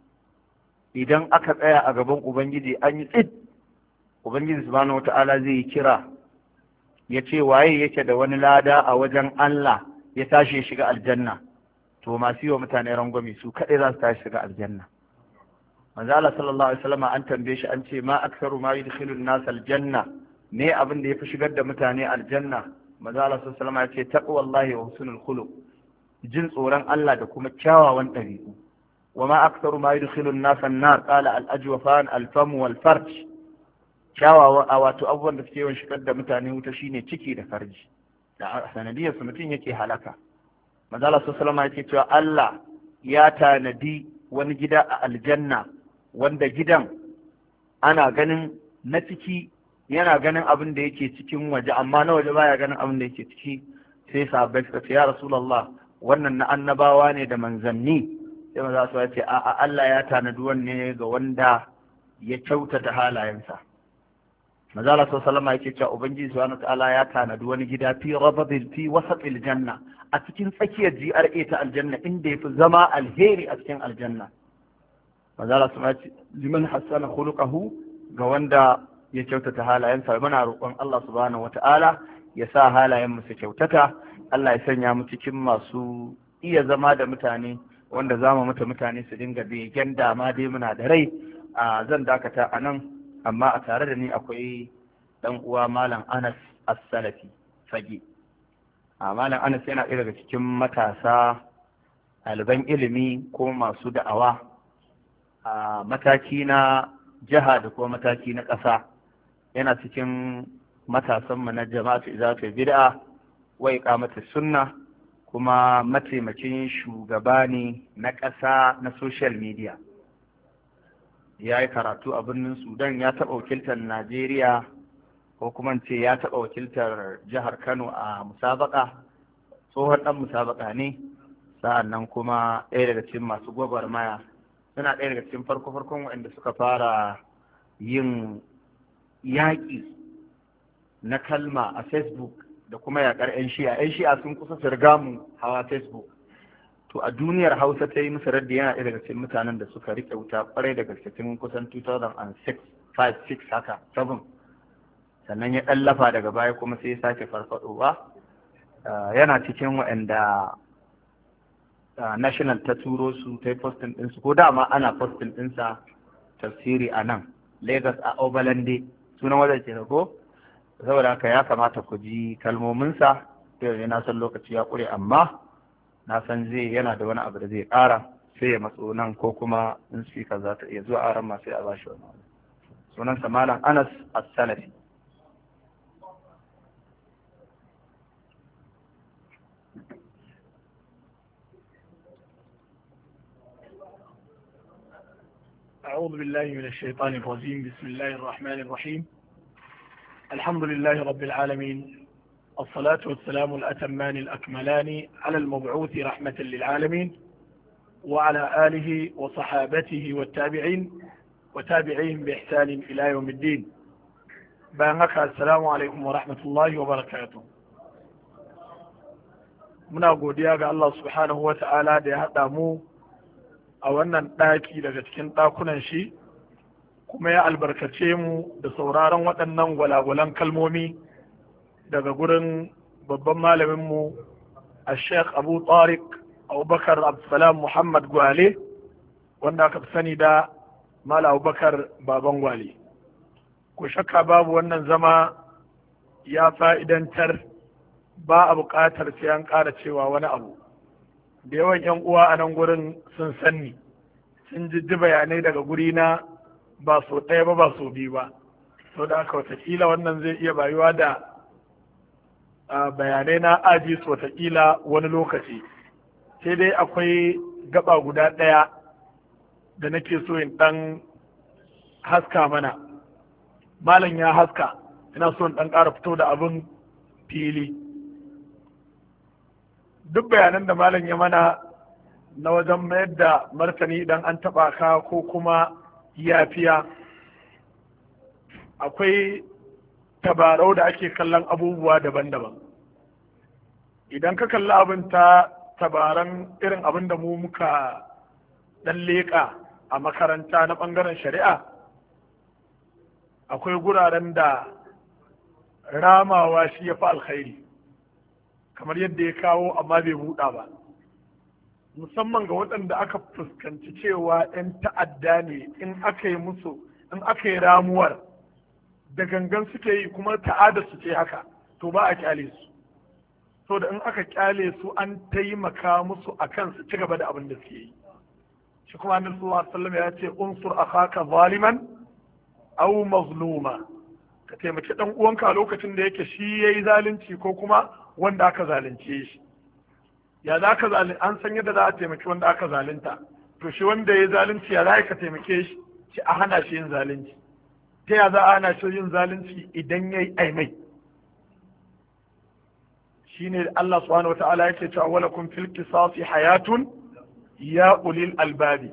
idan aka tsaya a gaban ubangiji an yi tsid, ubangiji subhanahu wata'ala zai yi kira ya ce waye yake da wani lada a wajen Allah ya tashi ya shiga aljanna, to masu yi wa mutane rangwami su kaɗai za su tashi shiga aljanna. manzo Allah sallallahu alaihi wasallam an tambaye shi an ce ma aktsaru ma yudkhilu an-nas aljanna, ne abin da yafi shigar da mutane aljanna? manzo Allah sallallahu alaihi wasallam ya ce taqwallahi wa husnul khuluq, jin tsoron Allah da kuma kyawawan ɗabi'u. wa ma aktsaru ma yudkhilu an-nas an-nar qala al-ajwafan al-fam wal-farj, kyawawan wato abubuwan da suke yawan shigar da mutane wuta shine ciki da farji, da sanadiyar su mutum yake halaka. manzo Allah sallallahu alaihi wasallam ya ce cewa Allah ya tanadi wani gida a aljanna wanda gidan ana ganin na ciki yana ganin abin da yake cikin waje, amma na waje baya ganin abin da yake ciki. sai sahabbai suka ce ya rasulullah wannan na annabawa ne da manzanni? sai maza su ce a Allah ya tanadi wanne ga wanda ya kyautata halayensa. maza Allah sallallahu alaihi yake cewa ubangiji subhanahu ta'ala ya tanadi wani gida fi rabadil fi wasatil janna, a cikin tsakiyar GRA ta aljanna, inda yafi zama alheri a cikin aljanna. maza Allah su ce liman hassana khuluquhu, ga wanda ya kyautata halayensa. muna roƙon Allah subhanahu wata'ala ya sa halayen mu su kyautata, Allah ya sanya mu cikin masu iya zama da mutane, wanda zamu mutu mutane su dinga begen dama dai muna da rai. Zan dakata a nan, amma a tare da ni akwai dan uwa Malam Anas As-Salafi Fage. Malam Anas yana ɗaya daga cikin matasa ɗaliban ilimi ko masu da'awa a mataki na jiha da kuma mataki na ƙasa. Yana cikin matasanmu na jama'atu izatu bid'a wa iqamatu sunna, kuma mataimakin shugaba ne na ƙasa na social media. Ya yi karatu a birnin Sudan, ya taɓa wakiltar Najeriya, ko kuma ce ya taɓa wakiltar jihar Kano a musabaka, tsohon ɗan musabaka ne. sa'an nan kuma ɗaya daga cikin masu gwagwarmaya, suna ɗaya daga cikin farko-farkon waɗanda suka fara yin yaƙi na kalma a Facebook da kuma yaƙar 'yan shi'a. 'yan shi'a sun kusa su riga mu hawa Facebook. To a duniyar Hausa ta yi musu raddi, yana ɗaya daga cikin mutanen da suka riƙe wuta ƙwarai da gaske tun kusan 2006, 5, 6 haka 7. sannan ya ɗallafa daga baya kuma sai ya sake farfaɗowa. Yana cikin waɗanda national ta turo su ta yi postin ɗinsu, ko dama ana postin ɗinsa tafsiri a nan Lagos a Obalande, sunan wajen ke ko? Saboda haka ya kamata ku ji kalmominsa. Yau na san lokaci ya ƙure, amma na san zai yana da wani abu da zai ƙara, sai ya matso nan, ko kuma in speaker za ta iya zuwa aran ma sai a ba shi wani. Sunansa Malam Anas As-Salafi. أعوذ بالله من الشيطان الرجيم. بسم الله الرحمن الرحيم. الحمد لله رب العالمين، الصلاة والسلام الأتمان الأكملان على المبعوث رحمة للعالمين، وعلى آله وصحابته والتابعين وتابعيهم بإحسان إلى يوم الدين. بانك السلام عليكم ورحمة الله وبركاته. muna godiya ga Allah subhanahu wa ta'ala da ya haɗa mu a wannan ɗaki daga cikin ɗakunan shi, kuma ya albarkace mu da sauraron waɗannan gwalagwalan kalmomi daga gurin babban malaminmu a Sheikh Abu Tariq Abubakar Abdulsalam Muhammad Gwale, wanda aka fi sani da Mala Abubakar Baban Gwale. Ko shakka babu wannan zama ya fa'idantar, ba a buƙatar sai an ƙara cewa wani abu. Da yawan 'yan uwa a nan gurin sun sanni, sun ji bayanai daga guri na ba so ɗaya ba, ba so biyu ba. Sau da aka watakila wannan zai iya bayuwa da bayanai na aji su watakila wani lokaci. Sai dai akwai gaba guda ɗaya da nake so in ɗan haska mana. Malam ya haska, ina so in ɗan ƙara fito da abin fili. duk bayanan da malam ya mana na wajen mayar da martani idan an taɓa ka ko kuma yafiya, akwai tabarau da ake kallon abubuwa daban-daban. Idan ka kalli abin ta tabaran irin abin da mu muka ɗan leƙa a makaranta na ɓangaren shari'a, akwai guraren da ramawa shi ya fi alkhairi kamar yadda ya kawo amma bai buɗa ba, musamman ga waɗanda aka fuskanci cewa 'yan ta'adda ne. In aka yi ramuwar da gangan suke yi kuma ta'ada su ce haka, to ba a kyale su, so da in aka kyale su an taimaka musu akan su ci gaba da abin da suke yi. Shi kuma annabi sallallahu alaihi wasallam ya ce unsur akhaka zaliman aw mazluma, ka taimaki dan uwanka lokacin da yake shi yayi zalunci ko kuma wanda aka zalunce shi. Ya za ka an san yadda za a taimaki wanda aka zalunta, to shi wanda yayi zalunci ya za ka taimake shi a hana shi yin zalunci. Ta ya za a hana shi yin zalunci idan yayi aimai? Shine Allah subhanahu wataala yake cewa walakum fil qisasi hayatun ya ulil albabi.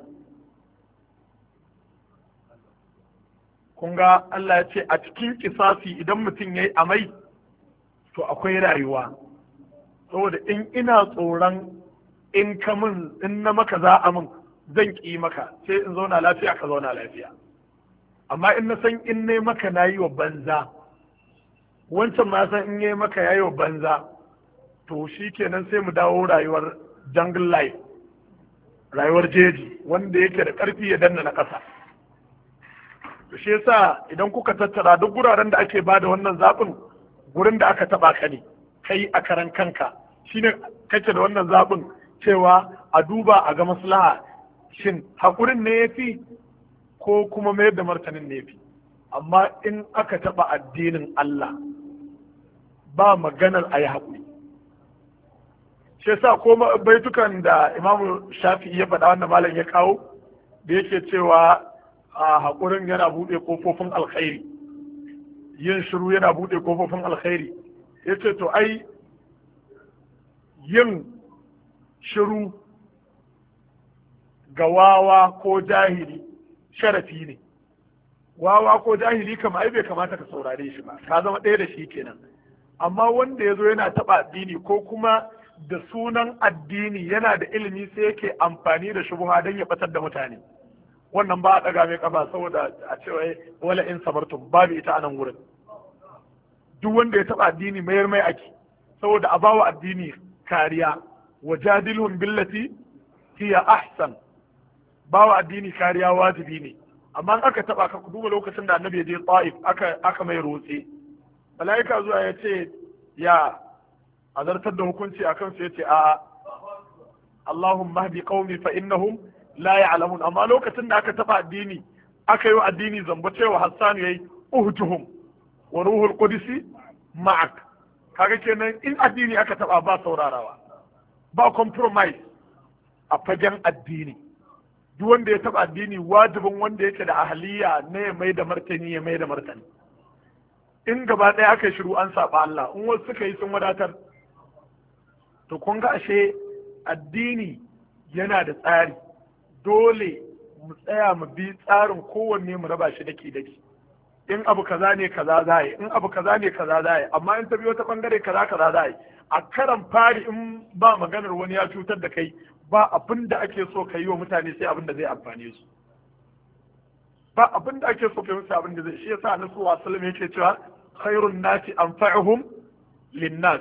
Kun ga Allah ya ce a cikin kisasi idan mutum ya yi amai to akwai rayuwa, saboda in ina tsoron in na maka za a min zan ƙi maka, sai in zauna lafiya ka zauna lafiya. Amma in na san in ne maka na yi wa banza, wancan ma san in yi maka ya yi wa banza, to shi kenan sai mu dawo rayuwar jungle life, rayuwar jeji wanda yake da ƙarfi ya danna na ƙasa. Shi yasa idan kuka tattara duk guraren da ake bada wannan zaɓin, gurin da aka taɓa ka ne kai a karan kanka, shine kake da wannan zaɓin cewa a duba a ga maslaha, shin haƙurin ne yafi ko kuma mayar da martanin ne yafi. Amma in aka taɓa addinin Allah ba maganar a yi haƙuri. Shi yasa ko baitukan da Imamu Shafi'i ya faɗa wannan malam ya kawo da yake cewa a haƙurin yana buɗe ƙofofin alkhairi, yin shiru yana buɗe ƙofofin alkhairi. Ya ce to ai yin shiru ga wawa ko jahili sharafi ne. Wawa ko jahili kama ai bai kamata ka saurare shi ba, ka zama ɗaya da shi kenan. Amma wanda ya zo yana taɓa addini ko kuma da sunan addini yana da ilimi sai yake amfani da shubuha don ya ɓatar da mutane, wannan ba a ɗaga mai ƙafa saboda a cewa wala in sabartum babu ita a nan wurin. Duk wanda ya taɓa addini mayar mai ake, saboda a bawa addini kariya, wa jadilhum billati hiya ahsan, bawa addini kariya wajibi ne. Amma in aka taɓa ka, ku duba lokacin da annabi ya je Ta'if aka mai rotse, mala'ika zuwa ya ce ya azartar da hukunci akan su, ya ce a'a, Allahumma hdi qaumi fa innahum la ya'lamun. Amma lokacin da aka taba addini, aka yi addini zamba, cewa Hassan yayi uhtuhum wa ruhul qudsi ma'ak. Kaga kenan in addini aka taba ba saurarawa, ba compromise a fagen addini. Duk wanda ya taba addini, wajibin wanda yake da ahliya ne ya mai da martani ya mai da martani. In gaba ɗaya aka yi shiru an saba Allah, in wasu suka yi sun wadatar. To kun ga ashe addini yana da tsari, dole mu tsaya mu bi tsarin kowanne mu raba shi daki. In abu kaza ne kaza za yi, in abu kaza ne kaza za yi, amma in ta biyo ta bangare kaza za yi. A karan fari in ba maganar wani ya cutar da kai, ba abin da ake so ka yi wa mutane sai abin da zai amfane su. Ba abin da ake so ka yi musu abin da zai. Shi yasa Annabi sallallahu alaihi wasallam yake cewa khairun nasi anfa'uhum linnas.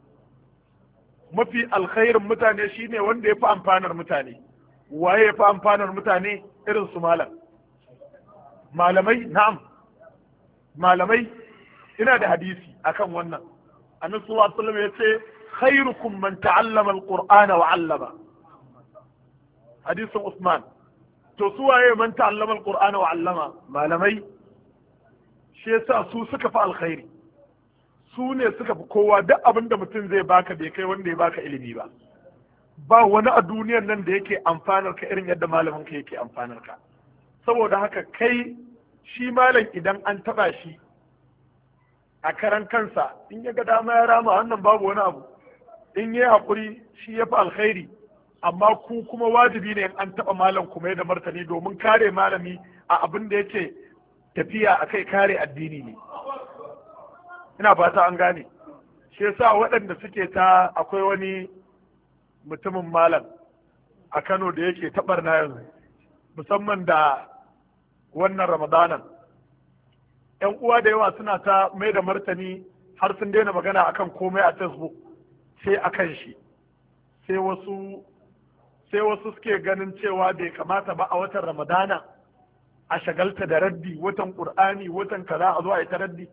Mafi alkhairin mutane shine wanda ya fi amfanar mutane. Waye ya fi amfanar mutane? Irin su malamai. Na'am, malamai. Ina da hadisi akan wannan. Annabi sallallahu alaihi wasallam yace khairukum man ta'allama alqur'ana wa 'allama. Hadisin Usman. To su waye man ta'allama alqur'ana wa 'allama? Malamai. Shi yasa su suka fi alkhairi. Su ne suka fi kowa. Duk abin da mutum zai baka bai kai wanda ya baka ilimi ba. Ba wani a duniyar nan da yake amfanar ka irin yadda malamin ka yake amfanar ka. Saboda haka kai shi malam idan an taba shi a karan kansa, in ya ga dama ya rama, wannan babu wani abu. in yi haƙuri shi ya fi alkhairi, amma ku kuma wajibi ne in an taɓa malam kuma da martani domin kare malami a abin da yake tafiya a kai kare addini ne. Ina fata an gane. Shi yasa waɗanda suke ta akwai wani mutumin malam a Kano da yake taɓar na yanzu musamman da wannan Ramadanan. ‘Yan uwa da yawa suna ta mai da martani har sun daina magana akan komai a Facebook sai akan shi. Sai wasu suke ganin cewa bai kamata ba a watan Ramadana a shagalta da raddi, watan Ƙur'ani, watan kaza a zo a yi ta raddi.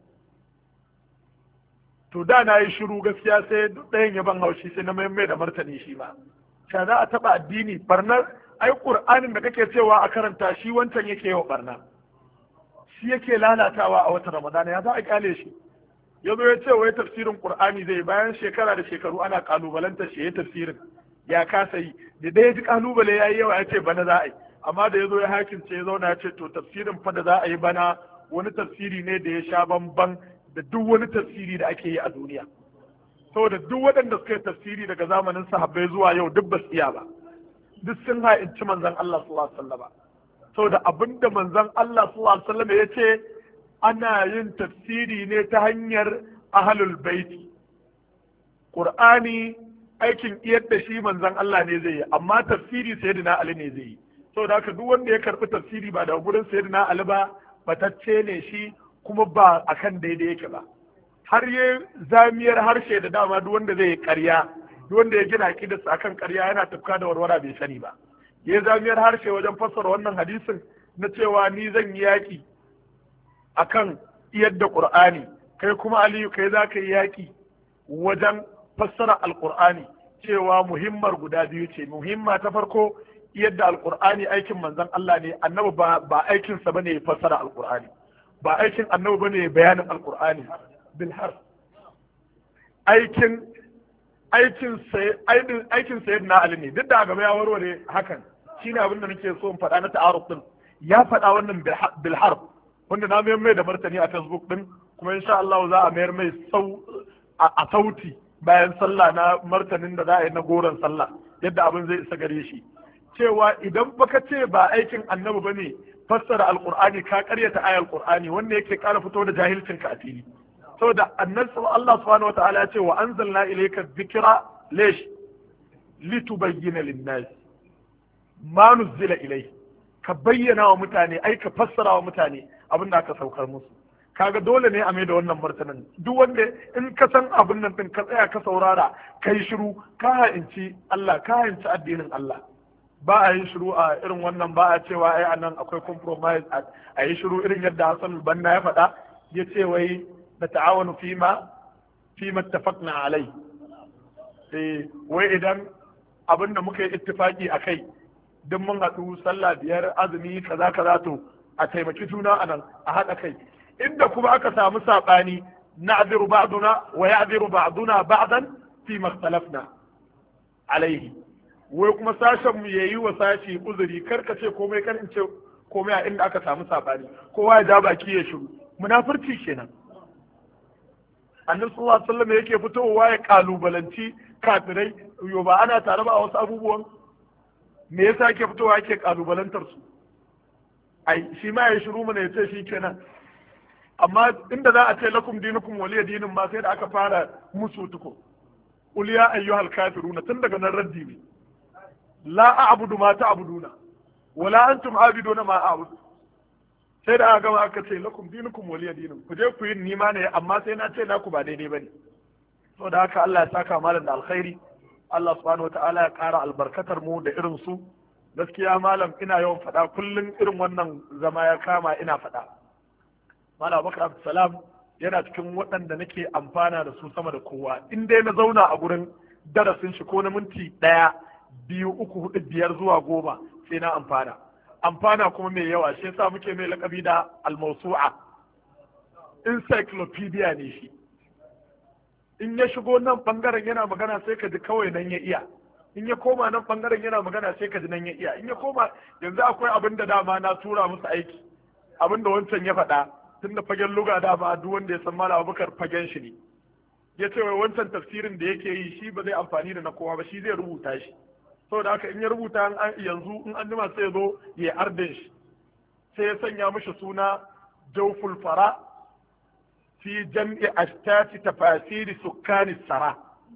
To da na yi shiru gaskiya sai ɗayan ya ban haushi sai na mai da martani shi ma. Sha za a taɓa addini barnar ai Ƙur'anin da kake cewa a karanta shi wancan yake yawa barna. Shi yake lalatawa a watan Ramadana ya za a kyale shi. Ya zo ya ce wai tafsirin Ƙur'ani zai bayan shekara da shekaru ana kalubalanta shi ya tafsirin ya kasa yi da dai ya ji kalubale ya yi yawa ya ce bana za a yi amma da ya zo ya hakince ya zauna ya ce to tafsirin fa da za a yi bana wani tafsiri ne da ya sha bamban da duk wani tafsiri da ake yi a duniya saboda duk waɗanda suka yi tafsiri daga zamanin sahabbai zuwa yau duk ba su iya ba duk sun ha'inci manzon Allah sallallahu alaihi wasallam saboda abinda manzon Allah sallallahu alaihi wasallam ya ce ana yin tafsiri ne ta hanyar ahlul baiti Qur'ani aikin iyar da shi manzon Allah ne zai yi amma tafsiri sayyidina Ali ne zai yi saboda haka duk wanda ya karbi tafsiri ba daga gurin sayyidina Ali ba batacce ne shi kuma ba akan daidai yake ba har ya zamiyar harshe da dama duk wanda zai yi ƙarya duk wanda ya gina aqidarsa akan ƙarya yana tafka da warwara bai sani ba ya zamiyar harshe wajen fassara wannan hadisin na cewa ni zan yi yaƙi akan iyar da Qur'ani kai kuma Aliyu kai za ka yi yaƙi wajen fassara alqur'ani cewa muhimmar guda biyu ce muhimma ta farko yadda alqur'ani aikin manzon Allah ne annabi ba aikin sa bane ya fassara alqur'ani ba aikin annabi bane bayanin alqur'ani bil harf aikin sayyidina Ali ne duk da gaba ya warware hakan shine abin da nake so in faɗa na ta'aruf din ya faɗa wannan bil harf wanda na mayar mai da martani a Facebook din kuma insha Allah za a mayar mai a sauti bayan sallah na martanin da za a yi na goron sallah yadda abin zai isa gare shi cewa idan baka ce ba aikin annabi bane fassara alqur'ani ka karyata ayar alqur'ani wanda yake kara fito da jahilcin ka a fili saboda annabi Allah subhanahu wataala ya ce wa anzalna ilayka dhikra lish litubayyana lin-nas ma nuzila ilayhi ka bayyana wa mutane ai ka fassara wa mutane abin da aka saukar musu kaga dole ne a mai da wannan martanin duk wanda in ka san abin nan din ka tsaya ka saurara kai shiru ka ha'inci Allah ka ha'inci addinin Allah ba a yi shiru a irin wannan ba a cewa ai anan akwai compromise a yi shiru irin yadda Hassan Banna ya faɗa ya ce wai da ta'awunu fima ittafaqna alai wai idan abin da muka yi ittifaki akai duk mun haɗu sallah biyar azumi kaza kaza to a taimaki juna anan a haɗa kai inda kuma aka samu saɓani na'ziru ba'duna wa ya'ziru ba'duna ba'dan fi makhtalafna alaihi wai kuma sashen mu yayi wa sashi uzuri karka ce komai kan in ce komai a inda aka samu saɓani kowa ya ja baki ya shiru munafurci kenan annabi sallallahu alaihi wasallam yake fitowa ya kalubalanci kafirai yo ba ana tare ba a wasu abubuwan me yasa yake fitowa yake kalubalantar su ai shi ma ya shiru mana ya ce shi kenan amma inda za a ce lakum dinukum waliya dinin ma sai da aka fara musu tuko qul ya ayyuhal kafiruna tun daga nan raddi ne la a'budu ma ta'buduna wala antum abiduna ma a'budu sai da aka gama aka ce lakum dinukum waliya dinin ku je ku yi nima ne amma sai na ce naku ba daidai bane saboda haka Allah ya saka malam da alkhairi Allah subhanahu wataala ya kara albarkatar mu da irin su gaskiya malam ina yawan faɗa kullum irin wannan zama ya kama ina faɗa malam Abubakar Abdulsalam yana cikin waɗanda nake amfana da su sama da kowa in dai na zauna a gurin darasin shi ko na minti 1 2 3 4 5 zuwa 10 sai na amfana kuma mai yawa shi yasa muke mai lakabi da al-mawsu'a encyclopedia ne shi in ya shigo nan bangaren yana magana sai ka ji kawai nan ya iya in ya koma nan bangaren yana magana sai ka ji nan ya iya in ya koma yanzu akwai abin da dama na tura musu aiki abin da wancan ya faɗa tun da fagen luga dama duk wanda ya san Malam Abubakar fagen shi ne ya ce wai wancan tafsirin da yake yi shi ba zai amfani da na kowa ba, shi zai rubuta shi. Saboda haka in ya rubuta yanzu in an jima sai ya zo ya ardin shi, sai ya sanya mishi suna Jawful Fara fi jam'i ashtati tafasiri sukkani sara.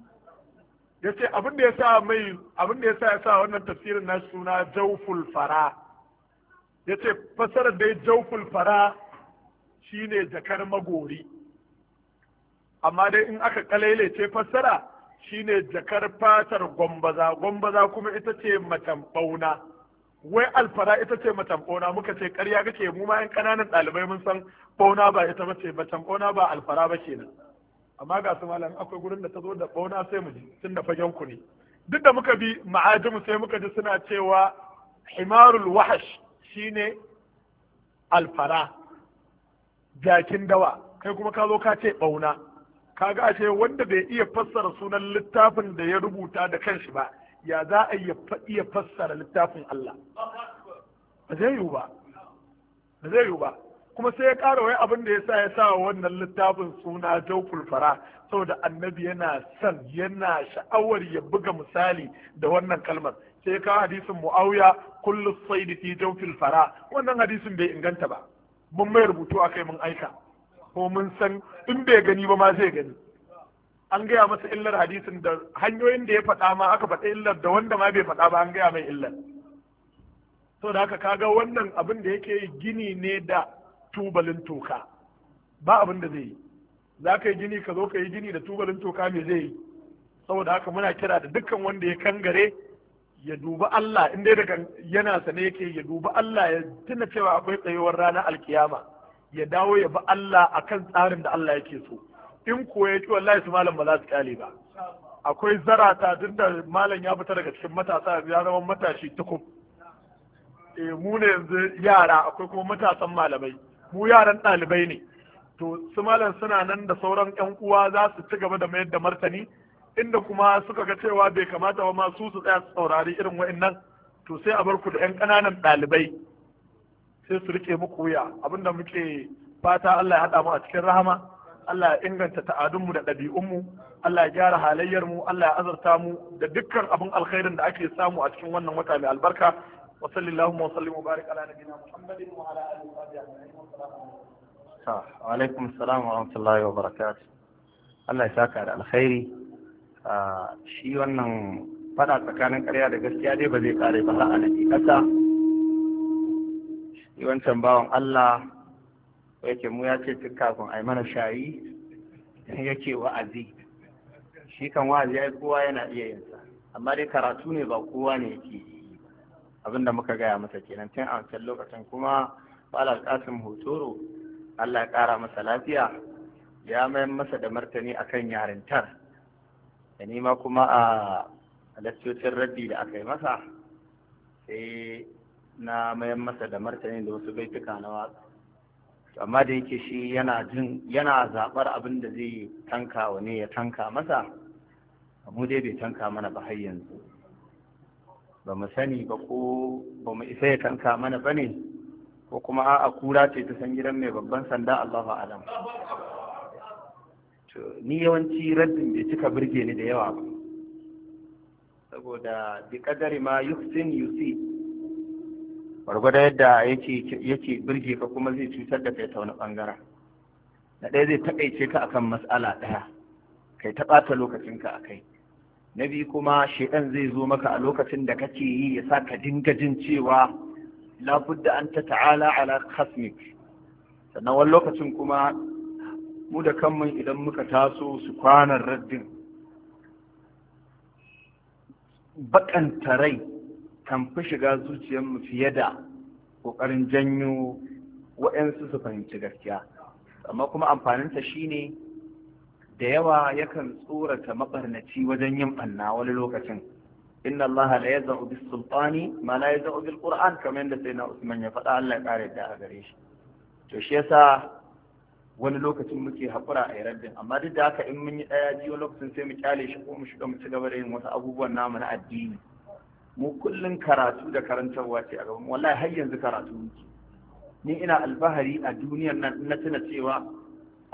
Yace abin da ya sa wannan tafsirin na suna Jawful Fara, yace fasarar da Jawful Fara shine jakar magori, amma dai in aka kalailace fassara shine jakar fatar gwambaza kuma ita ce macen bauna. Wai alfara ita ce macen bauna, muka ce ƙarya kake, mu ma yan ƙananan ɗalibai mun san bauna ba ita bace, macen bauna ba alfara ba kenan. Amma ga su malam akwai gurin da ta zo da bauna sai mu ji, tun da fagen ku ne. Duk da muka bi ma'ajimu sai muka ji suna cewa himarul wahash shine alfara, jakin dawa, kai kuma ka zo ka ce bauna. Kaga ashe wanda bai iya fassara sunan littafin da ya rubuta da kanshi ba, ya za a iya fassara littafin Allah? Ba zai yiwu ba. Kuma sai ya ƙara wai abin da ya sa wannan littafin suna Jawful Fara, saboda annabi yana sha'awar ya buga misali da wannan kalmar. Sai ya kawo hadisin Muawiya kullu sayd fi Jawfil Fara, wannan hadisin bai inganta ba. Mun mai rubutu akai mun aika. Ko mun san in bai gani ba ma zai gani. An gaya masa illar hadisin da hanyoyin da ya faɗa ma aka faɗa illar, da wanda ma bai faɗa ba an gaya mai illar. To da haka kaga wannan abin da yake gini ne da tubalin toka, ba abin da zai yi. Za ka yi gini ka zo ka yi gini da tubalin toka me zai yi? Saboda haka muna kira da dukkan wanda ya kangare ya dubi Allah, in dai daga yana sane yake, ya dubi Allah, ya tuna cewa akwai tsayuwar ranar alkiyama, ya dawo ya bi Allah akan tsarin da Allah yake so. In ko ya ki wallahi su malam ba za su kyale ba. Akwai zarata, duk da malam ya fita daga cikin matasa ya zama matashi tukub. Mu ne yanzu yara, akwai kuma matasan malamai, mu yaran ɗalibai ne. To su malam suna nan da sauran ƴan uwa za su ci gaba da mayar da martani, inda kuma suka ga cewa bai kamata ba ma su tsaya su saurari irin wa'annan, to sai a bar ku da ƴan ƙananan ɗalibai sai su rike muku wuya. Abinda muke fata Allah ya haɗa mu a cikin rahama, Allah ya inganta ta'adunmu da ɗabi'unmu, Allah ya gyara halayyarmu, Allah ya azurta mu da dukkan abin alkhairin da ake samu a cikin wannan wata mai albarka. Wa sallallahu wa sallim wa barik ala nabiyina Muhammadin wa ala alihi wa sahbihi ajma'in. Wa alaikum assalam wa rahmatullahi wa barakatuh. Allah ya saka da alkhairi. Shi wannan fada tsakanin ƙarya da gaskiya dai ba zai kare ba har a hakikata. Shi wancan bawan Allah yake mu ya ce tun kafin a yi mana shayi yake wa'azi. Shi kan wa'azi ai kowa yana iya yin sa, amma dai karatu ne ba kowa ne yake yi. Abinda muka gaya masa kenan tun a wancan lokacin. Kuma Malam Qasim Hotoro, Allah ya ƙara masa lafiya, ya mayar masa da martani akan yarintar, da nima kuma a lakcocin raddi da aka yi masa sai na mayar masa da martani da wasu baituka na watsa. Amma da yake shi yana zaɓar abin da zai tanka wa ne ya tanka masa, mu dai bai tanka mana ba har yanzu. Ba mu sani ba ko ba mu isa ya tanka mana ba ne, ko kuma a'a kura ce ta san gidan mai babban sanda, Allahu a'lam. Ni yawanci raddin bai cika birge ni da yawa ba, saboda bi kadari ma yuhsin yusi, gwargwada yadda yake birge ka kuma zai cutar da kai ta wani bangaren. Na ɗaya zai taƙaice ka akan mas'ala ɗaya, kai ta ɓata lokacinka a kai. Na biyu kuma shaidan zai zo maka a lokacin da kake yi ya sa ka dinga jin cewa labudda an ta ta'ala ala khasmik. Sannan wani lokacin kuma mu da kanmu idan muka taso su kwanan raddin, bakanta rai kan fi shiga zuciyarmu fiye da ƙoƙarin janyo waɗansu su fahimci gaskiya. Amma kuma amfaninsa shine da yawa yakan tsorata mabarnaci wajen yin ɓanna wani lokacin. Inna Allah la yaz'u bis sultani ma la yaz'u bil Qur'an, kamar yadda sai na Usman ya faɗa, Allah ya ƙara da a gare shi. To shi yasa wani lokacin muke haƙura a raddin, amma duk da haka in mun yi ɗaya ji wani lokacin sai mu kyale shi ko mu shiga mu ci gaba da yin wasu abubuwan namu na addini. Mu kullum karatu da karantarwa ce a gaban, wallahi har yanzu karatu muke. Ni ina alfahari a duniyar nan na tuna cewa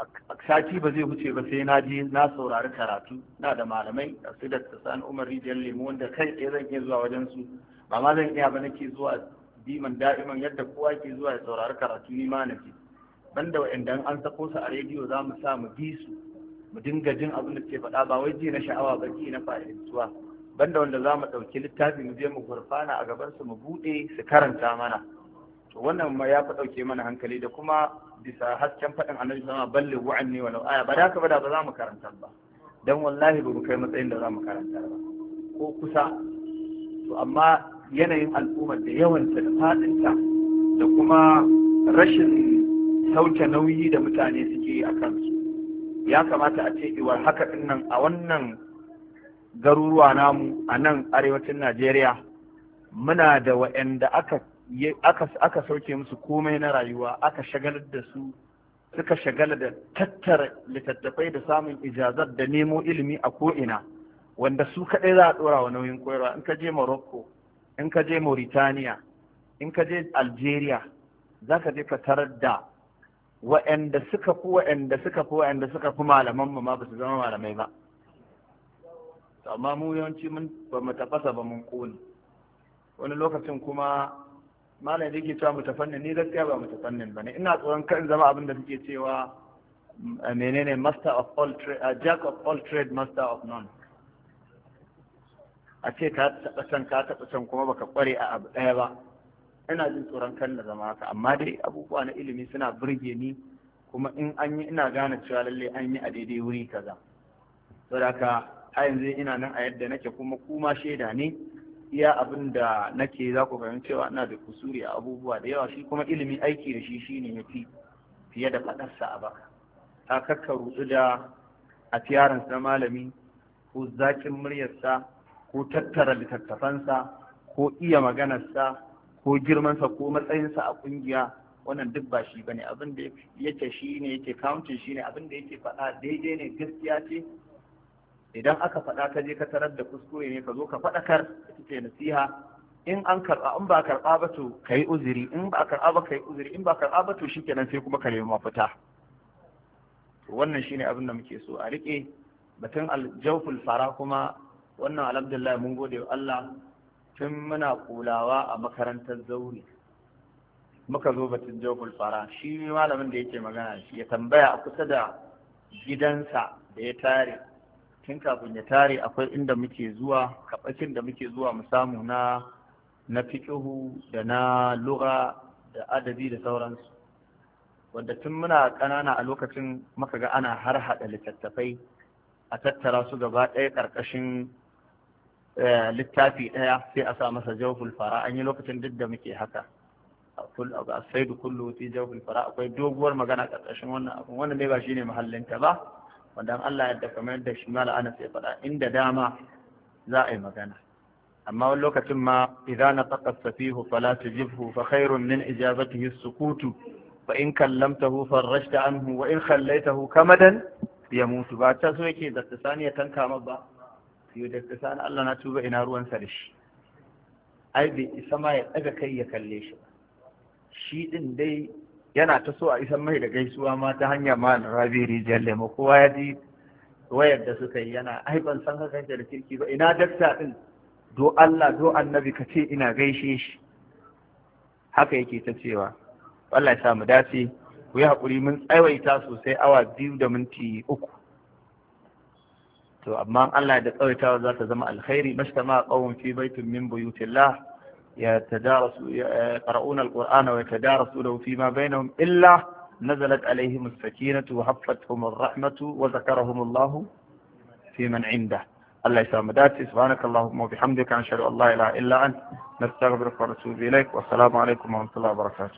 sati ba zai wuce ba sai na je na saurari karatu na da malamai a su da Sani Umar Rijiyar Lemo wanda kai ɗaya zan iya zuwa wajen su ba ma zan iya ba nake zuwa diman da'iman yadda kowa ke zuwa ya saurari karatu ni ma na ji banda wa'anda an sako su a rediyo za mu sa mu bi su mu dinga jin abin da ke faɗa ba wai ji na sha'awa ba ji na fa'idantuwa banda wanda za mu ɗauki littafi mu je mu gurfana a gaban su mu buɗe su karanta mana to wannan ma ya fi ɗauke mana hankali da kuma bisa hasken faɗin annabi sama balle wa'anni walau aya ba da haka ba da ba za mu karanta ba dan wallahi ba mu kai matsayin da za mu karanta ba ko kusa to amma yanayin al'ummar da yawanta da faɗinta da kuma rashin sauke nauyi da mutane suke yi a kansu ya kamata a ce iwar haka din nan a wannan garuruwa namu a nan arewacin Najeriya muna da waɗanda aka sauke musu komai na rayuwa aka shagalar da su suka shagala da tattara littattafai da samun ijazar da nemo ilimi a ko'ina wanda su kaɗai za a ɗora wa nauyin koyarwa in ka je Morocco in ka je Mauritania in ka je Algeria za ka je ka tarar da wa'anda suka fi malaman mu ma ba su zama malamai ba amma mu yawanci mun ba mu tafasa ba mun kone wani lokacin kuma malam da yake cewa mutafannin ni gaskiya ba mutafannin bane ina tsoron kan zama abin da suke cewa menene master of all trade jack of all trade master of none a ce ka taɓa can kuma baka kware a abu ɗaya ba ina jin tsoron kan da zama haka amma dai abubuwa na ilimi suna burge ni kuma in an yi ina gane cewa lalle an yi a daidai wuri kaza saboda haka a yanzu ina nan a yadda nake kuma kuma shaida ne iya abin da nake za ku fahimci cewa ina da kusuri a abubuwa da yawa shi kuma ilimi aiki da shi shine yafi fiye da faɗarsa a baka ta kakka rudu da a tiyaransa na malami ko zakin muryarsa ko tattara littattafansa ko iya maganarsa ko girmansa ko matsayinsa a kungiya wannan duk ba shi bane abin da yake shi ne yake counting shi ne abin da yake faɗa daidai ne gaskiya ce idan aka faɗa ka je ka tarar da kuskure ne ka zo ka faɗakar ita ce nasiha in an karɓa in ba karɓa ba to ka yi uzuri in ba karɓa ba ka yi uzuri in ba karɓa ba to shikenan sai kuma ka nemi mafita to wannan shine abin da muke so a riƙe batun aljawful fara kuma wannan alhamdulillah mun gode wa Allah tun muna kulawa a makarantar zauri muka zo batun jawful fara shi malamin da yake magana shi ya tambaya a kusa da gidansa da ya tare tun kafin ya tare akwai inda muke zuwa kabacin da muke zuwa mu samu na fiqhu da na lugha da adabi da sauransu wanda tun muna ƙanana a lokacin muka ga ana har hada littattafai a tattara su gaba ɗaya ƙarƙashin littafi ɗaya sai a sa masa jawful fara an yi lokacin duk da muke haka a saidu kullu fi jawful fara akwai doguwar magana ƙarƙashin wannan abin wannan dai ba shine mahallinta ba wanda Allah yadda kamar yadda shi mala Anas ya faɗa inda dama za a yi magana amma wani lokacin ma idza nataqa safihu fala tujibhu fa khairun min ijabatihi as-sukutu fa in kallamtahu farrajta anhu wa in khallaytahu kamadan yamutu ba ta so yake da tsani ya tanka ma ba yau da tsani Allah na tuba ina ruwansa da shi ai bai isa ma ya daga kai ya kalle shi shi din dai yana ta so a isan mai da gaisuwa ma ta hanyar ma rabi rijiyar lemo kowa ya ji wayar da suka yi yana ai ban san haka da kirki ba ina dakta din do Allah do annabi ka ce ina gaishe shi haka yake ta cewa Allah ya sa mu dace ku yi haƙuri mun tsawaita sosai awa 2 da minti 3 to amma Allah da tsawaitawa za ta zama alkhairi mashtama qawmun fi baitin min buyutillah يقرؤون القرآن ويتدارسونه فيما بينهم إلا نزلت عليهم السكينة وحفتهم الرحمة وذكرهم الله في من عنده الله يسلم داتي سبحانك اللهم وبحمدك نشهد أن لا إله إلا أنت نستغفرك ونتوب إليك والسلام عليكم ورحمة الله وبركاته